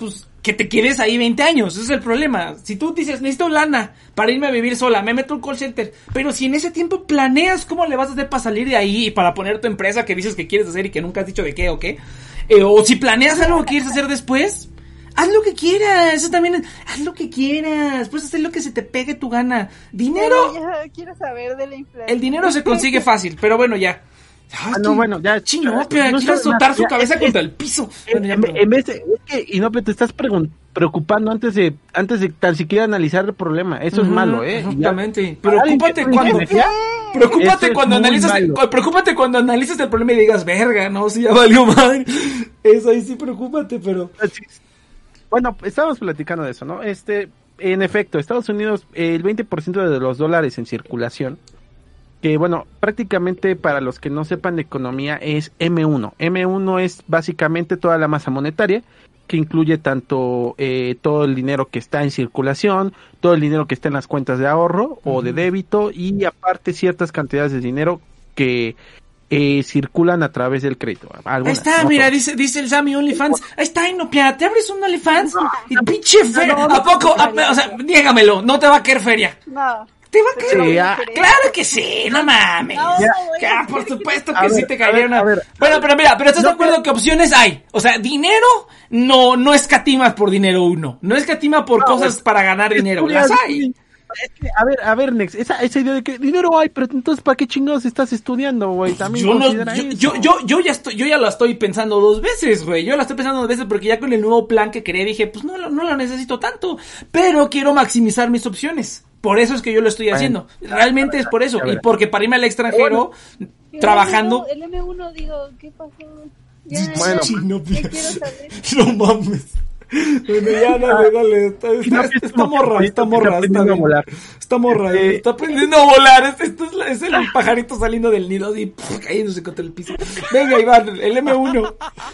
que te quedes ahí veinte años. Ese es el problema. Si tú dices, necesito lana para irme a vivir sola, me meto en call center, pero si en ese tiempo planeas cómo le vas a hacer para salir de ahí y para poner tu empresa que dices que quieres hacer y que nunca has dicho de qué o qué, eh, o si planeas algo que quieres hacer después, haz lo que quieras. Eso también, haz lo que quieras, puedes hacer lo que se te pegue tu gana. Dinero, ya quiero saber de la inflación. el dinero se consigue fácil, pero bueno, ya. Ah, no, bueno, ya. Chino, pero no quiero sabes soltar más, su ya, cabeza es- contra el piso. Bueno, ya, En, perdón. en vez de, es que, y no, pero te estás pregun- preocupando antes de, antes de tan siquiera analizar el problema. Eso es Ujú, malo, eh. Exactamente. Ya- Para alguien Preocúpate que cuando, tiene energía, preocúpate eso cuando es muy analizas, malo. preocúpate cuando analices el problema y digas, verga, no, si ya valió madre. Eso ahí sí preocúpate, pero. Así es. Bueno, estábamos platicando de eso, ¿no? Este, en efecto, Estados Unidos, eh, el veinte por ciento de los dólares en circulación, que bueno, prácticamente para los que no sepan de economía es eme uno. eme uno es básicamente toda la masa monetaria, que incluye tanto eh, todo el dinero que está en circulación, todo el dinero que está en las cuentas de ahorro o de débito, y aparte ciertas cantidades de dinero que eh, circulan a través del crédito. Ahí Algunas, está, no mira, todas. dice, dice el Sammy OnlyFans. Ahí está, Inopia, ¿te abres un OnlyFans? Y pinche feria. ¿A poco? A- o sea, dígamelo, no te va a querer feria. No. ¿Te va a querer? Sí, ah, Claro que sí, no mames. No, Ya. güey. Ya, por supuesto A que ver, sí te a caería ver, una... a ver. Bueno, pero mira, pero estás de No, acuerdo que opciones hay. O sea, dinero no no escatimas por dinero uno. No escatima por No, cosas es- para ganar dinero. Estudias- Las hay. Es que, a ver, a ver, Nex, esa, esa idea de que dinero hay, pero entonces ¿para qué chingados estás estudiando, güey? También Yo no, considera yo, eso. yo, yo, yo ya estoy, yo ya la estoy pensando dos veces, güey. Yo la estoy pensando dos veces porque ya con el nuevo plan que creé dije, pues no, lo- no lo necesito tanto, pero quiero maximizar mis opciones. Por eso es que yo lo estoy Bueno, haciendo. Realmente es por eso. ya Y verás. porque para irme al extranjero, trabajando. El eme uno, digo, ¿qué pasó? Ya, Bueno, ya, no, ya quiero saber. No mames. Bueno, ya dale, dale. Está, está, No, está, es está como que morra, ahorita está está morra, está aprendiendo a bien. volar. Está morra, Eh, está aprendiendo a volar. Este, esto es, la- es el pajarito saliendo del nido y pff, cayéndose contra el piso. Venga, Iván, el eme uno.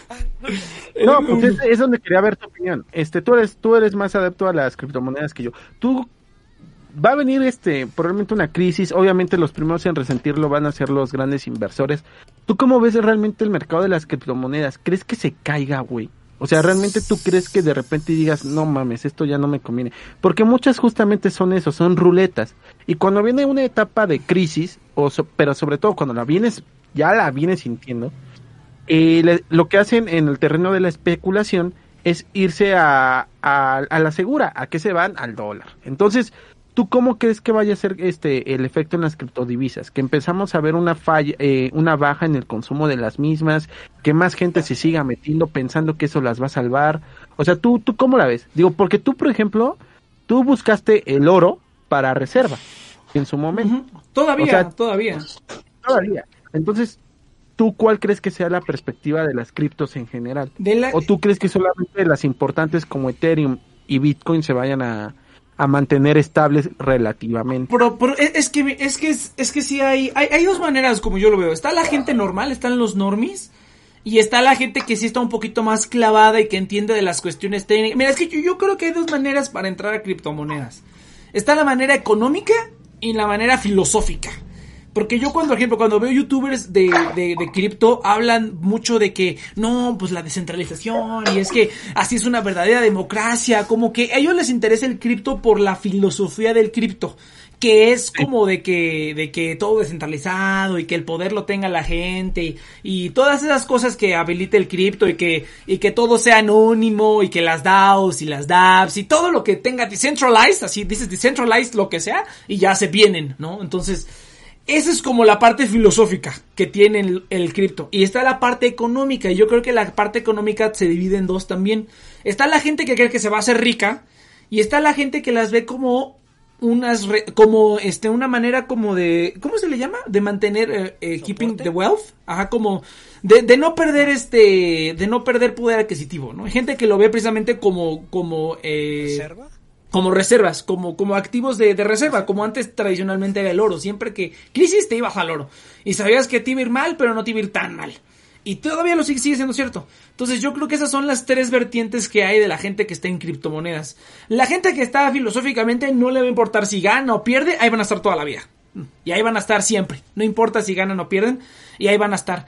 El No, eme pues uno. es, es donde quería ver tu opinión. Este, tú eres, tú eres más adepto a las criptomonedas que yo. Tú, va a venir este, probablemente una crisis. Obviamente los primeros en resentirlo van a ser los grandes inversores. ¿Tú cómo ves realmente el mercado de las criptomonedas? ¿Crees que se caiga, güey? O sea, ¿realmente tú crees que de repente digas, no mames, esto ya no me conviene? Porque muchas justamente son eso, son ruletas. Y cuando viene una etapa de crisis, o so- pero sobre todo cuando la vienes, ya la vienes sintiendo, eh, le- lo que hacen en el terreno de la especulación es irse a, a, a la segura. ¿A qué se van? Al dólar. Entonces, ¿tú cómo crees que vaya a ser este el efecto en las criptodivisas? Que empezamos a ver una falla, eh, una baja en el consumo de las mismas, que más gente se siga metiendo pensando que eso las va a salvar. O sea, ¿tú, tú cómo la ves? Digo, porque tú, por ejemplo, tú buscaste el oro para reserva en su momento. Ujú. Todavía, O sea, todavía. Todavía. Entonces, ¿tú cuál crees que sea la perspectiva de las criptos en general? De la- ¿O tú crees que solamente las importantes como Ethereum y Bitcoin se vayan a, a mantener estables relativamente? Pero, pero es es que es que es, es que sí hay, hay hay dos maneras como yo lo veo. Está la gente normal, están los normies y está la gente que sí está un poquito más clavada y que entiende de las cuestiones técnicas. Mira, es que yo, yo creo que hay dos maneras para entrar a criptomonedas. Está la manera económica y la manera filosófica. Porque yo cuando, por ejemplo, cuando veo youtubers de, de, de cripto, hablan mucho de que, no, pues la descentralización, y es que así es una verdadera democracia, como que a ellos les interesa el cripto por la filosofía del cripto, que es como de que, de que todo descentralizado y que el poder lo tenga la gente, y, y todas esas cosas que habilita el cripto y que, y que todo sea anónimo y que las DAOs y las dApps y todo lo que tenga decentralized, así dices decentralized lo que sea, y ya se vienen, ¿no? Entonces, esa es como la parte filosófica que tiene el, el cripto. Y está la parte económica. Y yo creo que la parte económica se divide en dos también. Está la gente que cree que se va a hacer rica. Y está la gente que las ve como unas re- como este una manera como de ¿cómo se le llama? De mantener eh, eh, keeping the wealth. Ajá, como de, de no perder este de no perder poder adquisitivo, ¿no? Hay gente que lo ve precisamente como como eh, ¿Reserva? como reservas, como, como activos de, de reserva, como antes tradicionalmente era el oro. Siempre que crisis te ibas al oro. Y sabías que te iba a ir mal, pero no te iba a ir tan mal. Y todavía lo sigue, sigue siendo cierto. Entonces yo creo que esas son las tres vertientes que hay de la gente que está en criptomonedas. La gente que está filosóficamente no le va a importar si gana o pierde, ahí van a estar toda la vida. Y ahí van a estar siempre. No importa si ganan o pierden, y ahí van a estar.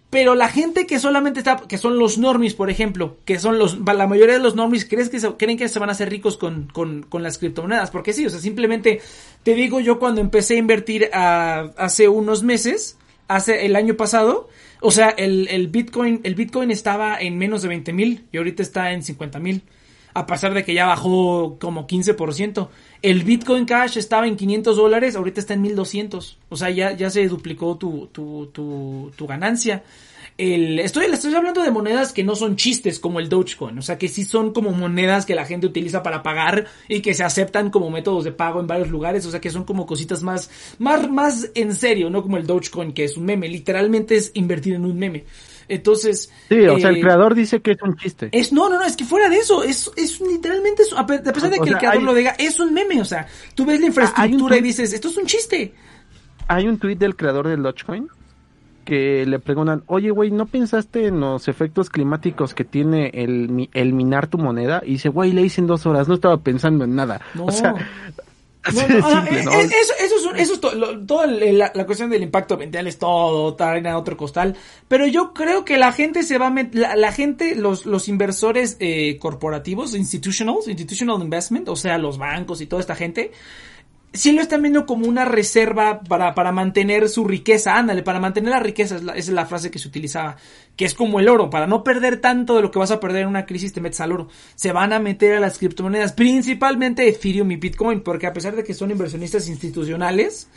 Pero la gente que solamente está, que son los normies, por ejemplo, que son los, la mayoría de los normies creen que se, creen que se van a hacer ricos con, con, con las criptomonedas, porque sí, o sea, simplemente te digo yo cuando empecé a invertir a, hace unos meses, hace el año pasado, o sea, el, el Bitcoin, el Bitcoin estaba en menos de veinte mil y ahorita está en cincuenta mil. A pesar de que ya bajó como quince por ciento. El Bitcoin Cash estaba en quinientos dólares, ahorita está en mil doscientos. O sea, ya, ya se duplicó tu, tu, tu, tu ganancia. El, estoy, estoy hablando de monedas que no son chistes como el Dogecoin. O sea, que sí son como monedas que la gente utiliza para pagar y que se aceptan como métodos de pago en varios lugares. O sea, que son como cositas más, más, más en serio, no como el Dogecoin, que es un meme. Literalmente es invertir en un meme. Entonces... Sí, o eh, sea, el creador dice que es un chiste. Es, no, no, no, es que fuera de eso, es, es literalmente, a pesar de que o sea, el creador hay, lo diga, es un meme, o sea, tú ves la infraestructura y dices, esto es un chiste. Hay un tweet del creador del Dogecoin que le preguntan, oye, güey, ¿no pensaste en los efectos climáticos que tiene el, el minar tu moneda? Y dice, güey, le hice en dos horas, no estaba pensando en nada. No. O sea... No, no, simple, ¿no? Es, eso, eso es, un, eso es to, lo, todo el, la, la cuestión del impacto ambiental es todo, arena otro costal, pero yo creo que la gente se va a met, la, la gente, los, los inversores eh, corporativos, institutionals, institutional investment, o sea, los bancos y toda esta gente, sí lo están viendo como una reserva para, para mantener su riqueza, ándale, para mantener la riqueza, es la, esa es la frase que se utilizaba, que es como el oro, para no perder tanto de lo que vas a perder en una crisis te metes al oro, se van a meter a las criptomonedas, principalmente Ethereum y Bitcoin, porque a pesar de que son inversionistas institucionales,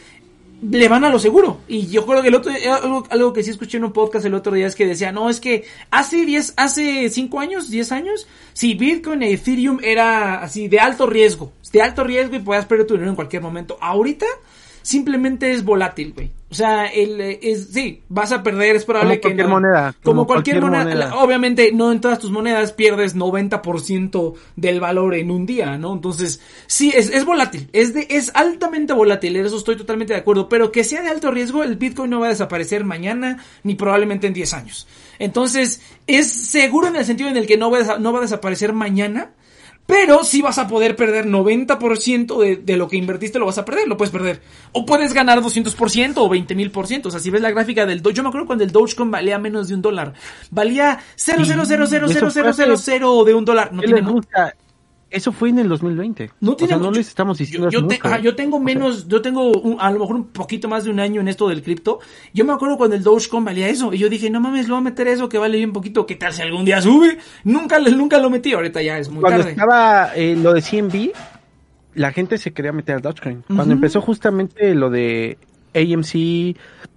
le van a lo seguro, y yo creo que el otro, algo, algo que sí escuché en un podcast el otro día es que decía, no, es que hace diez, hace cinco años, diez años, sí, Bitcoin y Ethereum era así de alto riesgo, de alto riesgo y podías perder tu dinero en cualquier momento. Ahorita simplemente es volátil, güey. O sea, el es sí, vas a perder, es probable como que cualquier no, moneda, como, como cualquier, cualquier moneda, moneda. La, obviamente no en todas tus monedas pierdes noventa por ciento del valor en un día, ¿no? Entonces, sí es es volátil, es de es altamente volátil, en eso estoy totalmente de acuerdo, pero que sea de alto riesgo, el Bitcoin no va a desaparecer mañana ni probablemente en diez años. Entonces, es seguro en el sentido en el que no va a, no va a desaparecer mañana. Pero sí vas a poder perder noventa por ciento de, de lo que invertiste, lo vas a perder, lo puedes perder. O puedes ganar doscientos por ciento o veinte mil por ciento. O sea, si ves la gráfica del Doge, yo me acuerdo cuando el Dogecoin valía menos de un dólar. Valía cero cero cero cero cero cero cero cero de un dólar. No tiene gusta. Eso fue en el dos mil veinte. No tiene, o sea, no les estamos diciendo yo, yo, te, ajá, yo tengo menos, o sea, yo tengo un, a lo mejor un poquito más de un año en esto del cripto. Yo me acuerdo cuando el Dogecoin valía eso. Y yo dije, no mames, lo voy a meter eso que vale bien poquito. ¿Qué tal si algún día sube? Nunca, nunca lo metí. Ahorita ya es muy cuando tarde. Cuando estaba eh, lo de C M B, la gente se quería meter al Dogecoin. Uh-huh. Cuando empezó justamente lo de A M C,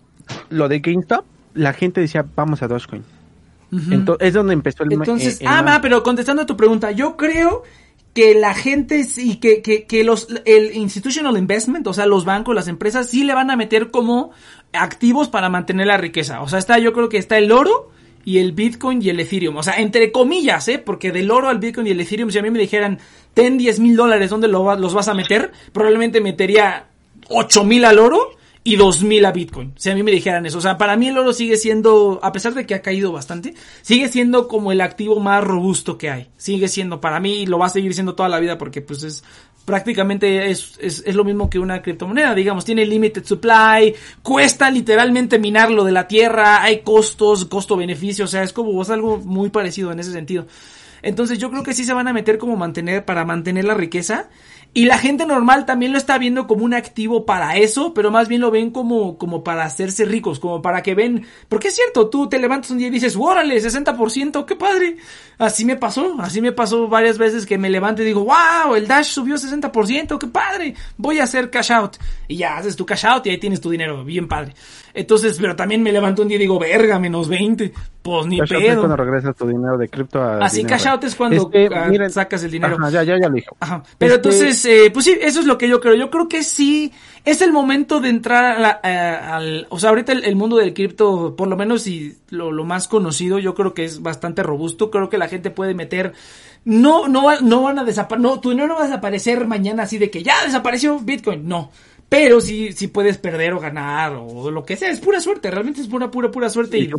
lo de GameStop, la gente decía, vamos a Dogecoin. Uh-huh. Entonces, es donde empezó el... Entonces, eh, el ah, ma, pero contestando a tu pregunta, yo creo... que la gente sí, que, que, que los, el institutional investment, o sea, los bancos, las empresas, sí le van a meter como activos para mantener la riqueza. O sea, está, yo creo que está el oro y el Bitcoin y el Ethereum. O sea, entre comillas, ¿eh? Porque del oro al Bitcoin y el Ethereum, si a mí me dijeran, ten diez mil dólares, ¿dónde lo, los vas a meter? Probablemente metería ocho mil al oro y dos mil a Bitcoin, si a mí me dijeran eso. O sea, para mí el oro sigue siendo, a pesar de que ha caído bastante, sigue siendo como el activo más robusto que hay. Sigue siendo, para mí, lo va a seguir siendo toda la vida porque pues es prácticamente es, es, es lo mismo que una criptomoneda, digamos, tiene limited supply, cuesta literalmente minarlo de la tierra, hay costos, costo-beneficio, o sea, es como es algo muy parecido en ese sentido. Entonces yo creo que sí se van a meter como mantener, para mantener la riqueza. Y la gente normal también lo está viendo como un activo para eso, pero más bien lo ven como, como para hacerse ricos, como para que ven, porque es cierto, tú te levantas un día y dices, órale, sesenta por ciento, qué padre. Así me pasó, así me pasó varias veces que me levanto y digo, wow, el Dash subió sesenta por ciento, qué padre, voy a hacer cash out. Y ya haces tu cash out y ahí tienes tu dinero, bien padre. Entonces, pero también me levanto un día y digo, verga, menos veinte, pues ni cash pedo. Out es cuando regresas tu dinero de cripto a Así, dinero. Cash out es cuando este, uh, miren, sacas el dinero. Ajá, ya, ya, ya lo dijo. Ajá. Pero este... entonces, eh, pues sí, eso es lo que yo creo. Yo creo que sí, es el momento de entrar a la, a, al, o sea, ahorita el, el mundo del cripto, por lo menos y lo, lo más conocido, yo creo que es bastante robusto. Creo que la gente puede meter, no, no, no van a desaparecer, no, tu dinero no va a desaparecer mañana así de que ya desapareció Bitcoin, no. Pero sí, sí puedes perder o ganar o lo que sea, es pura suerte, realmente es pura, pura, pura suerte. Y... Yo,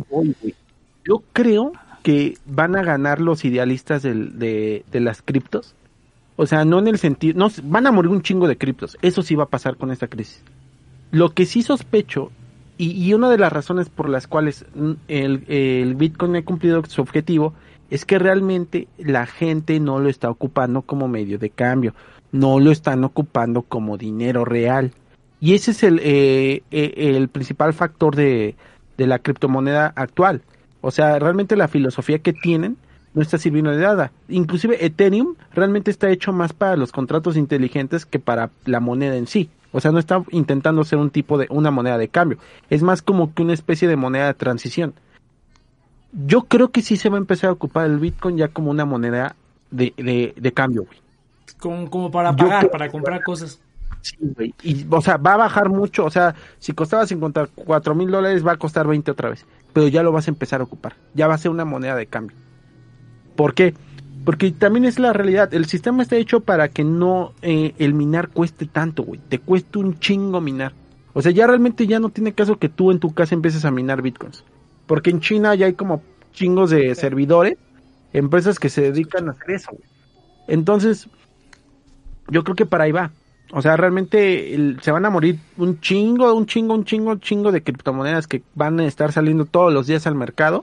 yo creo que van a ganar los idealistas del, de, de las criptos. O sea, no en el sentido, no, van a morir un chingo de criptos, eso sí va a pasar con esta crisis. Lo que sí sospecho y, y una de las razones por las cuales el, el Bitcoin ha cumplido su objetivo es que realmente la gente no lo está ocupando como medio de cambio, no lo están ocupando como dinero real. Y ese es el, eh, eh, el principal factor de, de la criptomoneda actual. O sea, realmente la filosofía que tienen no está sirviendo de nada. Inclusive Ethereum realmente está hecho más para los contratos inteligentes que para la moneda en sí. O sea, no está intentando ser un tipo de una moneda de cambio. Es más como que una especie de moneda de transición. Yo creo que sí se va a empezar a ocupar el Bitcoin ya como una moneda de, de, de cambio, güey. Como, como para pagar, Yo, para comprar cosas. Sí, güey. Y, o sea, va a bajar mucho. O sea, si costaba cincuenta y cuatro mil dólares, va a costar veinte otra vez. Pero ya lo vas a empezar a ocupar. Ya va a ser una moneda de cambio. ¿Por qué? Porque también es la realidad. El sistema está hecho para que no eh, el minar cueste tanto, güey. Te cueste un chingo minar. O sea, ya realmente ya no tiene caso que tú en tu casa empieces a minar bitcoins. Porque en China ya hay como chingos de servidores, empresas que se dedican a hacer eso, güey. Entonces, yo creo que para ahí va. O sea, realmente el, se van a morir un chingo, un chingo, un chingo, un chingo de criptomonedas que van a estar saliendo todos los días al mercado.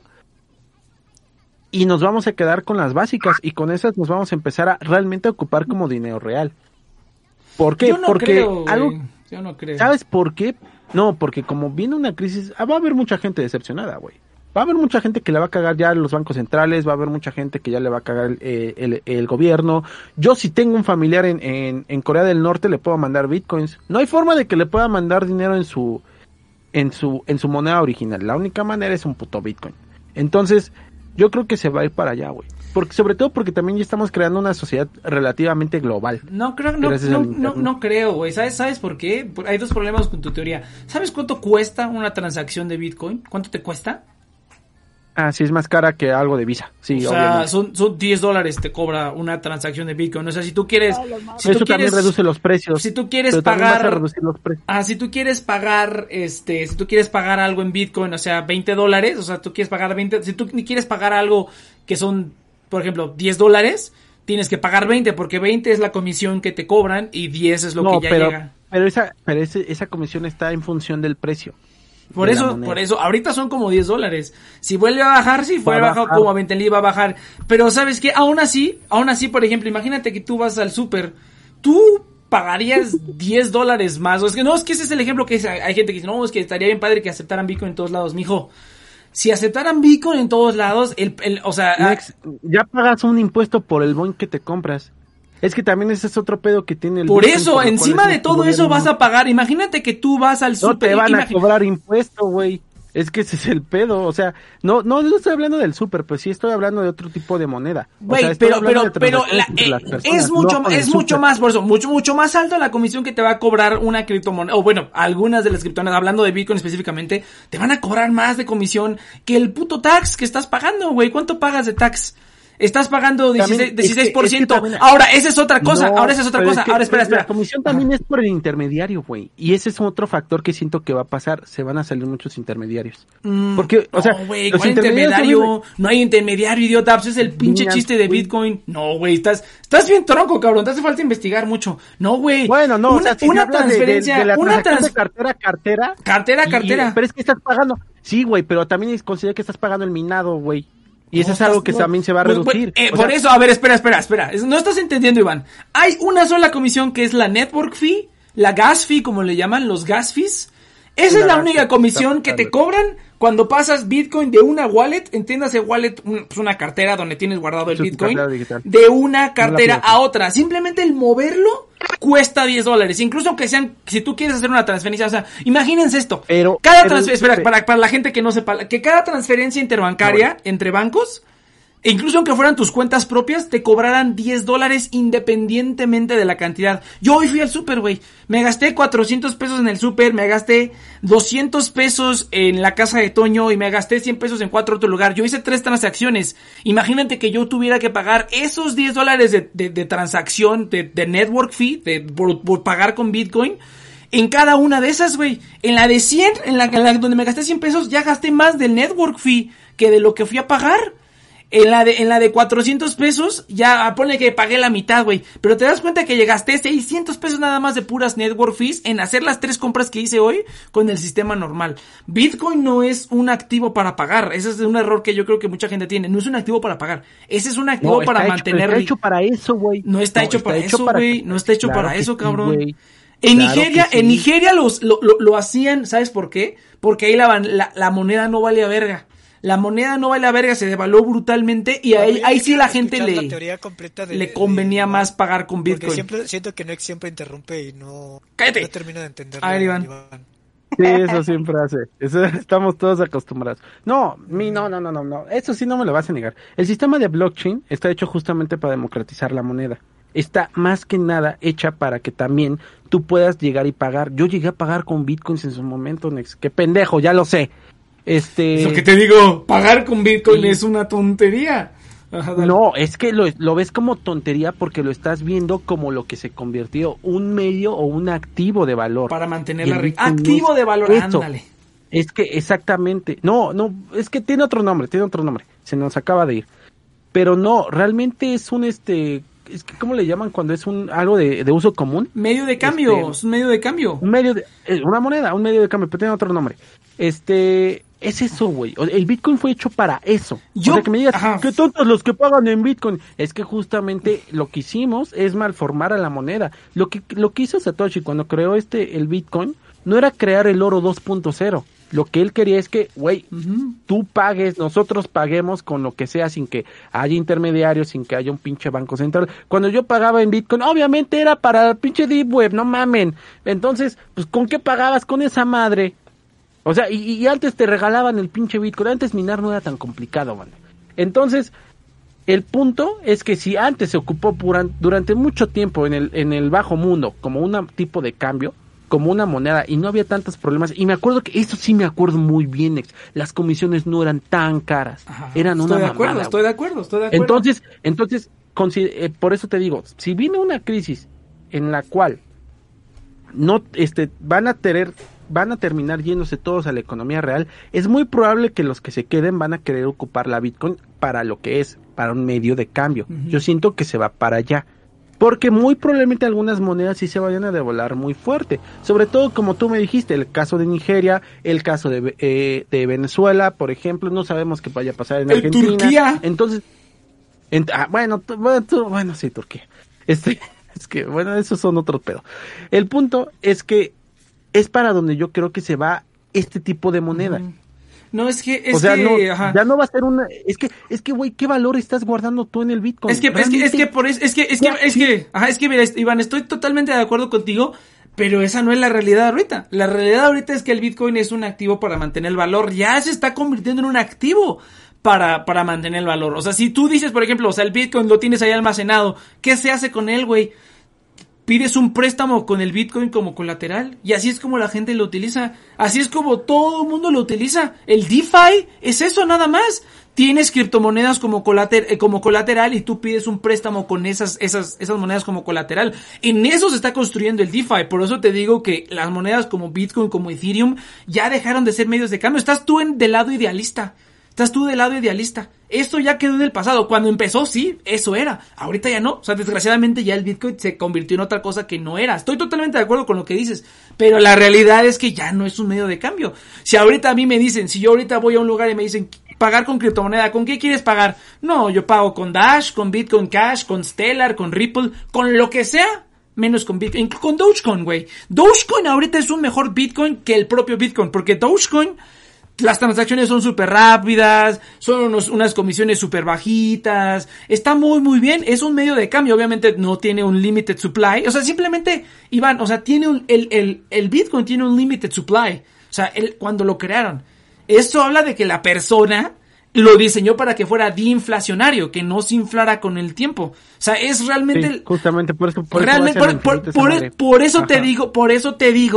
Y nos vamos a quedar con las básicas y con esas nos vamos a empezar a realmente a ocupar como dinero real. ¿Por qué? Yo no porque creo, algo, Yo no creo. ¿Sabes por qué? No, porque como viene una crisis, va a haber mucha gente decepcionada, güey. Va a haber mucha gente que le va a cagar ya los bancos centrales, va a haber mucha gente que ya le va a cagar el, el, el gobierno. Yo si tengo un familiar en, en, en Corea del Norte le puedo mandar bitcoins. No hay forma de que le pueda mandar dinero en su en su en su moneda original. La única manera es un puto bitcoin. Entonces, yo creo que se va a ir para allá, güey. Porque sobre todo porque también ya estamos creando una sociedad relativamente global. No creo, no, no, no, no creo, güey. ¿Sabes, ¿Sabes por qué? Hay dos problemas con tu teoría. ¿Sabes cuánto cuesta una transacción de Bitcoin? ¿Cuánto te cuesta? Ah, sí, es más cara que algo de Visa. Sí, o sea, obviamente. son, son diez dólares te cobra una transacción de Bitcoin. O sea, si tú quieres... Si Eso tú también quieres, reduce los precios. Si tú quieres pero pagar... Vas a reducir los precios. Ah, si tú quieres pagar, este, si tú quieres pagar algo en Bitcoin, o sea, veinte dólares, o sea, tú quieres pagar veinte... Si tú quieres pagar algo que son, por ejemplo, diez dólares, tienes que pagar veinte, porque veinte es la comisión que te cobran y diez es lo no, que ya pero, llega. Pero esa, pero ese, esa comisión está en función del precio. Por eso, por eso, ahorita son como diez dólares. Si vuelve a bajar, si vuelve a bajar como a veinte mil va a bajar. Pero ¿sabes qué? Aún así, aún así, por ejemplo, imagínate que tú vas al súper, tú pagarías diez dólares más. O es que no, es que ese es el ejemplo que es, hay gente que dice, no, es que estaría bien padre que aceptaran Bitcoin en todos lados. Mijo, si aceptaran Bitcoin en todos lados, el, el o sea... Next, ya pagas un impuesto por el Bitcoin que te compras. Es que también ese es otro pedo que tiene el Por Bitcoin, eso, por encima de todo eso vas a pagar. Imagínate que tú vas al súper. No te van imag... a cobrar impuesto, güey. Es que ese es el pedo, o sea, no no, no estoy hablando del súper, pues sí estoy hablando de otro tipo de moneda. Güey, o sea, pero pero pero la, eh, es mucho no es mucho más, por eso, mucho mucho más alto la comisión que te va a cobrar una criptomoneda, o bueno, algunas de las criptomonedas, hablando de Bitcoin específicamente, te van a cobrar más de comisión que el puto tax que estás pagando, güey. ¿Cuánto pagas de tax? Estás pagando dieciséis por ciento. Es que, es que también, ahora, esa es otra cosa. No, ahora, esa es otra cosa. Es que, ahora, espera, espera. La comisión también Ajá. es por el intermediario, güey. Y ese es otro factor que siento que va a pasar. Se van a salir muchos intermediarios. Mm, Porque, o sea, no, güey, ¿cuál intermediario? También... No hay intermediario, idiota. Pues es el pinche Niñas, chiste de wey. Bitcoin. No, güey, estás, estás bien tronco, cabrón. Te hace falta investigar mucho. No, güey. Bueno, no, una, o sea, si una transferencia, de, de, de la una trans... de cartera a cartera. Cartera a cartera. Y, pero es que estás pagando. Sí, güey, pero también considera que estás pagando el minado, güey. Y eso no, es algo que no, también se va a reducir. Pues, eh, por sea, eso, a ver, espera, espera, espera. No estás entendiendo, Iván. Hay una sola comisión que es la network fee, la gas fee, como le llaman, los gas fees. Esa es la única comisión que te cobran cuando pasas Bitcoin de una wallet, entiéndase wallet, pues una cartera donde tienes guardado el Bitcoin, de una cartera a otra. Simplemente el moverlo cuesta diez dólares. Incluso aunque sean, si tú quieres hacer una transferencia, o sea, imagínense esto. Pero, cada transferencia, espera, para, para la gente que no sepa, que cada transferencia interbancaria no, entre bancos, e incluso aunque fueran tus cuentas propias, te cobrarán diez dólares independientemente de la cantidad. Yo hoy fui al súper, güey. Me gasté cuatrocientos pesos en el súper, me gasté doscientos pesos en la casa de Toño y me gasté cien pesos en cuatro otro lugar. Yo hice tres transacciones. Imagínate que yo tuviera que pagar esos diez dólares de, de, de transacción, de, de network fee, de, por, por pagar con Bitcoin. En cada una de esas, güey. En la de cien, en la, en la donde me gasté cien pesos, ya gasté más del network fee que de lo que fui a pagar. En la de, en la de cuatrocientos pesos, ya ponle que pagué la mitad, güey. Pero te das cuenta que llegaste seiscientos pesos nada más de puras network fees en hacer las tres compras que hice hoy con el sistema normal. Bitcoin no es un activo para pagar. Ese es un error que yo creo que mucha gente tiene. No es un activo para pagar. Ese es un activo no, para hecho, mantener. Está hecho para eso, güey. No está no, hecho está para hecho eso, para güey. que... No está hecho claro para eso, sí, cabrón. Wey. En Claro Nigeria, sí. en Nigeria los, lo, lo, lo hacían, ¿sabes por qué? Porque ahí la, la, la moneda no vale a verga. La moneda no vale a verga, se devaluó brutalmente y ahí, ahí sí la gente le, la teoría completa de, le convenía de, más pagar con Bitcoin. Porque siempre, siento que Nex siempre interrumpe y no, ¡cállate! no termino de entender. A ver, Iván. Iván. Sí, eso siempre hace. Eso, estamos todos acostumbrados. No, mi, no, no, no, no, no. Eso sí no me lo vas a negar. El sistema de blockchain está hecho justamente para democratizar la moneda. Está más que nada hecha para que también tú puedas llegar y pagar. Yo llegué a pagar con bitcoins en su momento, Nex. Qué pendejo, ya lo sé. Este... Eso que te digo, pagar con Bitcoin sí. es una tontería. Ajá, no, es que lo, lo ves como tontería porque lo estás viendo como lo que se convirtió, un medio o un activo de valor. Para mantener la riqueza. Activo de valor, eso. ándale. Es que exactamente, no, no, es que tiene otro nombre, tiene otro nombre, se nos acaba de ir. Pero no, realmente es un este, es que ¿cómo le llaman cuando es un algo de, de uso común? Medio de cambio, este, es un medio de cambio. Un medio de, una moneda, un medio de cambio, pero tiene otro nombre. Este, es eso, güey. El Bitcoin fue hecho para eso. Yo, o sea, que me digas, ajá. qué tontos los que pagan en Bitcoin. Es que justamente lo que hicimos es malformar a la moneda. Lo que lo que hizo Satoshi cuando creó este el Bitcoin no era crear el oro dos punto cero. Lo que él quería es que, güey, uh-huh. tú pagues, nosotros paguemos con lo que sea sin que haya intermediarios, sin que haya un pinche banco central. Cuando yo pagaba en Bitcoin, obviamente era para el pinche Deep Web, no mamen. Entonces, pues, ¿con qué pagabas con esa madre? O sea, y, y antes te regalaban el pinche Bitcoin. Antes minar no era tan complicado, man. Entonces, el punto es que si antes se ocupó puran, durante mucho tiempo en el, en el bajo mundo como un tipo de cambio, como una moneda, y no había tantos problemas, y me acuerdo que, eso sí me acuerdo muy bien, ex, las comisiones no eran tan caras, Ajá, eran una estoy de mamada, acuerdo, estoy de acuerdo, estoy de acuerdo. Entonces, entonces, eh, por eso te digo, si viene una crisis en la cual no, este, van a tener, van a terminar yéndose todos a la economía real, es muy probable que los que se queden van a querer ocupar la Bitcoin para lo que es, para un medio de cambio. Uh-huh. Yo siento que se va para allá. Porque muy probablemente algunas monedas sí se vayan a devaluar muy fuerte. Sobre todo, como tú me dijiste, el caso de Nigeria, el caso de, eh, de Venezuela, por ejemplo, no sabemos qué vaya a pasar en el Argentina. Turquía. Entonces, en, ah, bueno, t- bueno, t- bueno, sí, Turquía. Este, es que, bueno, esos son otros pedos. El punto es que es para donde yo creo que se va este tipo de moneda. Uh-huh. No, es que, es o sea, que, no, ajá. ya no va a ser una, es que, es que, güey, ¿qué valor estás guardando tú en el Bitcoin? Es que, es que, es que, por eso, es que, es que, es que, ajá, es que, mira, Iván, estoy totalmente de acuerdo contigo, pero esa no es la realidad ahorita. La realidad ahorita es que el Bitcoin es un activo para mantener el valor, ya se está convirtiendo en un activo para, para mantener el valor. O sea, si tú dices, por ejemplo, o sea, el Bitcoin lo tienes ahí almacenado, ¿qué se hace con él, güey? Pides un préstamo con el Bitcoin como colateral y así es como la gente lo utiliza, así es como todo el mundo lo utiliza. El DeFi es eso nada más. Tienes criptomonedas como colateral, eh, como colateral y tú pides un préstamo con esas esas esas monedas como colateral. En eso se está construyendo el DeFi. Por eso te digo que las monedas como Bitcoin, como Ethereum ya dejaron de ser medios de cambio. Estás tú en del lado idealista. Estás tú del lado idealista. Esto ya quedó en el pasado. Cuando empezó, sí, eso era. Ahorita ya no. O sea, desgraciadamente ya el Bitcoin se convirtió en otra cosa que no era. Estoy totalmente de acuerdo con lo que dices. Pero la realidad es que ya no es un medio de cambio. Si ahorita a mí me dicen, si yo ahorita voy a un lugar y me dicen, pagar con criptomoneda, ¿con qué quieres pagar? No, yo pago con Dash, con Bitcoin Cash, con Stellar, con Ripple, con lo que sea. Menos con Bitcoin. Con Dogecoin, güey. Dogecoin ahorita es un mejor Bitcoin que el propio Bitcoin. Porque Dogecoin, las transacciones son súper rápidas, son unos, unas comisiones súper bajitas, está muy muy bien, es un medio de cambio, obviamente no tiene un limited supply, o sea, simplemente, Iván, o sea, tiene un, el, el, el Bitcoin tiene un limited supply, o sea, el, cuando lo crearon, esto habla de que la persona lo diseñó para que fuera diinflacionario, que no se inflara con el tiempo, o sea, es realmente, sí, justamente por eso, por realmente, eso por, por, por, por eso Ajá. te digo, por eso te digo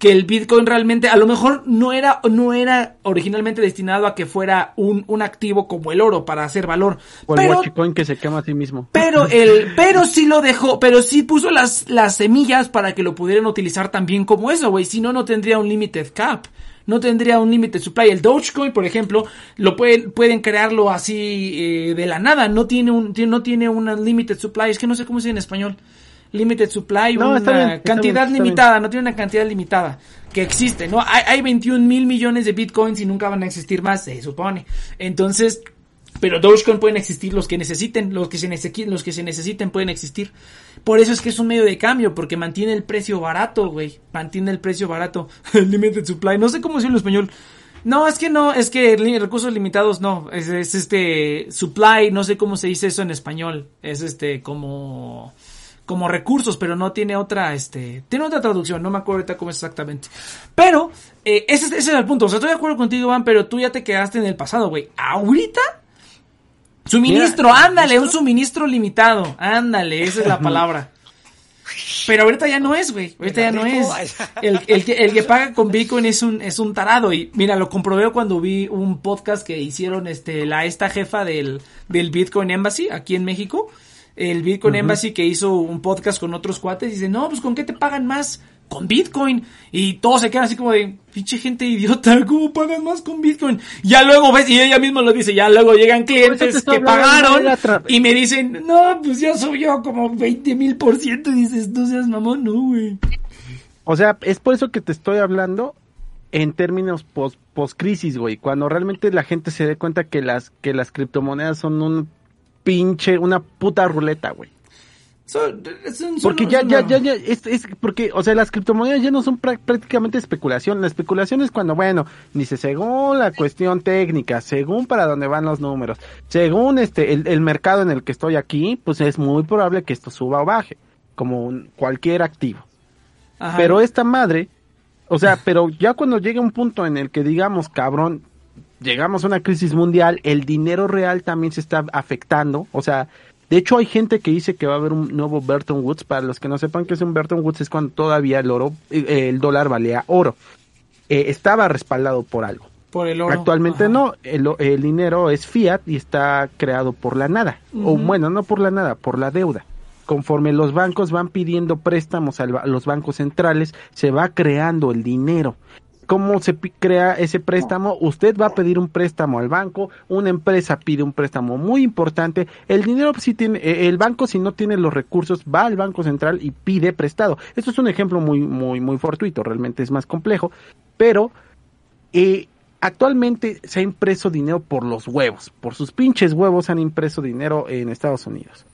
que el Bitcoin realmente, a lo mejor no era, no era originalmente destinado a que fuera un, un activo como el oro para hacer valor. O el pero, Watchcoin que se quema a sí mismo. Pero el, pero sí lo dejó, pero sí puso las, las semillas para que lo pudieran utilizar también como eso, güey. Si no, no tendría un limited cap. No tendría un limited supply. El Dogecoin, por ejemplo, lo pueden, pueden crearlo así, eh, de la nada. No tiene un, no tiene una limited supply. Es que no sé cómo se dice en español. Limited supply, no, una está bien, está cantidad bien, está limitada, bien. No tiene una cantidad limitada que existe, ¿no? Hay, hay veintiún mil millones de bitcoins y nunca van a existir más, se supone. Entonces, pero Dogecoin pueden existir los que necesiten, los que se necesiten, los que se necesiten pueden existir. Por eso es que es un medio de cambio, porque mantiene el precio barato, güey. Mantiene el precio barato. Limited supply, no sé cómo decirlo en español. No, es que no, es que recursos limitados no, es, es este supply, no sé cómo se dice eso en español. Es este como como recursos, pero no tiene otra, este, tiene otra traducción, no me acuerdo ahorita cómo es exactamente. Pero, eh, ese, ese es el punto, o sea, estoy de acuerdo contigo, Iván, pero tú ya te quedaste en el pasado, güey. Ahorita, suministro, Mira, ándale, un suministro limitado, ándale, esa es la palabra. Pero ahorita ya no es, güey, ahorita ya no es. El, el, que, el que paga con Bitcoin es un, es un tarado, y mira, lo comprobé cuando vi un podcast que hicieron, este, la, esta jefa del, del Bitcoin Embassy, aquí en México. El Bitcoin uh-huh. Embassy, que hizo un podcast con otros cuates, y dice, no, pues ¿con qué te pagan más? Con Bitcoin. Y todos se quedan así como de, pinche gente idiota, ¿cómo pagan más con Bitcoin? Ya luego ves, y ella misma lo dice, ya luego llegan clientes que pagaron y me dicen, no, pues ya subió como veinte mil por ciento, y dices, no seas mamón, no, güey. O sea, es por eso que te estoy hablando en términos post, post crisis, güey, cuando realmente la gente se dé cuenta que las, que las criptomonedas son un pinche, una puta ruleta, güey. Son, son, porque son, ya, son, ya, no. ya, ya, es, es porque, o sea, las criptomonedas ya no son pr- prácticamente especulación. La especulación es cuando, bueno, dice, según la cuestión técnica, según para dónde van los números, según este, el, el mercado en el que estoy aquí, pues es muy probable que esto suba o baje, como un, cualquier activo. Ajá. Pero esta madre, o sea, pero ya cuando llega un punto en el que digamos, cabrón, llegamos a una crisis mundial, el dinero real también se está afectando, o sea, de hecho hay gente que dice que va a haber un nuevo Bretton Woods. Para los que no sepan qué es un Bretton Woods, es cuando todavía el oro, eh, el dólar valía oro, eh, estaba respaldado por algo. Por el oro. Actualmente Ajá. no, el, el dinero es fiat y está creado por la nada, uh-huh. o bueno, no por la nada, por la deuda. Conforme los bancos van pidiendo préstamos a los bancos centrales, se va creando el dinero. ¿Cómo se p- crea ese préstamo? Usted va a pedir un préstamo al banco, una empresa pide un préstamo muy importante, el dinero si tiene, el banco si no tiene los recursos va al banco central y pide prestado. Esto es un ejemplo muy muy muy fortuito, realmente es más complejo, pero eh, actualmente se ha impreso dinero por los huevos, por sus pinches huevos han impreso dinero en Estados Unidos.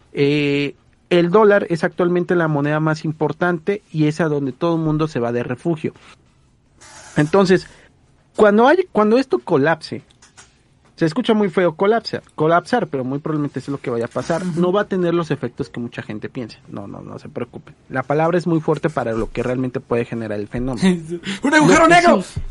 Eh, el dólar es actualmente la moneda más importante y es a donde todo el mundo se va de refugio. Entonces, cuando hay, cuando esto colapse, se escucha muy feo colapsar, colapsar, pero muy probablemente es lo que vaya a pasar. Uh-huh. No va a tener los efectos que mucha gente piensa. No, no, no se preocupen. La palabra es muy fuerte para lo que realmente puede generar el fenómeno. ¡Un agujero negro! Sí.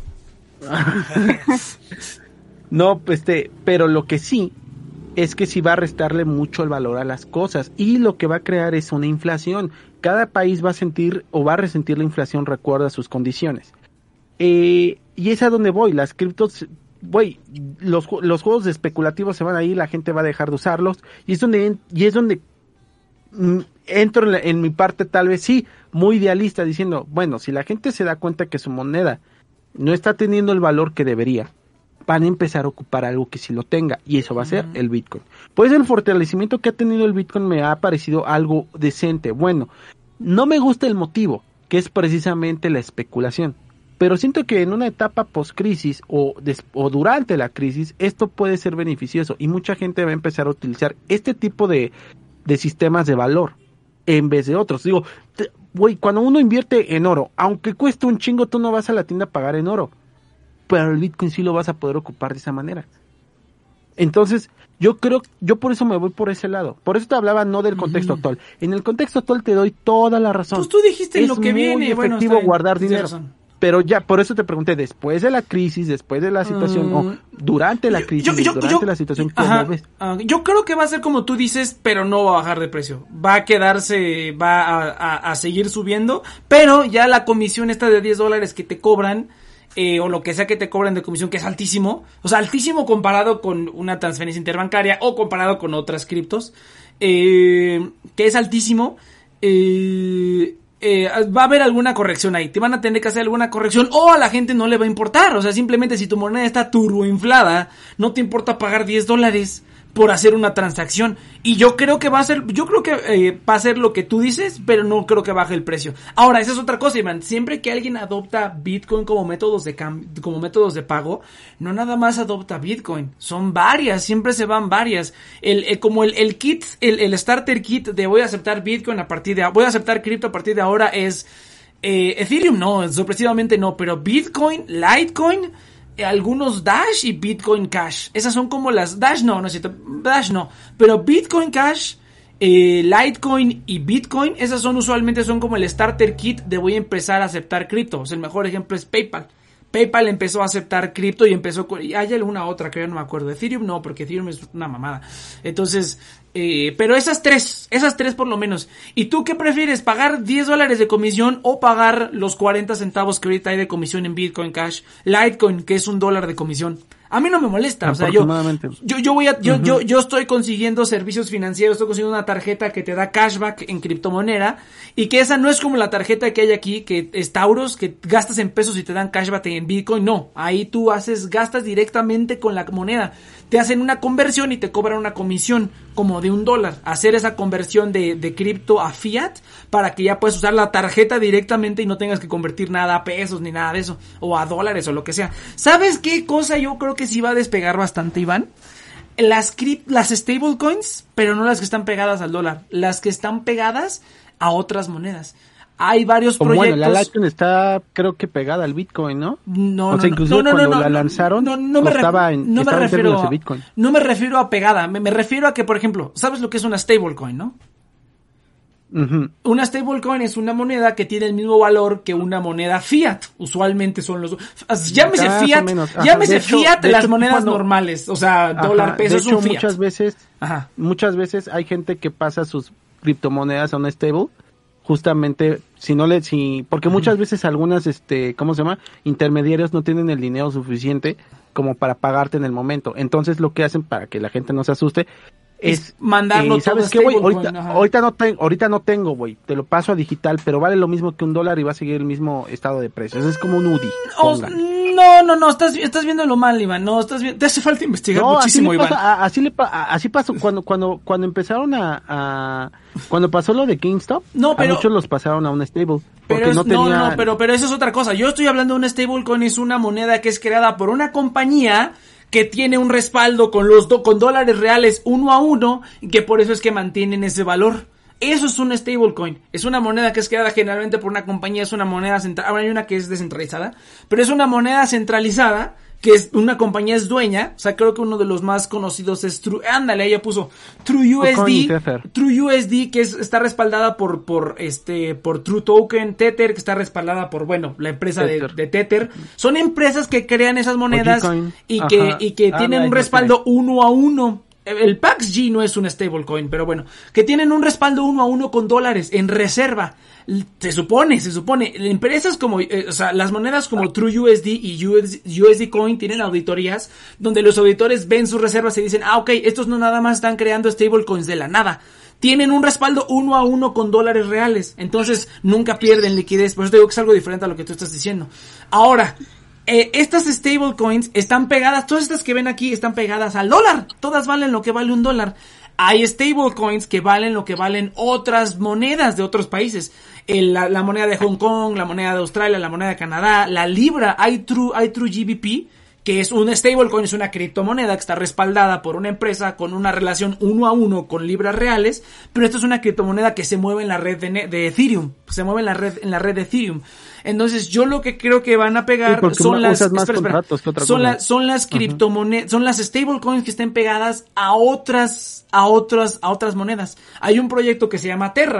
No, pues este, pero lo que sí es que sí va a restarle mucho el valor a las cosas y lo que va a crear es una inflación. Cada país va a sentir o va a resentir la inflación, recuerda sus condiciones. Eh, y es a donde voy, las criptos, voy, los, los juegos especulativos se van a ir, la gente va a dejar de usarlos, y es donde, y es donde mm, entro en, la, en mi parte tal vez sí, muy idealista, diciendo, bueno, si la gente se da cuenta que su moneda no está teniendo el valor que debería, van a empezar a ocupar algo que sí lo tenga, y eso va a ser uh-huh. el Bitcoin. Pues el fortalecimiento que ha tenido el Bitcoin me ha parecido algo decente. Bueno, no me gusta el motivo, que es precisamente la especulación. Pero siento que en una etapa post-crisis o, des- o durante la crisis, esto puede ser beneficioso y mucha gente va a empezar a utilizar este tipo de, de sistemas de valor en vez de otros. Digo, güey, cuando uno invierte en oro, aunque cueste un chingo, tú no vas a la tienda a pagar en oro. Pero el Bitcoin sí lo vas a poder ocupar de esa manera. Entonces, yo creo, yo por eso me voy por ese lado. Por eso te hablaba no del contexto uh-huh. actual. En el contexto actual te doy toda la razón. Pues tú dijiste es lo que muy viene. efectivo Bueno, guardar dinero. Razón. Pero ya, por eso te pregunté, después de la crisis, después de la situación, mm. o durante la crisis, yo, yo, durante yo, la situación, ¿cómo ajá, ves? Uh, yo creo que va a ser como tú dices, pero no va a bajar de precio. Va a quedarse, va a, a, a seguir subiendo, pero ya la comisión esta de diez dólares que te cobran, eh, o lo que sea que te cobran de comisión, que es altísimo, o sea, altísimo comparado con una transferencia interbancaria o comparado con otras criptos, eh, que es altísimo, eh... Eh, va a haber alguna corrección ahí, te van a tener que hacer alguna corrección o a la gente no le va a importar, o sea, simplemente si tu moneda está turboinflada, no te importa pagar diez dólares por hacer una transacción, y yo creo que va a ser, yo creo que eh, va a ser lo que tú dices, pero no creo que baje el precio. Ahora, esa es otra cosa, Iván, siempre que alguien adopta Bitcoin como métodos de cam- como métodos de pago, no nada más adopta Bitcoin, son varias, siempre se van varias, el, eh, como el, el kit, el, el starter kit de voy a aceptar Bitcoin a partir de, voy a aceptar cripto a partir de ahora es, eh, Ethereum no, sorpresivamente no, pero Bitcoin, Litecoin, algunos Dash y Bitcoin Cash. Esas son como las Dash no, no es cierto, Dash no, pero Bitcoin Cash, eh, Litecoin y Bitcoin, esas son usualmente son como el starter kit de voy a empezar a aceptar cripto. O sea, el mejor ejemplo es PayPal. PayPal empezó a aceptar cripto y empezó con, y hay alguna otra que yo no me acuerdo. Ethereum no, porque Ethereum es una mamada. Entonces, eh, pero esas tres, esas tres por lo menos. ¿Y tú qué prefieres? ¿Pagar diez dólares de comisión o pagar los cuarenta centavos que ahorita hay de comisión en Bitcoin Cash? Litecoin, que es un dólar de comisión. A mí no me molesta, o sea, yo, yo, yo voy a, yo, uh-huh. yo, yo estoy consiguiendo servicios financieros, estoy consiguiendo una tarjeta que te da cashback en criptomoneda, y que esa no es como la tarjeta que hay aquí, que es Tauros, que gastas en pesos y te dan cashback en Bitcoin, no, ahí tú haces, gastas directamente con la moneda, te hacen una conversión y te cobran una comisión como de un dólar, hacer esa conversión de, de cripto a fiat, para que ya puedas usar la tarjeta directamente y no tengas que convertir nada a pesos ni nada de eso, o a dólares o lo que sea. ¿Sabes qué cosa yo creo que sí va a despegar bastante, Iván? Las crip, las stablecoins, pero no las que están pegadas al dólar, las que están pegadas a otras monedas. Hay varios Como proyectos. Bueno, la Litecoin está, creo que pegada al Bitcoin, ¿no? No, o sea, no, inclusive no, no, cuando no, no, la lanzaron, no, no me, estaba ref, en, no me refiero en de Bitcoin. No me refiero a pegada, me, me refiero a que, por ejemplo, ¿sabes lo que es una stablecoin, no? Uh-huh. Una stablecoin es una moneda que tiene el mismo valor que una moneda fiat. Usualmente son los... Llámese Más fiat, llámese hecho, fiat las hecho, monedas cuando, normales. O sea, ajá, dólar, peso es un fiat. Muchas veces, ajá. muchas veces hay gente que pasa sus criptomonedas a una stable. Justamente, si no le... si Porque uh-huh. muchas veces algunas, este ¿cómo se llama? Intermediarios no tienen el dinero suficiente como para pagarte en el momento. Entonces lo que hacen, para que la gente no se asuste, es mandarlo eh, ¿sabes qué, güey? Ahorita, ahorita no tengo, ahorita no tengo, güey. Te lo paso a digital, pero vale lo mismo que un dólar y va a seguir el mismo estado de precios. Es como un U D I. Oh, no, no, no, estás, estás viéndolo mal, Iván. No, estás bien. Te hace falta investigar no, muchísimo, así Iván. Pasa, así le pa, así pasó cuando, cuando, cuando empezaron a, a, cuando pasó lo de GameStop. No, pero a muchos los pasaron a un stable. Porque pero no, es, tenía... no, no, pero, pero eso es otra cosa. Yo estoy hablando de una stablecoin, es una moneda que es creada por una compañía que tiene un respaldo con los do, con dólares reales uno a uno, y que por eso es que mantienen ese valor. Eso es un stablecoin. Es una moneda que es creada generalmente por una compañía, es una moneda central. Ahora hay una que es descentralizada, pero es una moneda centralizada que es una compañía es dueña. O sea, creo que uno de los más conocidos es True. Ándale, ella puso True U S D. True U S D, que es, está respaldada por, por este, por True Token, Tether, que está respaldada por, bueno, la empresa Tether. De, de Tether. Son empresas que crean esas monedas y que, y que ah, tienen un respaldo uno a uno. El P A X G no es un stablecoin, pero bueno, que tienen un respaldo uno a uno con dólares en reserva. Se supone, se supone, empresas como, eh, o sea, las monedas como True U S D y U S D Coin tienen auditorías donde los auditores ven sus reservas y dicen, ah, ok, estos no nada más están creando stablecoins de la nada. Tienen un respaldo uno a uno con dólares reales. Entonces, nunca pierden liquidez. Por eso te digo que es algo diferente a lo que tú estás diciendo. Ahora, Eh, estas stablecoins están pegadas, todas estas que ven aquí están pegadas al dólar, todas valen lo que vale un dólar. Hay stablecoins que valen lo que valen otras monedas de otros países, El, la, la moneda de Hong Kong, la moneda de Australia, la moneda de Canadá, la libra. Hay True, hay True G B P, que es un stablecoin, es una criptomoneda que está respaldada por una empresa con una relación uno a uno con libras reales, pero esto es una criptomoneda que se mueve en la red de, de Ethereum, se mueve en la red en la red de Ethereum. Entonces, yo lo que creo que van a pegar sí, son las espera, espera, son, la, son las criptomonedas, son las stablecoins que estén pegadas a otras a otras a otras monedas. Hay un proyecto que se llama Terra,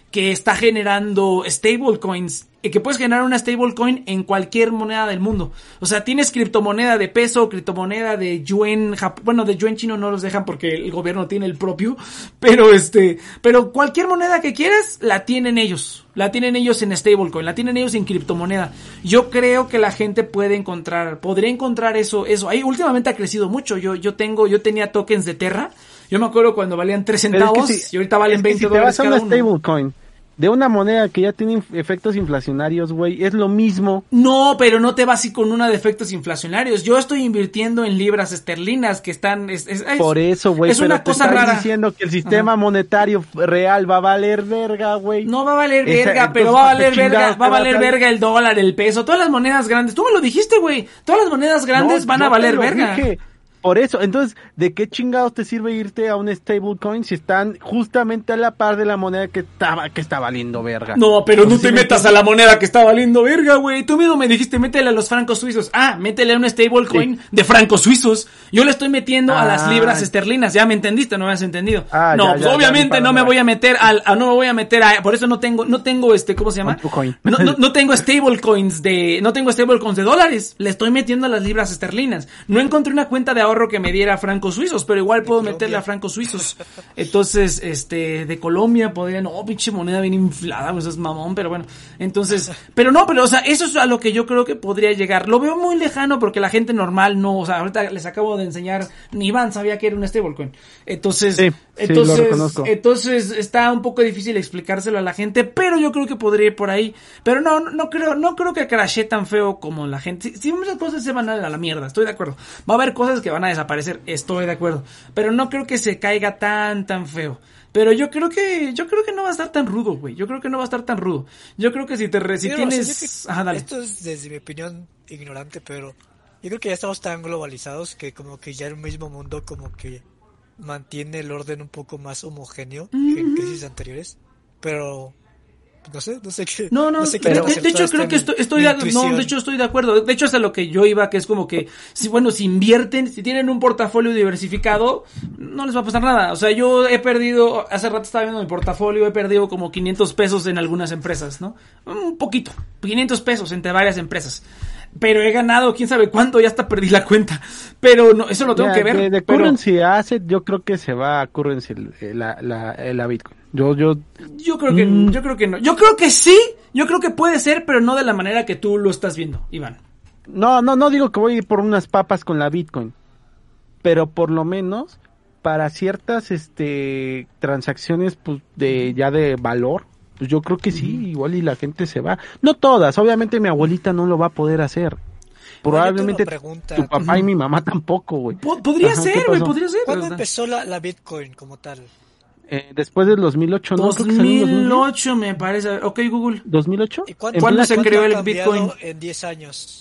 que está generando stablecoins, y que puedes generar una stablecoin en cualquier moneda del mundo. O sea, tienes criptomoneda de peso, criptomoneda de yuan, Jap- bueno, de yuan chino no los dejan porque el gobierno tiene el propio, pero este, pero cualquier moneda que quieras, la tienen ellos. La tienen ellos en stablecoin, la tienen ellos en criptomoneda. Yo creo que la gente puede encontrar, podría encontrar eso, eso. Ahí últimamente ha crecido mucho. Yo, yo tengo, yo tenía tokens de Terra. Yo me acuerdo cuando valían tres centavos si, y ahorita valen veinte si dólares te vas a cada una uno. stablecoin de una moneda que ya tiene efectos inflacionarios, güey, es lo mismo. No, pero no te vas así con una de efectos inflacionarios. Yo estoy invirtiendo en libras esterlinas que están... Es, es, es, Por eso, güey, es pero una te cosa estás rara. diciendo que el sistema Ajá. monetario real va a valer verga, güey. No va a valer Esa- verga, pero entonces, va a ¿para qué valer verga, chingados va a te vas valer a- verga el dólar, el peso, todas las monedas grandes. Tú me lo dijiste, güey. Todas las monedas grandes No, van yo a te valer lo verga. dije. Por eso, entonces, ¿de qué chingados te sirve irte a un stablecoin si están justamente a la par de la moneda que está, que está valiendo verga? No, pero Pues no sí te me metas a la moneda que está valiendo verga, güey. Tú mismo me dijiste, métele a los francos suizos. Ah, métele a un stablecoin Sí. de francos suizos. Yo le estoy metiendo a las Ah. libras esterlinas. Ya me entendiste, no me has entendido. Ah, no, ya, pues ya, ya, obviamente ya, no me para- voy a meter al, a, no me voy a meter a, por eso no tengo, no tengo este, ¿cómo se llama? Bitcoin. No, no, no tengo stablecoins de, no tengo stablecoins de dólares. Le estoy metiendo a las libras esterlinas. No encontré una cuenta de ahorro que me diera francos suizos, pero igual puedo Colombia. meterle a francos suizos. Entonces, este, de Colombia podría, no, pinche moneda bien inflada, pues es mamón, pero bueno. Entonces, pero no, pero o sea, eso es a lo que yo creo que podría llegar. Lo veo muy lejano porque la gente normal no, o sea, ahorita les acabo de enseñar, ni Iván sabía que era un stablecoin. Entonces, Sí, sí, entonces, lo reconozco. entonces está un poco difícil explicárselo a la gente, pero yo creo que podría ir por ahí. Pero no, no, no creo, no creo que crashee tan feo como la gente. Si, si muchas cosas se van a la mierda, estoy de acuerdo. Va a haber cosas que van a desaparecer, estoy de acuerdo. Pero no creo que se caiga tan, tan feo. Pero yo creo que, yo creo que no va a estar tan rudo, güey. Yo creo que no va a estar tan rudo. Yo creo que si te, re- si Sí, no, o sea, tienes, yo que- ajá, dale. Esto es desde mi opinión ignorante, pero yo creo que ya estamos tan globalizados que como que ya el mismo mundo como que mantiene el orden un poco más homogéneo que en crisis anteriores. Pero no sé, no sé qué. No, no, sé qué de, tan de- de hecho acertada creo está que mi- estoy, estoy mi de, no, intuición. de hecho estoy de acuerdo. De hecho es a lo que yo iba, que es como que, si bueno, si invierten, si tienen un portafolio diversificado, no les va a pasar nada. O sea, yo he perdido, hace rato estaba viendo mi portafolio, he perdido como quinientos pesos en algunas empresas, ¿no? Un poquito, quinientos pesos entre varias empresas. Pero he ganado, quién sabe cuánto, ya hasta perdí la cuenta. Pero no, eso lo tengo Ya, que ver. De, de pero currency asset, yo creo que se va a currency eh, la, la, eh, la Bitcoin. Yo, yo, yo creo que, Mm. yo creo que no. Yo creo que sí, yo creo que puede ser, pero no de la manera que tú lo estás viendo, Iván. no, no, no digo que voy a ir por unas papas con la Bitcoin, pero por lo menos para ciertas, este, transacciones, pues, de, ya de valor, pues yo creo que sí, igual y la gente se va. No todas, obviamente mi abuelita no lo va a poder hacer. Probablemente Yo tengo una pregunta. tu papá y mi mamá tampoco, güey. Po- podría Ajá, ¿qué ser, güey, pasó? podría ser. ¿Cuándo ¿verdad? empezó la, la Bitcoin como tal? Eh, después del dos mil ocho, ¿no? Creo que salió en dos mil dos mil diez. ocho me parece. Ok, Google. ¿dos mil ocho? ¿Y cuánto, ¿Cuándo se cuánto creó ha el cambiado Bitcoin? en diez años?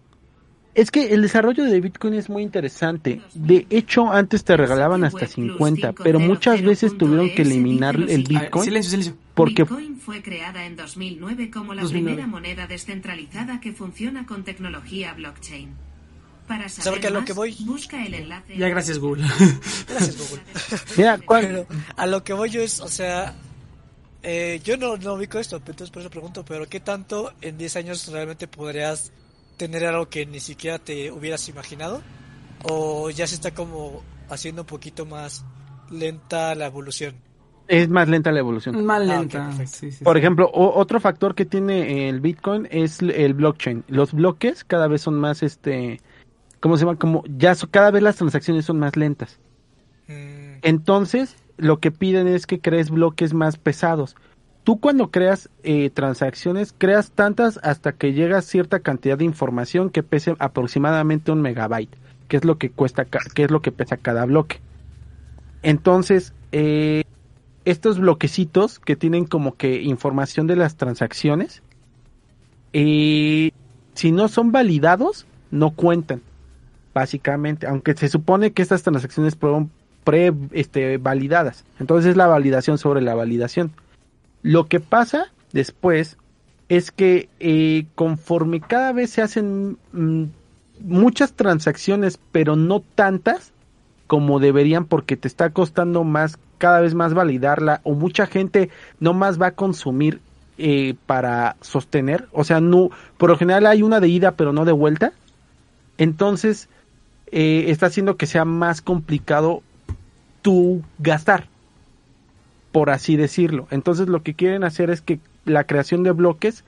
Es que el desarrollo de Bitcoin es muy interesante. De hecho, antes te regalaban hasta cincuenta, pero muchas veces tuvieron que eliminar el A ver, Bitcoin silencio, silencio. porque Bitcoin fue creada en dos mil nueve como la dos mil nueve. primera moneda descentralizada que funciona con tecnología blockchain. Para ¿Sabe saber que a lo más, que voy? busca el enlace. Ya, gracias, Google. Gracias, Google. mira, ¿cuál- Pero a lo que voy yo es, o sea, eh, yo no, no ubico esto, entonces por eso pregunto, pero ¿qué tanto en diez años realmente podrías tener algo que ni siquiera te hubieras imaginado? ¿O ya se está como haciendo un poquito más lenta la evolución? es más lenta la evolución? Más Ah, ok, lenta. perfecto. sí, sí, Por sí. ejemplo, o- otro factor que tiene el Bitcoin es l- el blockchain. Los bloques cada vez son más, este, ¿cómo se llama? Como ya so- cada vez las transacciones son más lentas. Mm, Entonces, lo que piden es que crees bloques más pesados. Tú cuando creas eh, transacciones, creas tantas hasta que llega cierta cantidad de información que pese aproximadamente un megabyte, que es lo que cuesta, ca- que es lo que pesa cada bloque. Entonces, eh, estos bloquecitos que tienen como que información de las transacciones, eh, si no son validados, no cuentan, básicamente, aunque se supone que estas transacciones fueron pre, este, validadas. Entonces es la validación sobre la validación. Lo que pasa después es que eh, conforme cada vez se hacen mm, muchas transacciones, pero no tantas, como deberían porque te está costando más, cada vez más validarla, o mucha gente no más va a consumir eh, para sostener, o sea, no, por lo general hay una de ida pero no de vuelta, entonces eh, está haciendo que sea más complicado tu gastar, por así decirlo. Entonces lo que quieren hacer es que la creación de bloques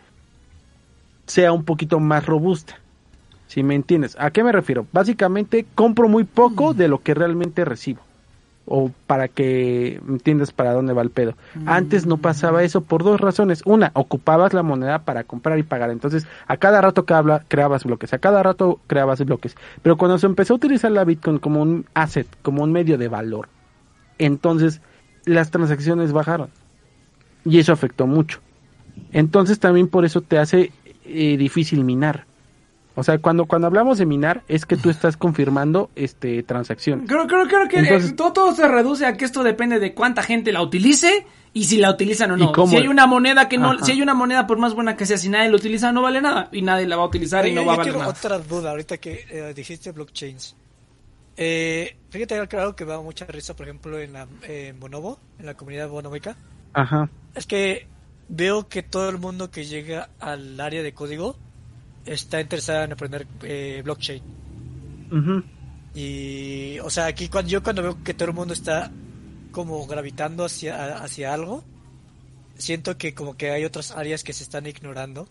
sea un poquito más robusta. Si me entiendes, ¿a qué me refiero? Básicamente compro muy poco de lo que realmente recibo. O para que entiendas para dónde va el pedo. Antes no pasaba eso por dos razones. Una, ocupabas la moneda para comprar y pagar. Entonces, a cada rato creaba- creabas bloques. A cada rato creabas bloques. Pero cuando se empezó a utilizar la Bitcoin como un asset, como un medio de valor, entonces las transacciones bajaron. Y eso afectó mucho. Entonces también por eso te hace eh, difícil minar. O sea, cuando cuando hablamos de minar es que tú estás confirmando este transacción. Creo, creo, creo que Entonces, eh, todo, todo se reduce a que esto depende de cuánta gente la utilice y si la utilizan o ¿Y no. cómo? Si hay una moneda que no, Ajá. si hay una moneda por más buena que sea, si nadie la utiliza no vale nada y nadie la va a utilizar y Oye, no yo va a valer quiero nada. otra duda ahorita que eh, dijiste blockchains. Eh, fíjate que algo que me da mucha risa, por ejemplo, en la eh, en Bonobo, en la comunidad bonoboica, Ajá. es que veo que todo el mundo que llega al área de código está interesado en aprender eh, blockchain. Ujú. Y, o sea, aquí cuando yo cuando veo que todo el mundo está como gravitando hacia, hacia algo, siento que como que hay otras áreas que se están ignorando.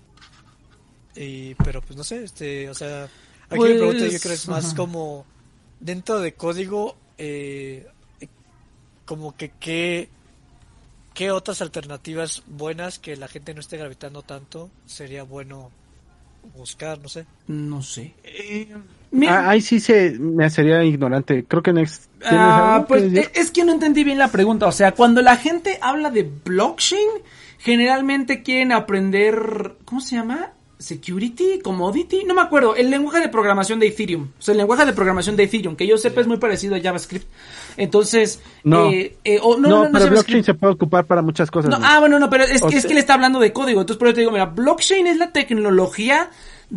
Y, pero pues no sé, este, o sea, aquí Pues, mi pregunta yo creo que es más ajá. como dentro de código, eh, como que qué, qué otras alternativas buenas que la gente no esté gravitando tanto sería bueno buscar, no sé. No sé. Eh, Mira, ah, ahí sí se me sería ignorante. Creo que Next ¿tienes Ah, algo que pues decir? e- es que no entendí bien la pregunta. O sea, cuando la gente habla de blockchain, generalmente quieren aprender, ¿cómo se llama? Security, commodity, no me acuerdo. El lenguaje de programación de Ethereum. O sea, el lenguaje de programación de Ethereum, que yo sepa es muy parecido a JavaScript. Entonces, No. eh, eh, o- no, no, no, no, pero JavaScript. blockchain se puede ocupar para muchas cosas. No, ¿no? ah, bueno, no, pero es, O que- es sea- que le está hablando de código. Entonces, por eso te digo, mira, blockchain es la tecnología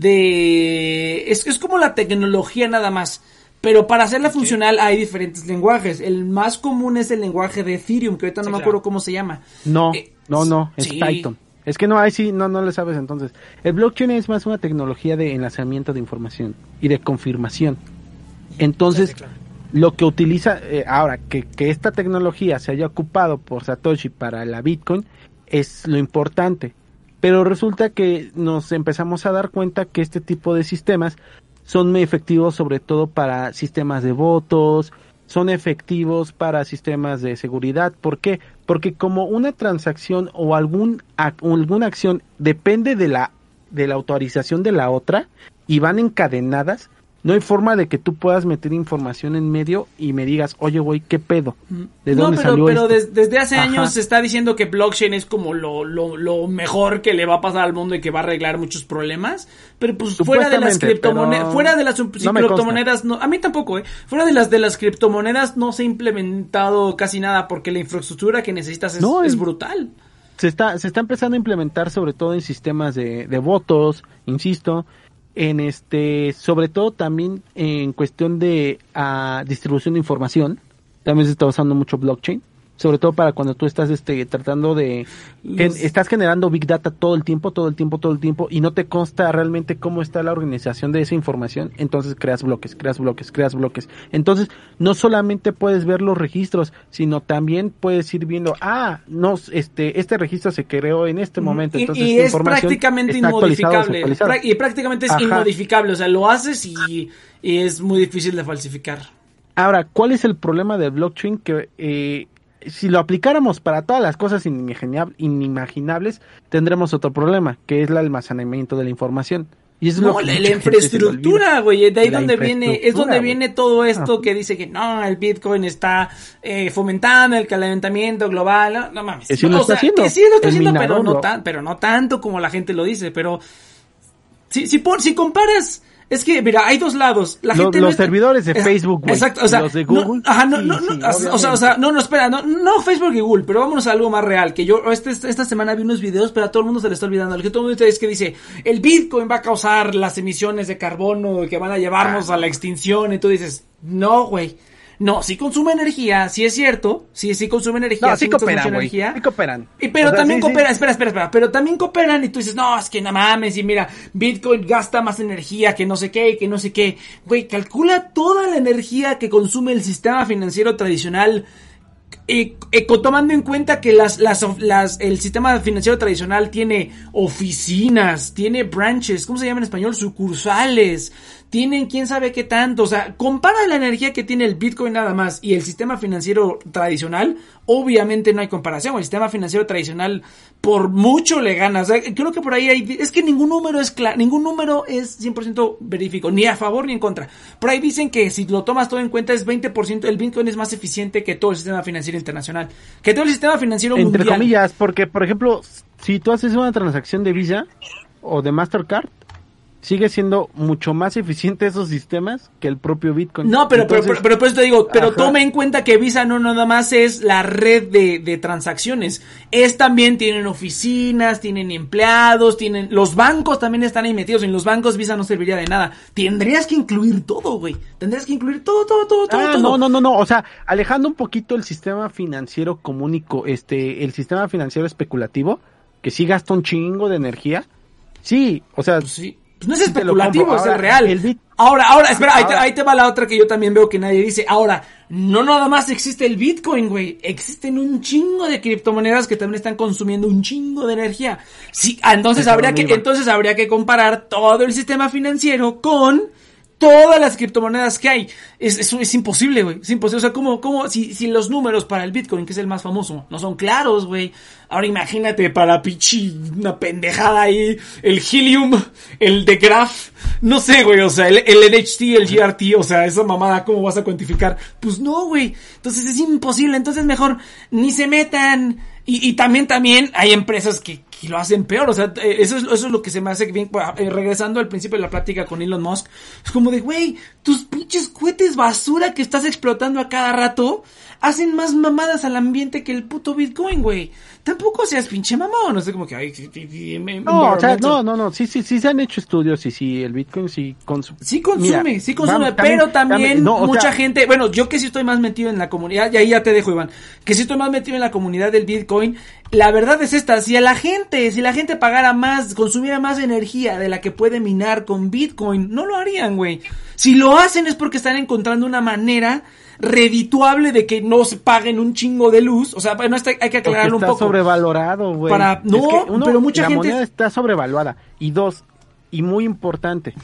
de... Es, es como la tecnología nada más. Pero para hacerla funcional hay diferentes lenguajes. El más común es el lenguaje de Ethereum, que ahorita no Sí, me claro. acuerdo cómo se llama. No, Eh, no, no, es sí. Python. Es que no, ahí sí, no, no le sabes entonces. El blockchain es más una tecnología de enlazamiento de información y de confirmación. Entonces, Sí, sí, claro. lo que utiliza, eh, ahora, que, que esta tecnología se haya ocupado por Satoshi para la Bitcoin, es lo importante. Pero resulta que nos empezamos a dar cuenta que este tipo de sistemas son muy efectivos sobre todo para sistemas de votos, son efectivos para sistemas de seguridad. ¿Por qué? Porque como una transacción o algún ac- o alguna acción depende de la de la autorización de la otra y van encadenadas, no hay forma de que tú puedas meter información en medio y me digas, oye, güey, ¿qué pedo? ¿De no, dónde pero, salió pero esto? des- desde hace Ajá. años se está diciendo que blockchain es como lo, lo, lo mejor que le va a pasar al mundo y que va a arreglar muchos problemas. Pero pues fuera de las Supuestamente, criptomonedas, pero fuera de las sup- no me criptomonedas, no, a mí tampoco, eh. Fuera de las de las criptomonedas no se ha implementado casi nada porque la infraestructura que necesitas es, No, es en- brutal. Se está, se está empezando a implementar sobre todo en sistemas de, de votos, insisto, en este, sobre todo también en cuestión de ah, distribución de información, también se está usando mucho blockchain, sobre todo para cuando tú estás este tratando de gen- Los- estás generando big data todo el tiempo, todo el tiempo, todo el tiempo y no te consta realmente cómo está la organización de esa información, entonces creas bloques, creas bloques, creas bloques. Entonces, no solamente puedes ver los registros, sino también puedes ir viendo, ah, no, este este registro se creó en este momento, Y, entonces y esta es información prácticamente está actualizada o inmodificable. desactualizada. Prá- Y prácticamente es Ajá. inmodificable. O sea, lo haces y, y es muy difícil de falsificar. Ahora, ¿cuál es el problema del blockchain? Que eh, si lo aplicáramos para todas las cosas inimaginab- inimaginables, tendremos otro problema, que es el almacenamiento de la información. Y eso es lo No, que la, la mucha gente se le infraestructura, olvida. güey, de ahí La donde viene, es infraestructura, donde güey. viene todo esto Ajá. que dice que no, el Bitcoin está eh, fomentando el calentamiento global, no, no mames. Que sí lo o está sea, haciendo. que sí lo está El haciendo, pero minador no lo- tan, pero no tanto como la gente lo dice, pero si, si por, si comparas, es que, mira, hay dos lados. La Lo- gente los no está- servidores de Exa- Facebook, güey, Exacto, o sea, los de no- Google, ajá, no, sí, no, no, sí, o sea, o sea, obviamente. no, no, espera, no, no Facebook y Google, pero vámonos a algo más real, que yo este, esta, esta semana vi unos videos, pero a todo el mundo se le está olvidando, lo que todo el mundo dice es que dice, el Bitcoin va a causar las emisiones de carbono que van a llevarnos Ah, a la extinción, y tú dices, no, güey, No, sí consume energía, sí es cierto, sí, sí consume energía, No, sí gastas cooperan, mucha güey. energía. Sí cooperan. Y pero O sea, también sí, sí. cooperan, espera, espera, espera, pero también cooperan y tú dices, no, es que no mames, y mira, Bitcoin gasta más energía que no sé qué, que no sé qué. Güey, calcula toda la energía que consume el sistema financiero tradicional. Eh, eh, tomando en cuenta que las, las, las, el sistema financiero tradicional tiene oficinas, tiene branches, ¿cómo se llama en español? Sucursales, tienen quién sabe qué tanto, o sea, compara la energía que tiene el Bitcoin nada más y el sistema financiero tradicional, obviamente no hay comparación, el sistema financiero tradicional por mucho le gana, o sea, creo que por ahí hay, es que ningún número es claro, ningún número es cien por ciento verífico, ni a favor ni en contra, por ahí dicen que si lo tomas todo en cuenta es veinte por ciento, el Bitcoin es más eficiente que todo el sistema financiero internacional, que todo el sistema financiero Entre mundial. comillas, porque, por ejemplo, si tú haces una transacción de Visa o de Mastercard, sigue siendo mucho más eficiente esos sistemas que el propio Bitcoin. No, pero, Entonces, pero, pero, pero por eso te digo, pero ajá. toma en cuenta que Visa no nada más es la red de, de transacciones, es también, tienen oficinas, tienen empleados, tienen, los bancos también están ahí metidos, en los bancos Visa no serviría de nada, tendrías que incluir todo, güey, tendrías que incluir todo, todo, todo, todo, Ah, todo. no, no, no, no, o sea, alejando un poquito el sistema financiero común y co- este, el sistema financiero especulativo, que sí gasta un chingo de energía, sí, o sea, Pues sí. Pues no es sí te lo especulativo, compro. es el Ahora, real. el bit- Ahora, ahora, espera, ahí te, Ahora. ahí te va la otra que yo también veo que nadie dice. Ahora, no nada más existe el Bitcoin, güey. Existen un chingo de criptomonedas que también están consumiendo un chingo de energía. Sí, ah, entonces Eso habría no que, iba. entonces habría que comparar todo el sistema financiero con todas las criptomonedas que hay. Es, es, es imposible, güey. Es imposible. O sea, como, como, si, si los números para el Bitcoin, que es el más famoso, no son claros, güey. Ahora imagínate para pichi, una pendejada ahí, el Helium, el de Graph, no sé, güey, o sea, el, el N H T, el G R T, o sea, esa mamada, ¿cómo vas a cuantificar? Pues no, güey. Entonces es imposible. Entonces mejor ni se metan. Y, y también, también hay empresas que, que lo hacen peor, o sea, eh, eso es, eso es lo que se me hace bien, eh, regresando al principio de la plática con Elon Musk, es como de, güey, tus pinches cohetes basura que estás explotando a cada rato, hacen más mamadas al ambiente que el puto Bitcoin, güey. Tampoco seas pinche mamón, no sé, como que, ay, no, o sea, no, no, no, sí, sí, sí se han hecho estudios y sí, el Bitcoin sí consume. Sí consume, Mira, sí consume, vamos, pero también, también, también, no, o mucha sea, gente, bueno, yo que sí estoy más metido en la comunidad, y ahí ya te dejo, Iván, que sí estoy más metido en la comunidad del Bitcoin, la verdad es esta, si a la gente, si la gente pagara más, consumiera más energía de la que puede minar con Bitcoin, no lo harían, güey. Si lo hacen es porque están encontrando una manera redituable de que no se paguen un chingo de luz, o sea, bueno, esto hay que aclararlo un está poco. sobrevalorado, güey. Para- no, Es que uno, pero mucha la gente- moneda está sobrevaluada. Y dos, y muy importante,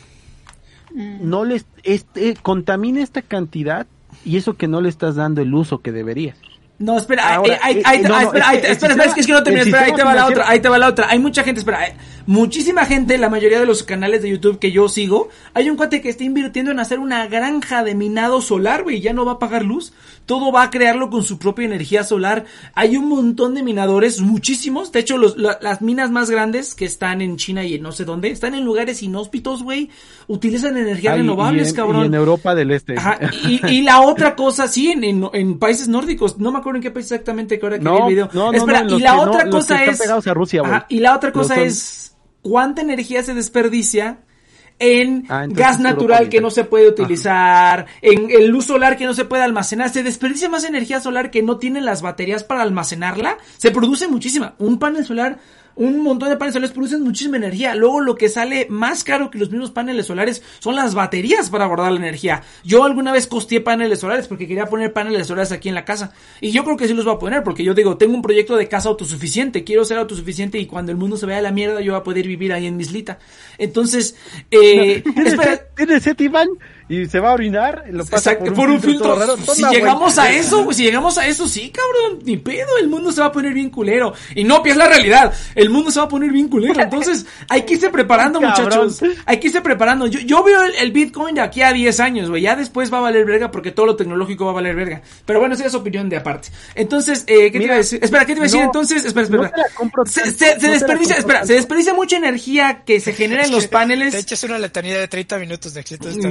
no les, este, contamina esta cantidad y eso que no le estás dando el uso que deberías. No, espera, Ahora, ahí, eh, ahí, no, ahí, no, espera, es ahí, que el espera, espera, es que es que no termina, sistema- espera, ahí te va el la sistema otra, ahí te va la otra. Hay mucha gente, espera, eh, muchísima gente, la mayoría de los canales de YouTube que yo sigo, hay un cuate que está invirtiendo en hacer una granja de minado solar, güey, ya no va a pagar luz, todo va a crearlo con su propia energía solar. Hay un montón de minadores, muchísimos, de hecho los, la- las minas más grandes que están en China y en no sé dónde, están en lugares inhóspitos, güey, utilizan energías Ay, y renovables, en- cabrón. Y en Europa del Este. Ajá, y, y la otra cosa, sí, en, en, en países nórdicos, no me acuerdo en qué país exactamente que ahora que vi No, el video. no, no, Espera, no, y los la que no- otra los que cosa están es. pegados a Rusia, güey. Ajá, y la otra cosa Los son- es cuánta energía se desperdicia en Ah, entonces gas es Europa natural que Oriental. no se puede utilizar, en el luz solar que no se puede almacenar, se desperdicia más energía solar que no tienen las baterías para almacenarla, se produce muchísima. Un panel solar, un montón de paneles solares producen muchísima energía. Luego lo que sale más caro que los mismos paneles solares son las baterías para guardar la energía. Yo alguna vez costeé paneles solares porque quería poner paneles solares aquí en la casa. Y yo creo que sí los voy a poner porque yo digo, tengo un proyecto de casa autosuficiente. Quiero ser autosuficiente y cuando el mundo se vaya a la mierda yo voy a poder vivir ahí en mi islita. Entonces, eh, ¿Tiene espera, sed, tiene sed, Iván? Y se va a orinar, lo pasa Exacto, por un, filtro, todo raro. Si Toma, llegamos güey. a eso, güey, si llegamos a eso, sí, cabrón, ni pedo, el mundo se va a poner bien culero. Y no, que es la realidad, el mundo se va a poner bien culero. Entonces, hay que irse preparando, Cabrón. muchachos. Hay que irse preparando. Yo, yo veo el, el Bitcoin de aquí a diez años, güey. Ya después va a valer verga porque todo lo tecnológico va a valer verga. Pero bueno, esa es opinión de aparte. Entonces, eh, ¿qué te Mira, iba a decir? Espera, ¿qué te iba a decir? no, Entonces, espera, espera. no te la compro se, tanto, se, no se te la desperdicia, compro espera, tanto. se desperdicia mucha energía que se genera en los Te paneles. echas una letanía de treinta minutos de éxito. Está bien. Mm, Cállate,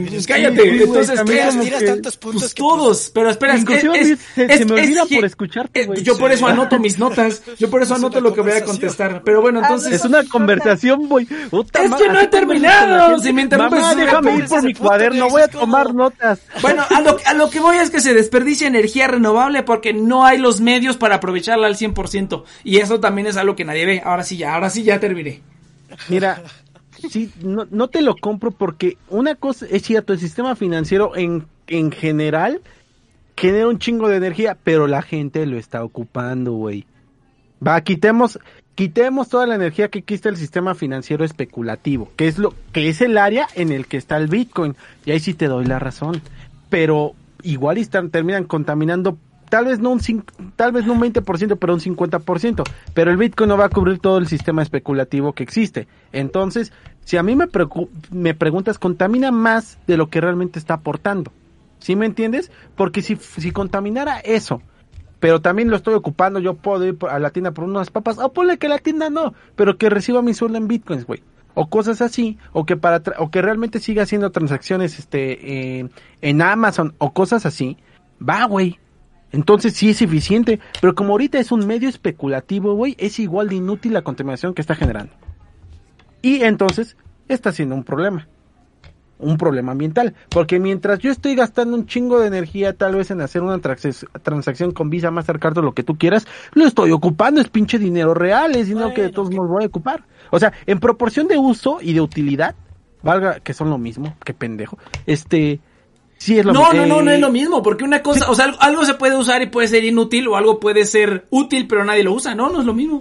cállate. Sí, güey, Entonces, también ¿qué? como tiras que- tantos puntos Pues que, todos, pero espera, es, Inclusive es- a mí se, es- se me es- olvida es- por escucharte, eh, güey. yo por Sí. eso anoto mis notas, yo por eso Es anoto una lo que voy a conversación. contestar, pero bueno, entonces... Es una conversación, güey. Puta Es ma- que no he así conversas con la terminado, gente. si me interrumpes, Mamá, es una déjame ir conversación. por mi Ese punto, cuaderno, güey, voy a es como- tomar notas. Bueno, a lo, a lo que voy es que se desperdicia energía renovable porque no hay los medios para aprovecharla al cien por ciento. Y eso también es algo que nadie ve. Ahora sí ya, ahora sí ya terminé. Mira, sí, no, no te lo compro porque una cosa es cierto, el sistema financiero en, en general genera un chingo de energía, pero la gente lo está ocupando, güey. Va, quitemos, quitemos toda la energía que quita el sistema financiero especulativo, que es lo, que es el área en el que está el Bitcoin. Y ahí sí te doy la razón. Pero igual están, terminan contaminando, tal vez no un cin- tal vez no un veinte por ciento, pero un cincuenta por ciento. Pero el Bitcoin no va a cubrir todo el sistema especulativo que existe. Entonces, si a mí me, preocu- me preguntas, contamina más de lo que realmente está aportando. ¿Sí me entiendes? Porque si, si contaminara eso, pero también lo estoy ocupando, yo puedo ir a la tienda por unas papas, o ponle que la tienda no, pero que reciba mi sueldo en bitcoins, güey, o cosas así, o que para tra- o que realmente siga haciendo transacciones este eh, en Amazon o cosas así, va, güey. Entonces sí es eficiente, pero como ahorita es un medio especulativo, güey, es igual de inútil la contaminación que está generando. Y entonces está siendo un problema. Un problema ambiental, porque mientras yo estoy gastando un chingo de energía tal vez en hacer una trax- transacción con Visa, Mastercard o lo que tú quieras, lo estoy ocupando, es pinche dinero real, es dinero que de Bueno, todos que- modos voy a ocupar. O sea, en proporción de uso y de utilidad, valga que son lo mismo, qué pendejo, este, sí es lo No, mismo. no, no, no Eh, es lo mismo, porque una cosa, o sea, algo, algo se puede usar y puede ser inútil, o algo puede ser útil, pero nadie lo usa, no, no es lo mismo.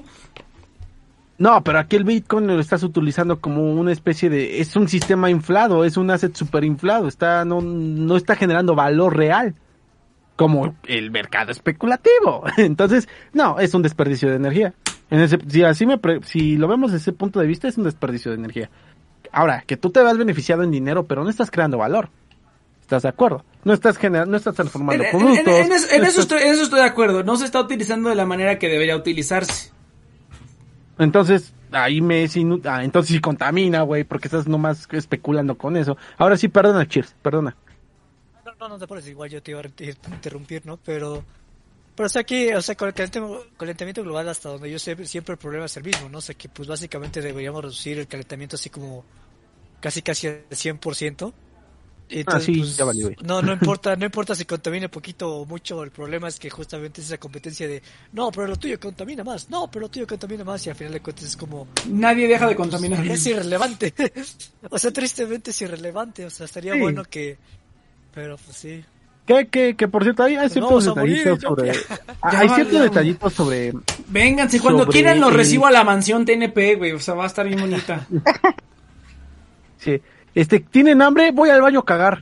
No, pero aquí el Bitcoin lo estás utilizando como una especie de, es un sistema inflado, es un asset super inflado, está, no, no está generando valor real, como el mercado especulativo. Entonces, no, es un desperdicio de energía. En ese, si así me, pre- si lo vemos desde ese punto de vista, es un desperdicio de energía. Ahora, que tú te vas beneficiado en dinero, pero no estás creando valor. ¿Estás de acuerdo? No estás generando, no estás transformando En, en- productos. en- en eso, en no eso estás- estoy, en eso estoy de acuerdo, no se está utilizando de la manera que debería utilizarse. Entonces, ahí me es inu- ah, entonces sí contamina, güey, porque estás nomás especulando con eso. Ahora sí, perdona, Cheers, perdona. No, no, no te pones igual, yo te iba a inter- interrumpir, ¿no? Pero, pero o sea, aquí, o sea, con el calentamiento, calentamiento global, hasta donde yo sé, siempre el problema es el mismo, ¿no? O sea, que pues básicamente deberíamos reducir el calentamiento así como casi casi al cien por ciento. Entonces, Ah, sí, pues, ya valió, güey. no, no importa, no importa si contamine poquito o mucho, el problema es que justamente es esa competencia de, no, pero lo tuyo contamina más, no, pero lo tuyo contamina más, y al final de cuentas es como, Nadie deja de contaminar. es irrelevante. O sea, tristemente es irrelevante, o sea, estaría Sí. bueno que, pero pues sí. Que, que, que por cierto, hay, hay Pues ciertos vamos a morir, detallitos ¿no? sobre... Ah, Ya hay va, ciertos ya. detallitos sobre... Vénganse, cuando Sobre quieran los el- recibo a la mansión T N P, güey, o sea, va a estar bien bonita. Sí. Este, ¿tienen hambre? Voy al baño a cagar.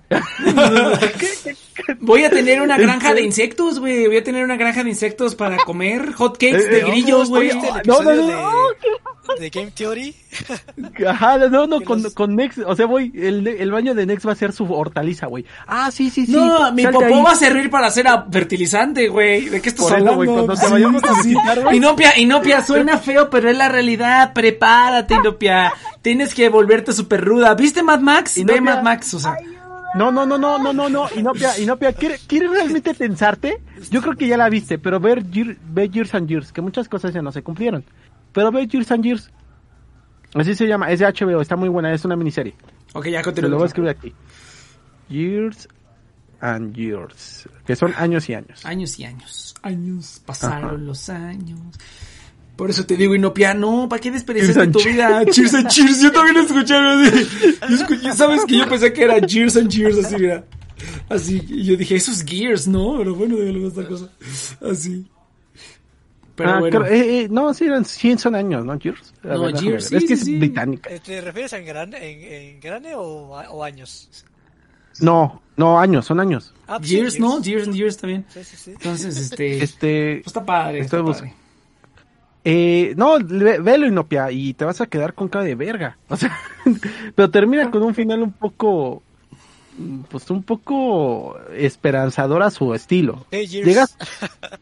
Voy a tener una granja Este- de insectos, güey, voy a tener una granja de insectos para comer, hot cakes Eh, de eh, grillos, güey. ¿Viste el No, no, episodio no, de, de Game Theory? Ajá, no, no, Que con, los- con Nex, o sea, voy, el, el baño de Nex va a ser su hortaliza, güey. Ah, sí, sí, sí. No, mi salte popó ahí. va a servir para hacer a- fertilizante, güey. ¿De qué estás Por eso, hablando? güey, cuando te Sí, vayamos a sí. visitar, güey. Inopia, Inopia, suena feo, pero es la realidad. Prepárate, Inopia. Tienes que volverte súper ruda. ¿Viste Mad Max? Ve Inopia. Mad Max, o sea. No, no, no, no, no, no, no, Inopia, Inopia, ¿quiere, ¿quiere realmente tensarte? Yo creo que ya la viste, pero ver, Year- ve Years and Years, que muchas cosas ya no se cumplieron. Pero ve Years and Years. Así se llama, es de H B O, está muy buena, es una miniserie. Ok, ya Te continúo. lo voy a escribir aquí. Years and Years, que son años y años. Años y años. Años. Pasaron Ajá. los años. Por eso te digo, Inopia, no, ¿para qué desperdiciaste Cheers and tu vida? Cheers and cheers, yo también lo escuché así. Yo escuché, ¿sabes que yo pensé que era cheers and cheers, así, mira. Así, y yo dije, eso es Gears, ¿no? Pero bueno, dígale esta cosa. Así. Pero Ah, bueno. creo- eh, eh, no, sí, eran cien son años, ¿no? Years. A No, déjame Years, ver. sí, Es que sí, es sí. británica. Eh, ¿Te refieres en grande, en, en grande o, a- o años? No, no, años, son años. Ah, pues sí, Years, ¿no? Years and Years también. Sí, sí, sí. Entonces, este... Este, Pues está padre, está estoy padre. eh, no, ve- velo, Inopia, y te vas a quedar con cara de verga. O sea, pero termina con un final un poco, pues un poco esperanzador a su estilo. Hey, Years. Llegas,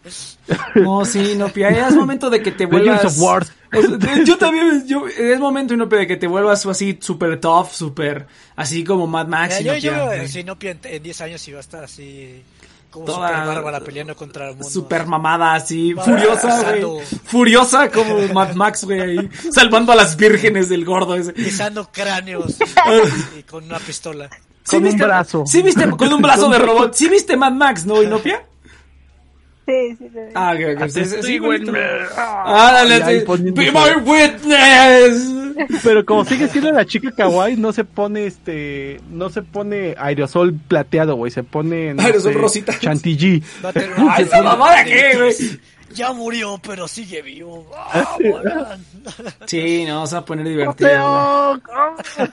No, sí, Inopia, es momento de que te The Gears vuelvas... of War. Es- yo también, yo, es momento, Inopia, de que te vuelvas así super tough, super, así como Mad Max, Mira, yo, Inopia. yo, güey. si no, en en diez años iba a estar así, como Toda- super bárbara peleando contra el mundo. Super mamada, así, Va furiosa, arrasando. güey. Furiosa como Mad Max, güey, ahí. Salvando a las vírgenes del gordo ese. Pisando cráneos y, y con una pistola. Con un viste- brazo. Sí viste, con un brazo de robot. Sí viste Mad Max, ¿no, Inopia? Sí, sí, lo vi. Ah, que, que, sí, sí, sí, bonito. Ah, Ah, dale, y ahí sí. poniéndose- Be my witness. Pero como sigue siendo la chica kawaii, no se pone este, no se pone aerosol plateado, güey, se pone no Aerosol sé, rosita. chantilly. Va a tener Ay, esa mamada, ¿qué, güey? Ya murió, pero sigue vivo. Ah, bueno. Sí, no, vamos a poner divertido, güey.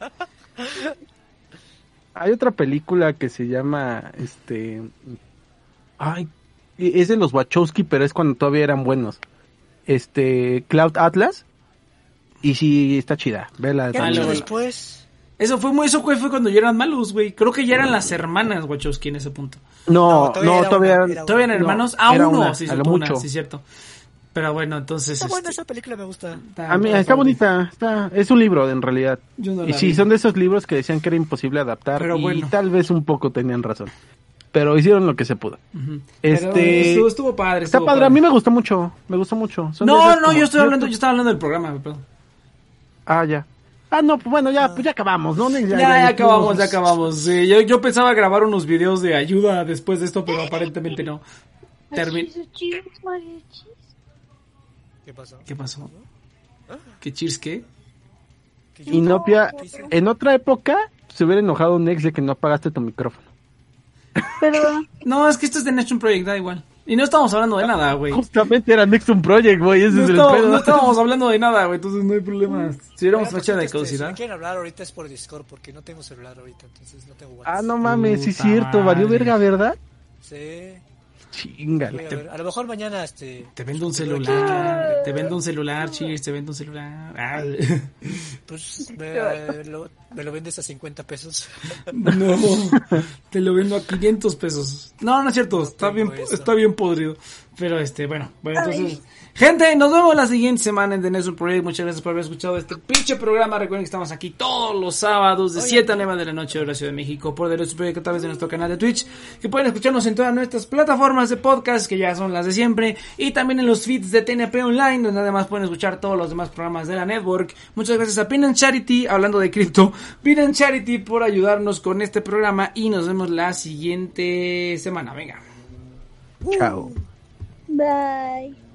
Hay otra película que se llama este, ay, es de los Wachowski, pero es cuando todavía eran buenos. Este, Cloud Atlas. Y sí, está chida. Vela. ¿Qué Ah, han hecho luego- después? Eso fue muy, eso fue, fue cuando ya eran malos, güey. Creo que ya eran las hermanas Wachowski en ese punto. No, No, todavía no, era todavía, una, era ¿Todavía eran no, hermanos? Ah, era uno, una, sí, a cierto, lo una, mucho. sí, cierto. Pero bueno, entonces... Está buena este, esa película, me gusta. está- A mí, está bonita, está, es un libro en realidad. Yo no Y la sí, vi. son de esos libros que decían que era imposible adaptar Pero y bueno. tal vez un poco tenían razón. Pero hicieron lo que se pudo. Ujú. Este, Pero estuvo, estuvo padre. Está estuvo padre, a mí me gustó mucho, me gustó mucho. Son de No, esas no, como- yo estoy hablando, yo estaba hablando del programa, me perdón. Ah, ya. Ah, no, pues bueno, ya, pues ya acabamos, ¿no? Ya, ya acabamos, ya acabamos. Sí, yo, yo pensaba grabar unos videos de ayuda después de esto, pero aparentemente no. Termi- Mariachis, chicos, mariachis. ¿Qué pasó? ¿Qué pasó? ¿Qué cheers qué? ¿Qué yo- Inopia, ¿Qué hice? en otra época se hubiera enojado Nex de que no apagaste tu micrófono. Perdón. No, es que esto es de Nation Project, da igual. Y no estamos hablando de nada, güey. Justamente era Nexum Project, güey, ese No, es el estamos- pedo. no estábamos hablando de nada, güey, entonces no hay problema. Si hubiéramos Mira, fecha por de cierto, este, Si caducidad. me quieren hablar ahorita es por Discord, porque no tengo celular ahorita, entonces no tengo WhatsApp. Ah, no mames, sí es Puta cierto, valió madre. verga, ¿verdad? Sí. Voy Chingale. a, ver. A lo mejor mañana, este... Te vendo un tengo celular, te vendo un celular, cheers, te vendo un celular. Ah, Pues me, lo, me lo vendes a cincuenta pesos. no, te lo vendo a quinientos pesos. No, no es cierto, está bien, tengo eso. está bien podrido. Pero este, bueno, bueno, entonces... Gente, nos vemos la siguiente semana en The Nation Project. Muchas gracias por haber escuchado este pinche programa. Recuerden que estamos aquí todos los sábados de siete a nueve de la noche de la Ciudad de México por The Nation Project a través de nuestro canal de Twitch, que pueden escucharnos en todas nuestras plataformas de podcast, que ya son las de siempre, y también en los feeds de T N P Online, donde además pueden escuchar todos los demás programas de la network. Muchas gracias a Pin and Charity, hablando de cripto, Pin and Charity por ayudarnos con este programa, y nos vemos la siguiente semana. Venga. Chao. Bye.